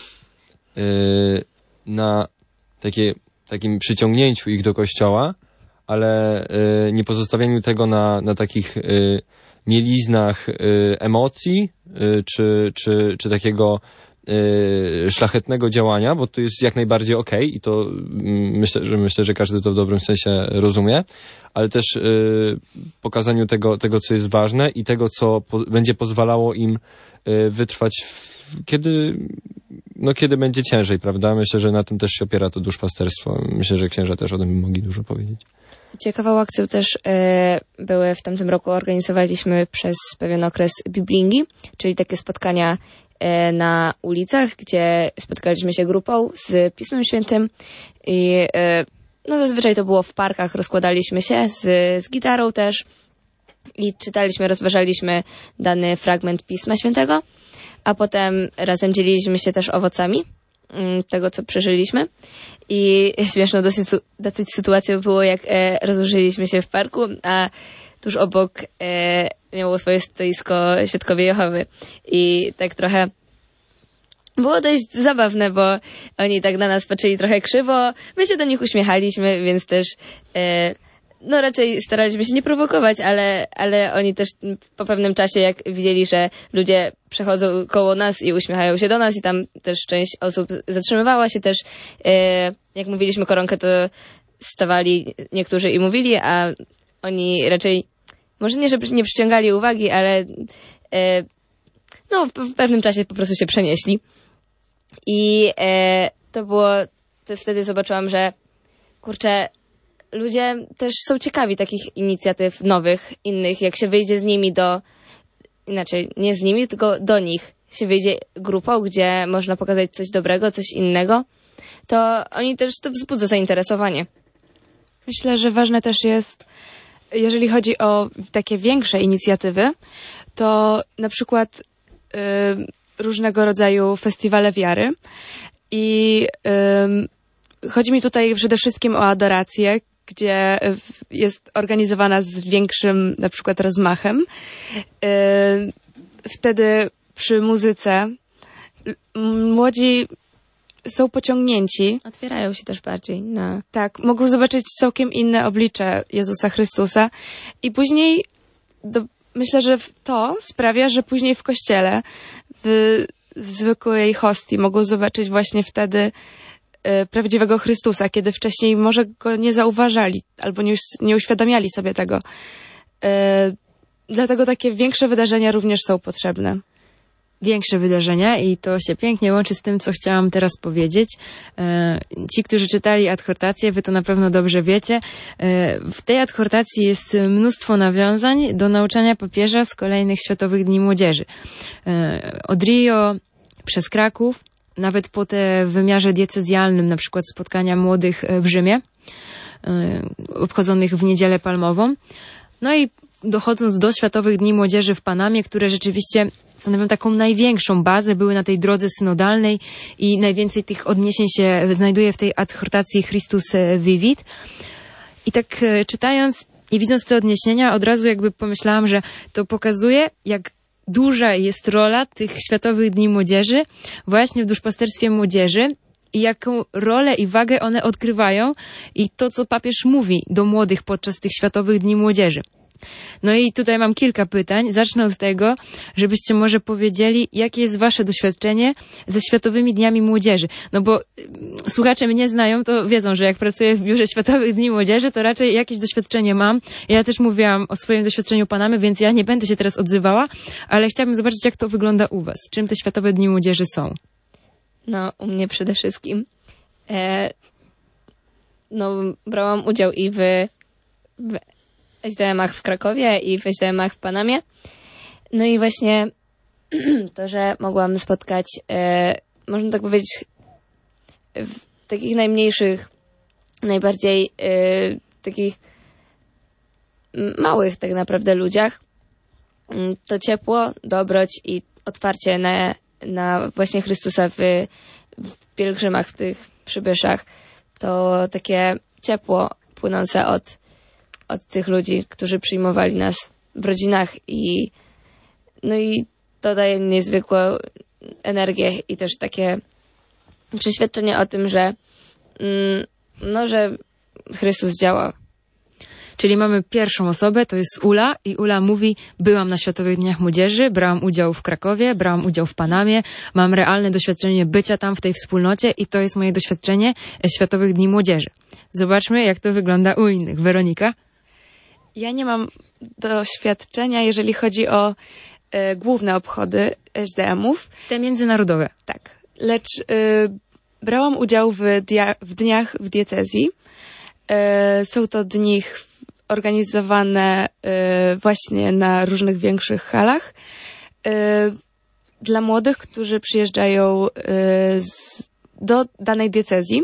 na takie, takim przyciągnięciu ich do Kościoła, ale y, nie pozostawianiu tego na, na takich y, mieliznach y, emocji y, czy, czy, czy takiego y, szlachetnego działania, bo to jest jak najbardziej okej okay i to y, myślę, że myślę, że każdy to w dobrym sensie rozumie, ale też y, pokazaniu tego, tego, co jest ważne i tego, co po, będzie pozwalało im y, wytrwać w, kiedy no kiedy będzie ciężej, prawda? Myślę, że na tym też się opiera to duszpasterstwo. Myślę, że księża też o tym mogli dużo powiedzieć. Ciekawą akcją też e, były w tamtym roku, organizowaliśmy przez pewien okres biblingi, czyli takie spotkania e, na ulicach, gdzie spotkaliśmy się grupą z Pismem Świętym i e, no zazwyczaj to było w parkach, rozkładaliśmy się z, z gitarą też i czytaliśmy, rozważaliśmy dany fragment Pisma Świętego, a potem razem dzieliliśmy się też owocami tego, co przeżyliśmy. I śmieszną dosyć, dosyć sytuacją było, jak e, rozłożyliśmy się w parku, a tuż obok e, miało swoje stoisko Świadkowie Jehowy. I tak trochę było dość zabawne, bo oni tak na nas patrzyli trochę krzywo, my się do nich uśmiechaliśmy, więc też e, no raczej staraliśmy się nie prowokować, ale, ale oni też po pewnym czasie, jak widzieli, że ludzie przechodzą koło nas i uśmiechają się do nas i tam też część osób zatrzymywała się też, e, jak mówiliśmy koronkę, to stawali niektórzy i mówili, a oni raczej, może nie, że nie przyciągali uwagi, ale e, no w pewnym czasie po prostu się przenieśli. I e, to było, to wtedy zobaczyłam, że kurczę, ludzie też są ciekawi takich inicjatyw nowych, innych, jak się wyjdzie z nimi do, inaczej, nie z nimi, tylko do nich się wyjdzie grupą, gdzie można pokazać coś dobrego, coś innego, to oni też, to wzbudza zainteresowanie. Myślę, że ważne też jest, jeżeli chodzi o takie większe inicjatywy, to na przykład y, różnego rodzaju festiwale wiary i y, chodzi mi tutaj przede wszystkim o adorację, gdzie jest organizowana z większym na przykład rozmachem. Wtedy przy muzyce młodzi są pociągnięci. Otwierają się też bardziej. No. Tak, mogą zobaczyć całkiem inne oblicze Jezusa Chrystusa i później do, myślę, że to sprawia, że później w kościele, w zwykłej hostii mogą zobaczyć właśnie wtedy prawdziwego Chrystusa, kiedy wcześniej może go nie zauważali albo nie, nie uświadamiali sobie tego. E, dlatego takie większe wydarzenia również są potrzebne. Większe wydarzenia i to się pięknie łączy z tym, co chciałam teraz powiedzieć. E, ci, którzy czytali adhortację, wy to na pewno dobrze wiecie. E, w tej adhortacji jest mnóstwo nawiązań do nauczania papieża z kolejnych Światowych Dni Młodzieży. E, od Rio przez Kraków, nawet po te wymiarze diecezjalnym, na przykład spotkania młodych w Rzymie, obchodzonych w Niedzielę Palmową. No i dochodząc do Światowych Dni Młodzieży w Panamie, które rzeczywiście stanowią taką największą bazę, były na tej drodze synodalnej i najwięcej tych odniesień się znajduje w tej adhortacji Christus Vivit. I tak czytając i widząc te odniesienia, od razu jakby pomyślałam, że to pokazuje, jak duża jest rola tych Światowych Dni Młodzieży właśnie w duszpasterstwie młodzieży i jaką rolę i wagę one odgrywają i to, co papież mówi do młodych podczas tych Światowych Dni Młodzieży. No i tutaj mam kilka pytań. Zacznę od tego, żebyście może powiedzieli, jakie jest wasze doświadczenie ze Światowymi Dniami Młodzieży. No bo słuchacze mnie znają, to wiedzą, że jak pracuję w Biurze Światowych Dni Młodzieży, to raczej jakieś doświadczenie mam. Ja też mówiłam o swoim doświadczeniu Panamy, więc ja nie będę się teraz odzywała, ale chciałabym zobaczyć, jak to wygląda u was. Czym te Światowe Dni Młodzieży są? No, u mnie przede wszystkim e, no, brałam udział i w, w S D M-ach w Krakowie i w S D M-ach w Panamie. No i właśnie to, że mogłam spotkać, e, można tak powiedzieć, w takich najmniejszych, najbardziej e, takich małych tak naprawdę ludziach, to ciepło, dobroć i otwarcie na, na właśnie Chrystusa w, w pielgrzymach, w tych przybyszach, to takie ciepło płynące od od tych ludzi, którzy przyjmowali nas w rodzinach i no i to daje niezwykłą energię i też takie przeświadczenie o tym, że mm, no, że Chrystus działa. Czyli mamy pierwszą osobę, to jest Ula i Ula mówi, byłam na Światowych Dniach Młodzieży, brałam udział w Krakowie, brałam udział w Panamie, mam realne doświadczenie bycia tam w tej wspólnocie i to jest moje doświadczenie Światowych Dni Młodzieży. Zobaczmy, jak to wygląda u innych. Weronika? Ja nie mam doświadczenia, jeżeli chodzi o e, główne obchody S D M-ów. Te międzynarodowe. Tak. Lecz e, brałam udział w, dia- w dniach w diecezji. E, są to dni organizowane e, właśnie na różnych większych halach. E, dla młodych, którzy przyjeżdżają e, z, do danej diecezji.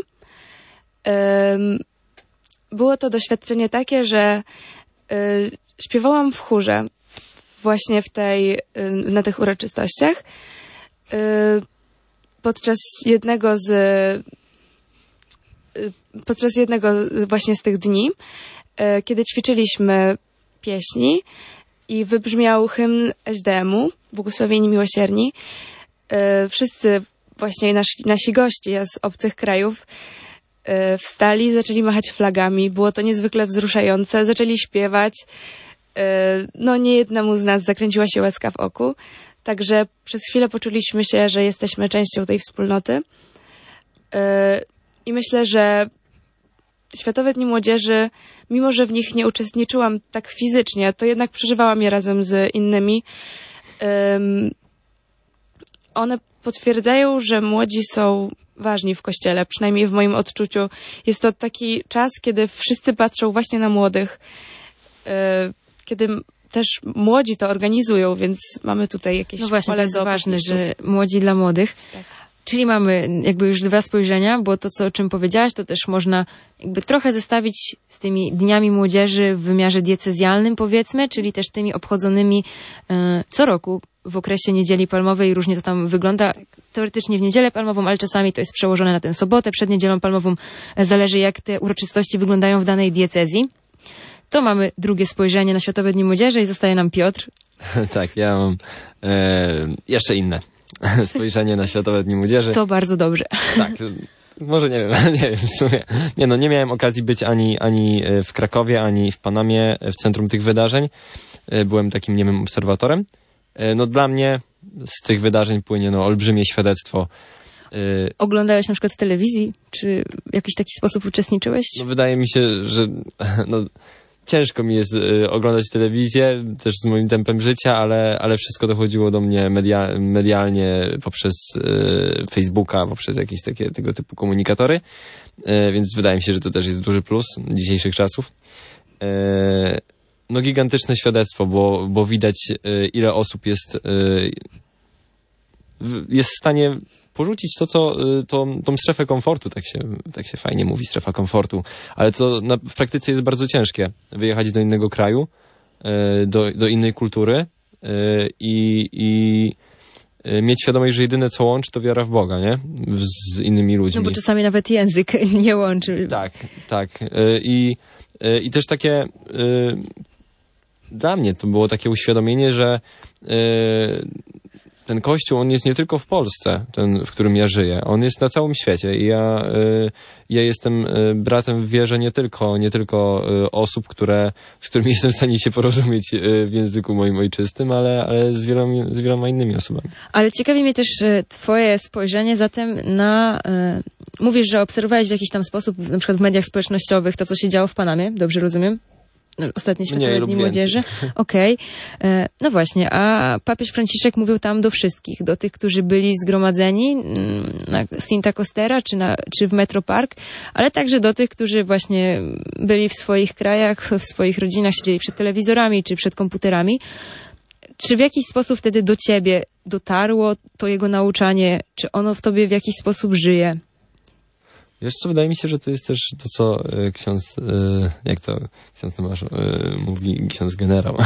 E, było to doświadczenie takie, że Y, śpiewałam w chórze właśnie w tej, y, na tych uroczystościach. Y, podczas jednego z y, podczas jednego właśnie z tych dni, y, kiedy ćwiczyliśmy pieśni i wybrzmiał hymn S D M-u, Błogosławieni Miłosierni, y, wszyscy właśnie nasi, nasi goście z obcych krajów wstali, zaczęli machać flagami. Było to niezwykle wzruszające. Zaczęli śpiewać. No, niejednemu z nas zakręciła się łezka w oku. Także przez chwilę poczuliśmy się, że jesteśmy częścią tej wspólnoty. I myślę, że Światowe Dni Młodzieży, mimo że w nich nie uczestniczyłam tak fizycznie, to jednak przeżywałam je razem z innymi. One potwierdzają, że młodzi są ważni w Kościele, przynajmniej w moim odczuciu. Jest to taki czas, kiedy wszyscy patrzą właśnie na młodych, kiedy też młodzi to organizują, więc mamy tutaj jakieś No właśnie, pole to jest do ważne, popisu. że młodzi dla młodych. Tak. Czyli mamy jakby już dwa spojrzenia, bo to, co, o czym powiedziałaś, to też można jakby trochę zestawić z tymi dniami młodzieży w wymiarze diecezjalnym, powiedzmy, czyli też tymi obchodzonymi e, co roku w okresie Niedzieli Palmowej. Różnie to tam wygląda. Teoretycznie w Niedzielę Palmową, ale czasami to jest przełożone na tę sobotę przed Niedzielą Palmową. Zależy, jak te uroczystości wyglądają w danej diecezji. To mamy drugie spojrzenie na Światowe Dni Młodzieży i zostaje nam Piotr. Tak, ja mam e, jeszcze inne spojrzenie na Światowe Dni Młodzieży. Co bardzo dobrze. Tak, może nie wiem, nie wiem w sumie. Nie no, nie miałem okazji być ani, ani w Krakowie, ani w Panamie w centrum tych wydarzeń. Byłem takim niemym obserwatorem. No dla mnie z tych wydarzeń płynie no olbrzymie świadectwo. Oglądałeś na przykład w telewizji? Czy w jakiś taki sposób uczestniczyłeś? No wydaje mi się, że no, ciężko mi jest y, oglądać telewizję, też z moim tempem życia, ale, ale wszystko dochodziło do mnie media, medialnie poprzez y, Facebooka, poprzez jakieś takie tego typu komunikatory, y, więc wydaje mi się, że to też jest duży plus dzisiejszych czasów. Y, no gigantyczne świadectwo, bo, bo widać y, ile osób jest, y, jest w stanie porzucić to, co, tą, tą strefę komfortu, tak się, tak się fajnie mówi, strefa komfortu, ale to na, w praktyce jest bardzo ciężkie, wyjechać do innego kraju, do, do innej kultury i, i mieć świadomość, że jedyne co łączy to wiara w Boga, nie? Z innymi ludźmi. No bo czasami nawet język nie łączy. Tak, tak. I, i też takie dla mnie to było takie uświadomienie, że yy, ten Kościół, on jest nie tylko w Polsce, ten, w którym ja żyję, on jest na całym świecie i ja, y, ja jestem y, bratem w wierze nie tylko, nie tylko y, osób, które, z którymi jestem w stanie się porozumieć y, w języku moim ojczystym, ale, ale z, wieloma, z wieloma innymi osobami. Ale ciekawi mnie też y, twoje spojrzenie zatem na... Y, mówisz, że obserwowałeś w jakiś tam sposób, na przykład w mediach społecznościowych, to, co się działo w Panamie, dobrze rozumiem? Ostatnie Światowe Dni Młodzieży. Okej. Okay. No właśnie, a papież Franciszek mówił tam do wszystkich, do tych, którzy byli zgromadzeni na Santa Costera czy, na, czy w Metro Park, ale także do tych, którzy właśnie byli w swoich krajach, w swoich rodzinach, siedzieli przed telewizorami czy przed komputerami. Czy w jakiś sposób wtedy do ciebie dotarło to jego nauczanie? Czy ono w tobie w jakiś sposób żyje? Wiesz co, wydaje mi się, że to jest też to, co y, ksiądz, y, jak to ksiądz Tomasz y, mówi, ksiądz generał,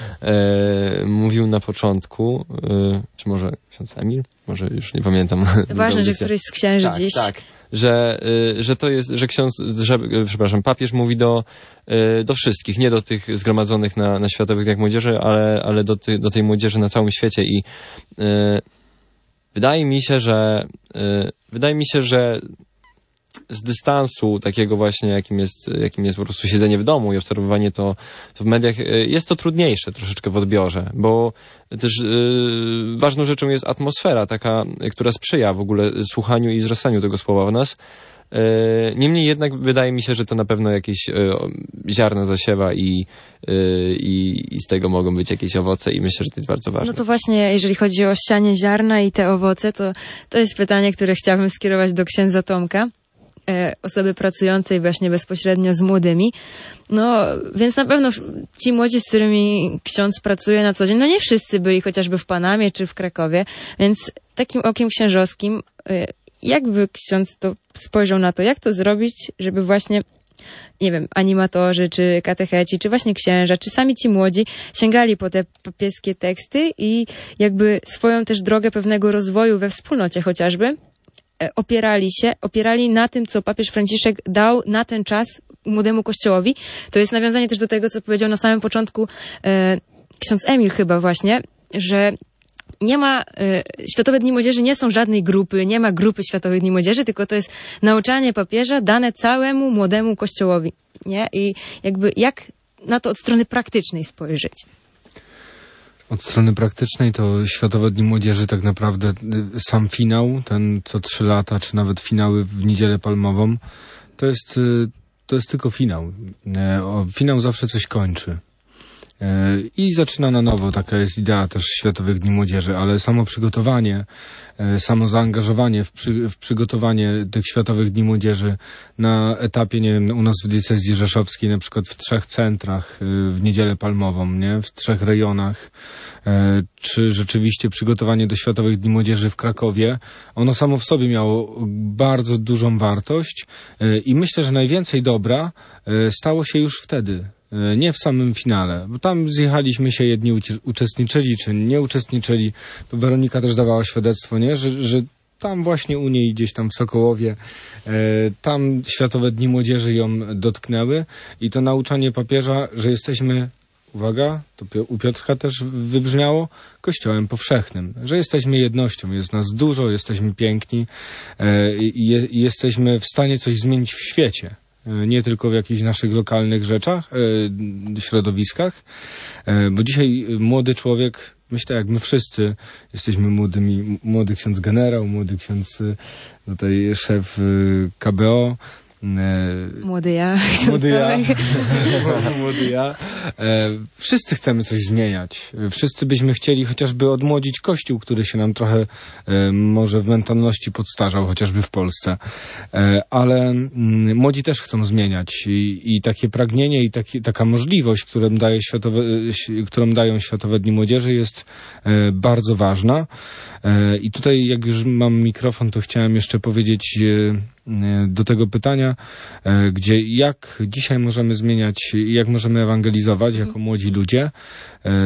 y, mówił na początku, y, czy może ksiądz Emil? Może już nie pamiętam. Ważne, że któryś z księży tak, dziś. Tak, że, y, że to jest, że ksiądz, że, y, przepraszam, papież mówi do, y, do wszystkich, nie do tych zgromadzonych na, na Światowych Dniach Młodzieży, ale, ale do, ty, do tej młodzieży na całym świecie i y, wydaje mi się, że y, wydaje mi się, że z dystansu takiego właśnie, jakim jest, jakim jest po prostu siedzenie w domu i obserwowanie to, to w mediach, jest to trudniejsze troszeczkę w odbiorze, bo też yy, ważną rzeczą jest atmosfera taka, która sprzyja w ogóle słuchaniu i wzrastaniu tego słowa w nas. Yy, niemniej jednak wydaje mi się, że to na pewno jakieś yy, ziarno zasiewa i, yy, i, i z tego mogą być jakieś owoce i myślę, że to jest bardzo ważne. No to właśnie, jeżeli chodzi o sianie ziarna i te owoce, to to jest pytanie, które chciałabym skierować do księdza Tomka, osoby pracującej właśnie bezpośrednio z młodymi. No, więc na pewno ci młodzi, z którymi ksiądz pracuje na co dzień, no nie wszyscy byli chociażby w Panamie czy w Krakowie, więc takim okiem księżowskim, jakby ksiądz to spojrzał na to, jak to zrobić, żeby właśnie, nie wiem, animatorzy, czy katecheci, czy właśnie księża, czy sami ci młodzi sięgali po te papieskie teksty i jakby swoją też drogę pewnego rozwoju we wspólnocie chociażby opierali się, opierali na tym, co papież Franciszek dał na ten czas młodemu Kościołowi. To jest nawiązanie też do tego, co powiedział na samym początku e, ksiądz Emil chyba właśnie, że nie ma, e, Światowe Dni Młodzieży nie są żadnej grupy, nie ma grupy Światowych Dni Młodzieży, tylko to jest nauczanie papieża dane całemu młodemu Kościołowi, nie? I jakby jak na to od strony praktycznej spojrzeć? Od strony praktycznej to Światowe Dni Młodzieży tak naprawdę sam finał, ten co trzy lata, czy nawet finały w Niedzielę Palmową, to jest, to jest tylko finał. Finał zawsze coś kończy. I zaczyna na nowo, taka jest idea też Światowych Dni Młodzieży, ale samo przygotowanie, samo zaangażowanie w, przy, w przygotowanie tych Światowych Dni Młodzieży na etapie, nie wiem, u nas w diecezji rzeszowskiej, na przykład w trzech centrach w Niedzielę Palmową, nie, w trzech rejonach, czy rzeczywiście przygotowanie do Światowych Dni Młodzieży w Krakowie, ono samo w sobie miało bardzo dużą wartość i myślę, że najwięcej dobra stało się już wtedy. Nie w samym finale, bo tam zjechaliśmy się, jedni uczestniczyli, czy nie uczestniczyli. To Weronika też dawała świadectwo, nie? Że, że tam właśnie u niej gdzieś tam w Sokołowie, e, tam Światowe Dni Młodzieży ją dotknęły i to nauczanie papieża, że jesteśmy, uwaga, to u Piotrka też wybrzmiało, Kościołem powszechnym, że jesteśmy jednością, jest nas dużo, jesteśmy piękni e, i, i jesteśmy w stanie coś zmienić w świecie. Nie tylko w jakichś naszych lokalnych rzeczach, e, środowiskach, e, bo dzisiaj młody człowiek, myślę jak my wszyscy, jesteśmy młodymi, młody ksiądz generał, młody ksiądz tutaj szef K B O, Młody ja. Młody ja. Młody ja. E, wszyscy chcemy coś zmieniać. Wszyscy byśmy chcieli chociażby odmłodzić Kościół, który się nam trochę e, może w mentalności podstarzał, chociażby w Polsce. E, ale m, młodzi też chcą zmieniać i, i takie pragnienie i taki, taka możliwość, którą, daje światowe, którą dają Światowe Dni Młodzieży, jest e, bardzo ważna. E, I tutaj, jak już mam mikrofon, to chciałem jeszcze powiedzieć e, do tego pytania, gdzie jak dzisiaj możemy zmieniać, jak możemy ewangelizować jako młodzi ludzie,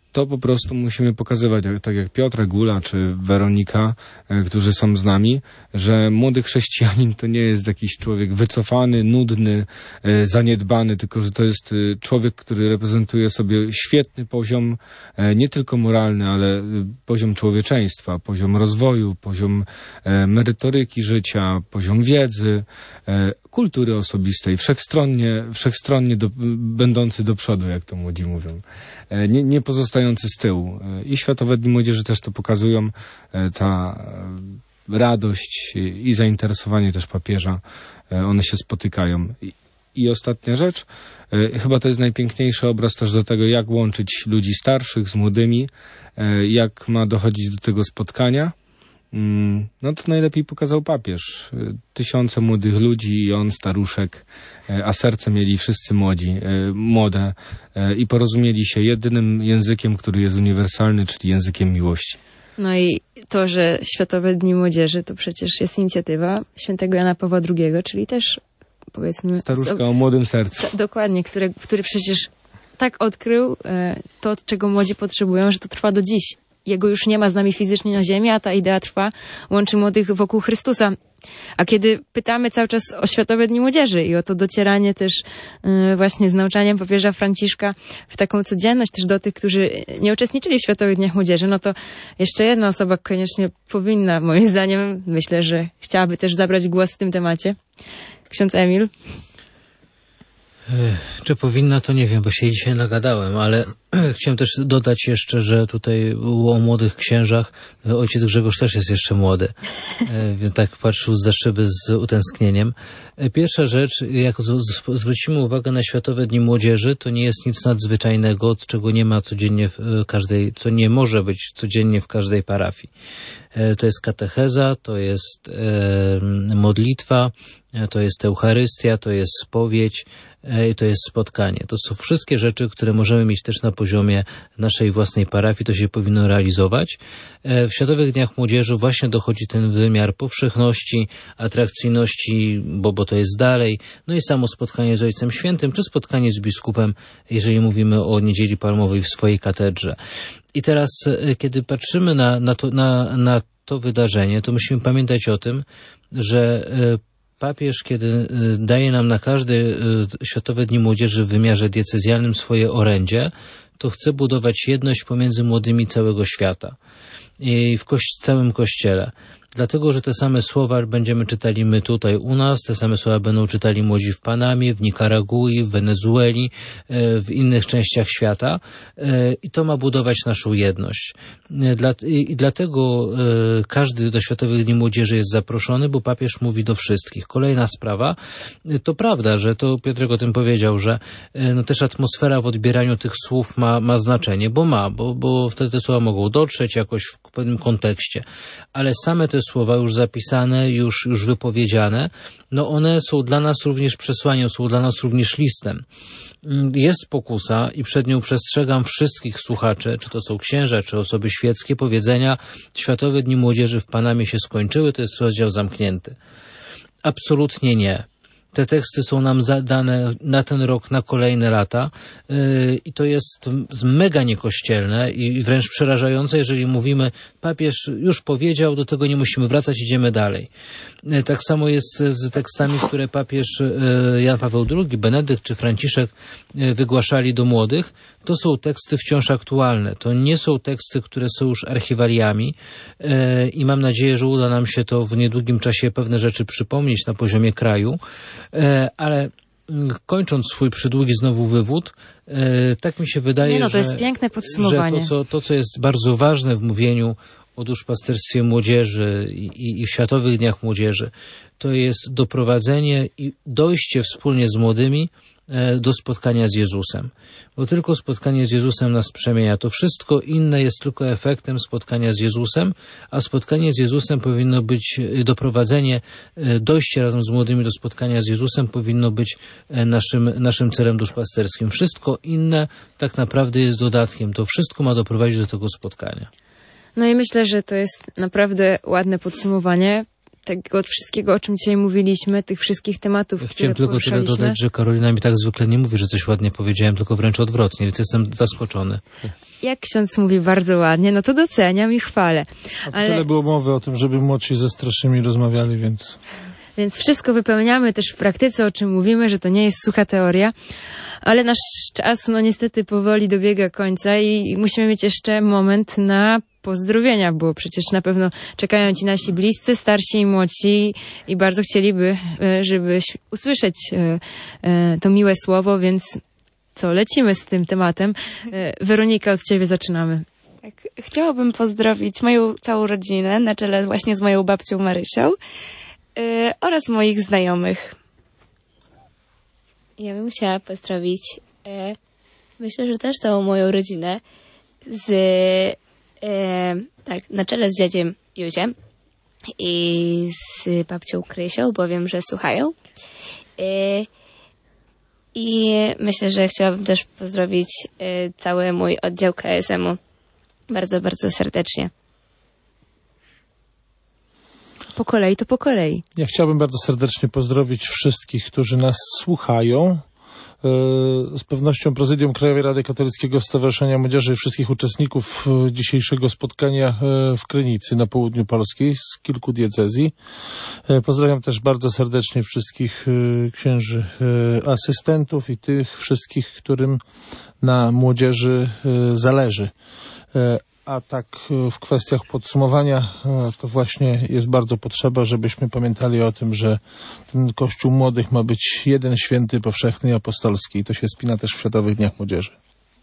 to po prostu musimy pokazywać, tak jak Piotr Gula czy Weronika, którzy są z nami, że młody chrześcijanin to nie jest jakiś człowiek wycofany, nudny, zaniedbany, tylko że to jest człowiek, który reprezentuje sobie świetny poziom, nie tylko moralny, ale poziom człowieczeństwa, poziom rozwoju, poziom merytoryki życia, poziom wiedzy, kultury osobistej, wszechstronnie, wszechstronnie do, będący do przodu, jak to młodzi mówią. Nie, nie pozostający z tyłu. I Światowe Dni Młodzieży też to pokazują. Ta radość i zainteresowanie też papieża, one się spotykają. I, i ostatnia rzecz, chyba to jest najpiękniejszy obraz też do tego, jak łączyć ludzi starszych z młodymi, jak ma dochodzić do tego spotkania. No to najlepiej pokazał papież. Tysiące młodych ludzi i on, staruszek, a serce mieli wszyscy młodzi, młode i porozumieli się jedynym językiem, który jest uniwersalny, czyli językiem miłości. No i to, że Światowe Dni Młodzieży to przecież jest inicjatywa świętego Jana Pawła drugiego, czyli też powiedzmy... Staruszka o młodym sercu. Dokładnie, który, który przecież tak odkrył to, czego młodzi potrzebują, że to trwa do dziś. Jego już nie ma z nami fizycznie na ziemi, a ta idea trwa, łączy młodych wokół Chrystusa. A kiedy pytamy cały czas o Światowe Dni Młodzieży i o to docieranie też yy, właśnie z nauczaniem papieża Franciszka w taką codzienność też do tych, którzy nie uczestniczyli w Światowych Dniach Młodzieży, no to jeszcze jedna osoba koniecznie powinna, moim zdaniem, myślę, że chciałaby też zabrać głos w tym temacie. Ksiądz Emil. Czy powinna, to nie wiem, bo się dzisiaj nagadałem, ale chciałem też dodać jeszcze, że tutaj o młodych księżach ojciec Grzegorz też jest jeszcze młody, więc tak patrzył za szyby z utęsknieniem. Pierwsza rzecz, jak zwrócimy uwagę na Światowe Dni Młodzieży, to nie jest nic nadzwyczajnego, czego nie ma codziennie w każdej, co nie może być codziennie w każdej parafii. To jest katecheza, to jest modlitwa, to jest Eucharystia, to jest spowiedź, i to jest spotkanie. To są wszystkie rzeczy, które możemy mieć też na poziomie naszej własnej parafii, to się powinno realizować. W Światowych Dniach Młodzieży właśnie dochodzi ten wymiar powszechności, atrakcyjności, bo, bo to jest dalej, no i samo spotkanie z Ojcem Świętym, czy spotkanie z biskupem, jeżeli mówimy o Niedzieli Palmowej w swojej katedrze. I teraz, kiedy patrzymy na, na, to, na, na to wydarzenie, to musimy pamiętać o tym, że papież, kiedy daje nam na każde Światowe Dni Młodzieży w wymiarze diecezjalnym swoje orędzie, to chce budować jedność pomiędzy młodymi całego świata i w kości- całym Kościele. Dlatego, że te same słowa będziemy czytali my tutaj u nas, te same słowa będą czytali młodzi w Panamie, w Nikaragui, w Wenezueli, w innych częściach świata i to ma budować naszą jedność. I dlatego każdy do Światowych Dni Młodzieży jest zaproszony, bo papież mówi do wszystkich. Kolejna sprawa, to prawda, że to Piotrek o tym powiedział, że no też atmosfera w odbieraniu tych słów ma, ma znaczenie, bo ma, bo, bo wtedy te słowa mogą dotrzeć jakoś w pewnym kontekście, ale same te słowa już zapisane, już, już wypowiedziane, no one są dla nas również przesłaniem, są dla nas również listem. Jest pokusa i przed nią przestrzegam wszystkich słuchaczy, czy to są księża, czy osoby świeckie, powiedzenia Światowe Dni Młodzieży w Panamie się skończyły, to jest rozdział zamknięty. Absolutnie nie. Te teksty są nam zadane na ten rok, na kolejne lata yy, i to jest mega niekościelne i wręcz przerażające, jeżeli mówimy, papież już powiedział, do tego nie musimy wracać, idziemy dalej. Yy, tak samo jest z tekstami, które papież yy, Jan Paweł drugi, Benedykt czy Franciszek yy, wygłaszali do młodych. To są teksty wciąż aktualne. To nie są teksty, które są już archiwaliami yy, i mam nadzieję, że uda nam się to w niedługim czasie pewne rzeczy przypomnieć na poziomie kraju. Ale kończąc swój przydługi znowu wywód, tak mi się wydaje, Nie no, to że, jest piękne podsumowanie. że to, co, to, co jest bardzo ważne w mówieniu o duszpasterstwie młodzieży i, i, i w Światowych Dniach Młodzieży, to jest doprowadzenie i dojście wspólnie z młodymi do spotkania z Jezusem. Bo tylko spotkanie z Jezusem nas przemienia. To wszystko inne jest tylko efektem spotkania z Jezusem, a spotkanie z Jezusem powinno być, doprowadzenie, dojście razem z młodymi do spotkania z Jezusem powinno być naszym, naszym celem duszpasterskim. Wszystko inne tak naprawdę jest dodatkiem. To wszystko ma doprowadzić do tego spotkania. No i myślę, że to jest naprawdę ładne podsumowanie. tego wszystkiego, o czym dzisiaj mówiliśmy, tych wszystkich tematów, Ja które chciałem tylko tyle poruszaliśmy. dodać, że Karolina mi tak zwykle nie mówi, że coś ładnie powiedziałem, tylko wręcz odwrotnie, więc jestem zaskoczony. Jak ksiądz mówi bardzo ładnie, no to doceniam i chwalę. Ale tyle było mowy o tym, żeby młodsi ze starszymi rozmawiali, więc... Więc wszystko wypełniamy też w praktyce, o czym mówimy, że to nie jest sucha teoria. Ale nasz czas, no niestety powoli dobiega końca i musimy mieć jeszcze moment na pozdrowienia, bo przecież na pewno czekają ci nasi bliscy, starsi i młodsi i bardzo chcieliby, żeby usłyszeć to miłe słowo, więc co, lecimy z tym tematem. Weronika, od ciebie zaczynamy. Tak, chciałabym pozdrowić moją całą rodzinę, na czele właśnie z moją babcią Marysią yy, oraz moich znajomych. Ja bym chciała pozdrowić, e, myślę, że też całą moją rodzinę, z, e, tak, na czele z dziadziem Józiem i z babcią Krysią, bo wiem, że słuchają. E, I myślę, że chciałabym też pozdrowić e, cały mój oddział K S M u bardzo, bardzo serdecznie. Po kolei to po kolei. Ja chciałbym bardzo serdecznie pozdrowić wszystkich, którzy nas słuchają. Z pewnością Prezydium Krajowej Rady Katolickiego Stowarzyszenia Młodzieży i wszystkich uczestników dzisiejszego spotkania w Krynicy na południu Polski z kilku diecezji. Pozdrawiam też bardzo serdecznie wszystkich księży asystentów i tych wszystkich, którym na młodzieży zależy. A tak w kwestiach podsumowania to właśnie jest bardzo potrzeba, żebyśmy pamiętali o tym, że ten Kościół Młodych ma być jeden święty, powszechny i apostolski i to się spina też w Światowych Dniach Młodzieży.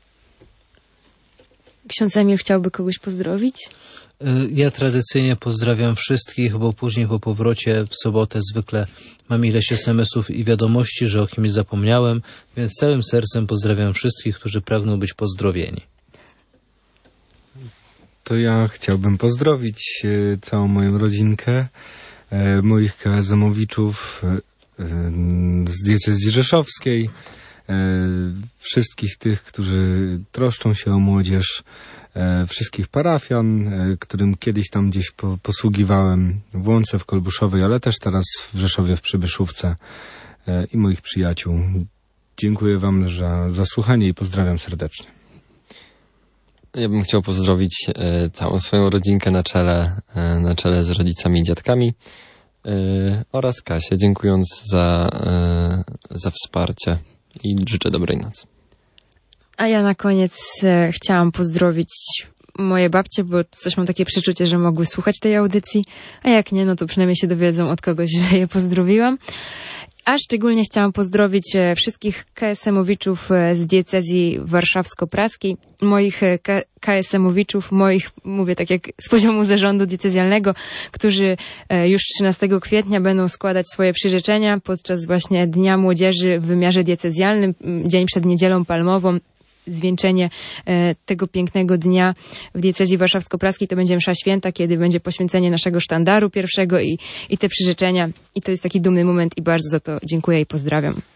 Ksiądz Emil chciałby kogoś pozdrowić? Ja tradycyjnie pozdrawiam wszystkich, bo później po powrocie w sobotę zwykle mam ileś es em esów i wiadomości, że o kimś zapomniałem, więc całym sercem pozdrawiam wszystkich, którzy pragną być pozdrowieni. To ja chciałbym pozdrowić e, całą moją rodzinkę, e, moich K S M owiczów e, z diecezji rzeszowskiej, e, wszystkich tych, którzy troszczą się o młodzież, e, wszystkich parafian, e, którym kiedyś tam gdzieś po, posługiwałem w Łące, w Kolbuszowej, ale też teraz w Rzeszowie, w Przybyszówce e, i moich przyjaciół. Dziękuję wam za, za słuchanie i pozdrawiam serdecznie. Ja bym chciał pozdrowić e, całą swoją rodzinkę na czele, e, na czele z rodzicami i dziadkami e, oraz Kasię, dziękując za, e, za wsparcie i życzę dobrej nocy. A ja na koniec e, chciałam pozdrowić moje babcie, bo coś mam takie przeczucie, że mogły słuchać tej audycji, a jak nie, no to przynajmniej się dowiedzą od kogoś, że je pozdrowiłam. A szczególnie chciałam pozdrowić wszystkich K S M owiczów z diecezji warszawsko-praskiej, moich K S M owiczów, moich, mówię tak jak z poziomu zarządu diecezjalnego, którzy już trzynastego kwietnia będą składać swoje przyrzeczenia podczas właśnie Dnia Młodzieży w wymiarze diecezjalnym, dzień przed Niedzielą Palmową. Zwieńczenie e, tego pięknego dnia w diecezji warszawsko-praskiej to będzie msza święta, kiedy będzie poświęcenie naszego sztandaru pierwszego i, i te przyrzeczenia. I to jest taki dumny moment i bardzo za to dziękuję i pozdrawiam.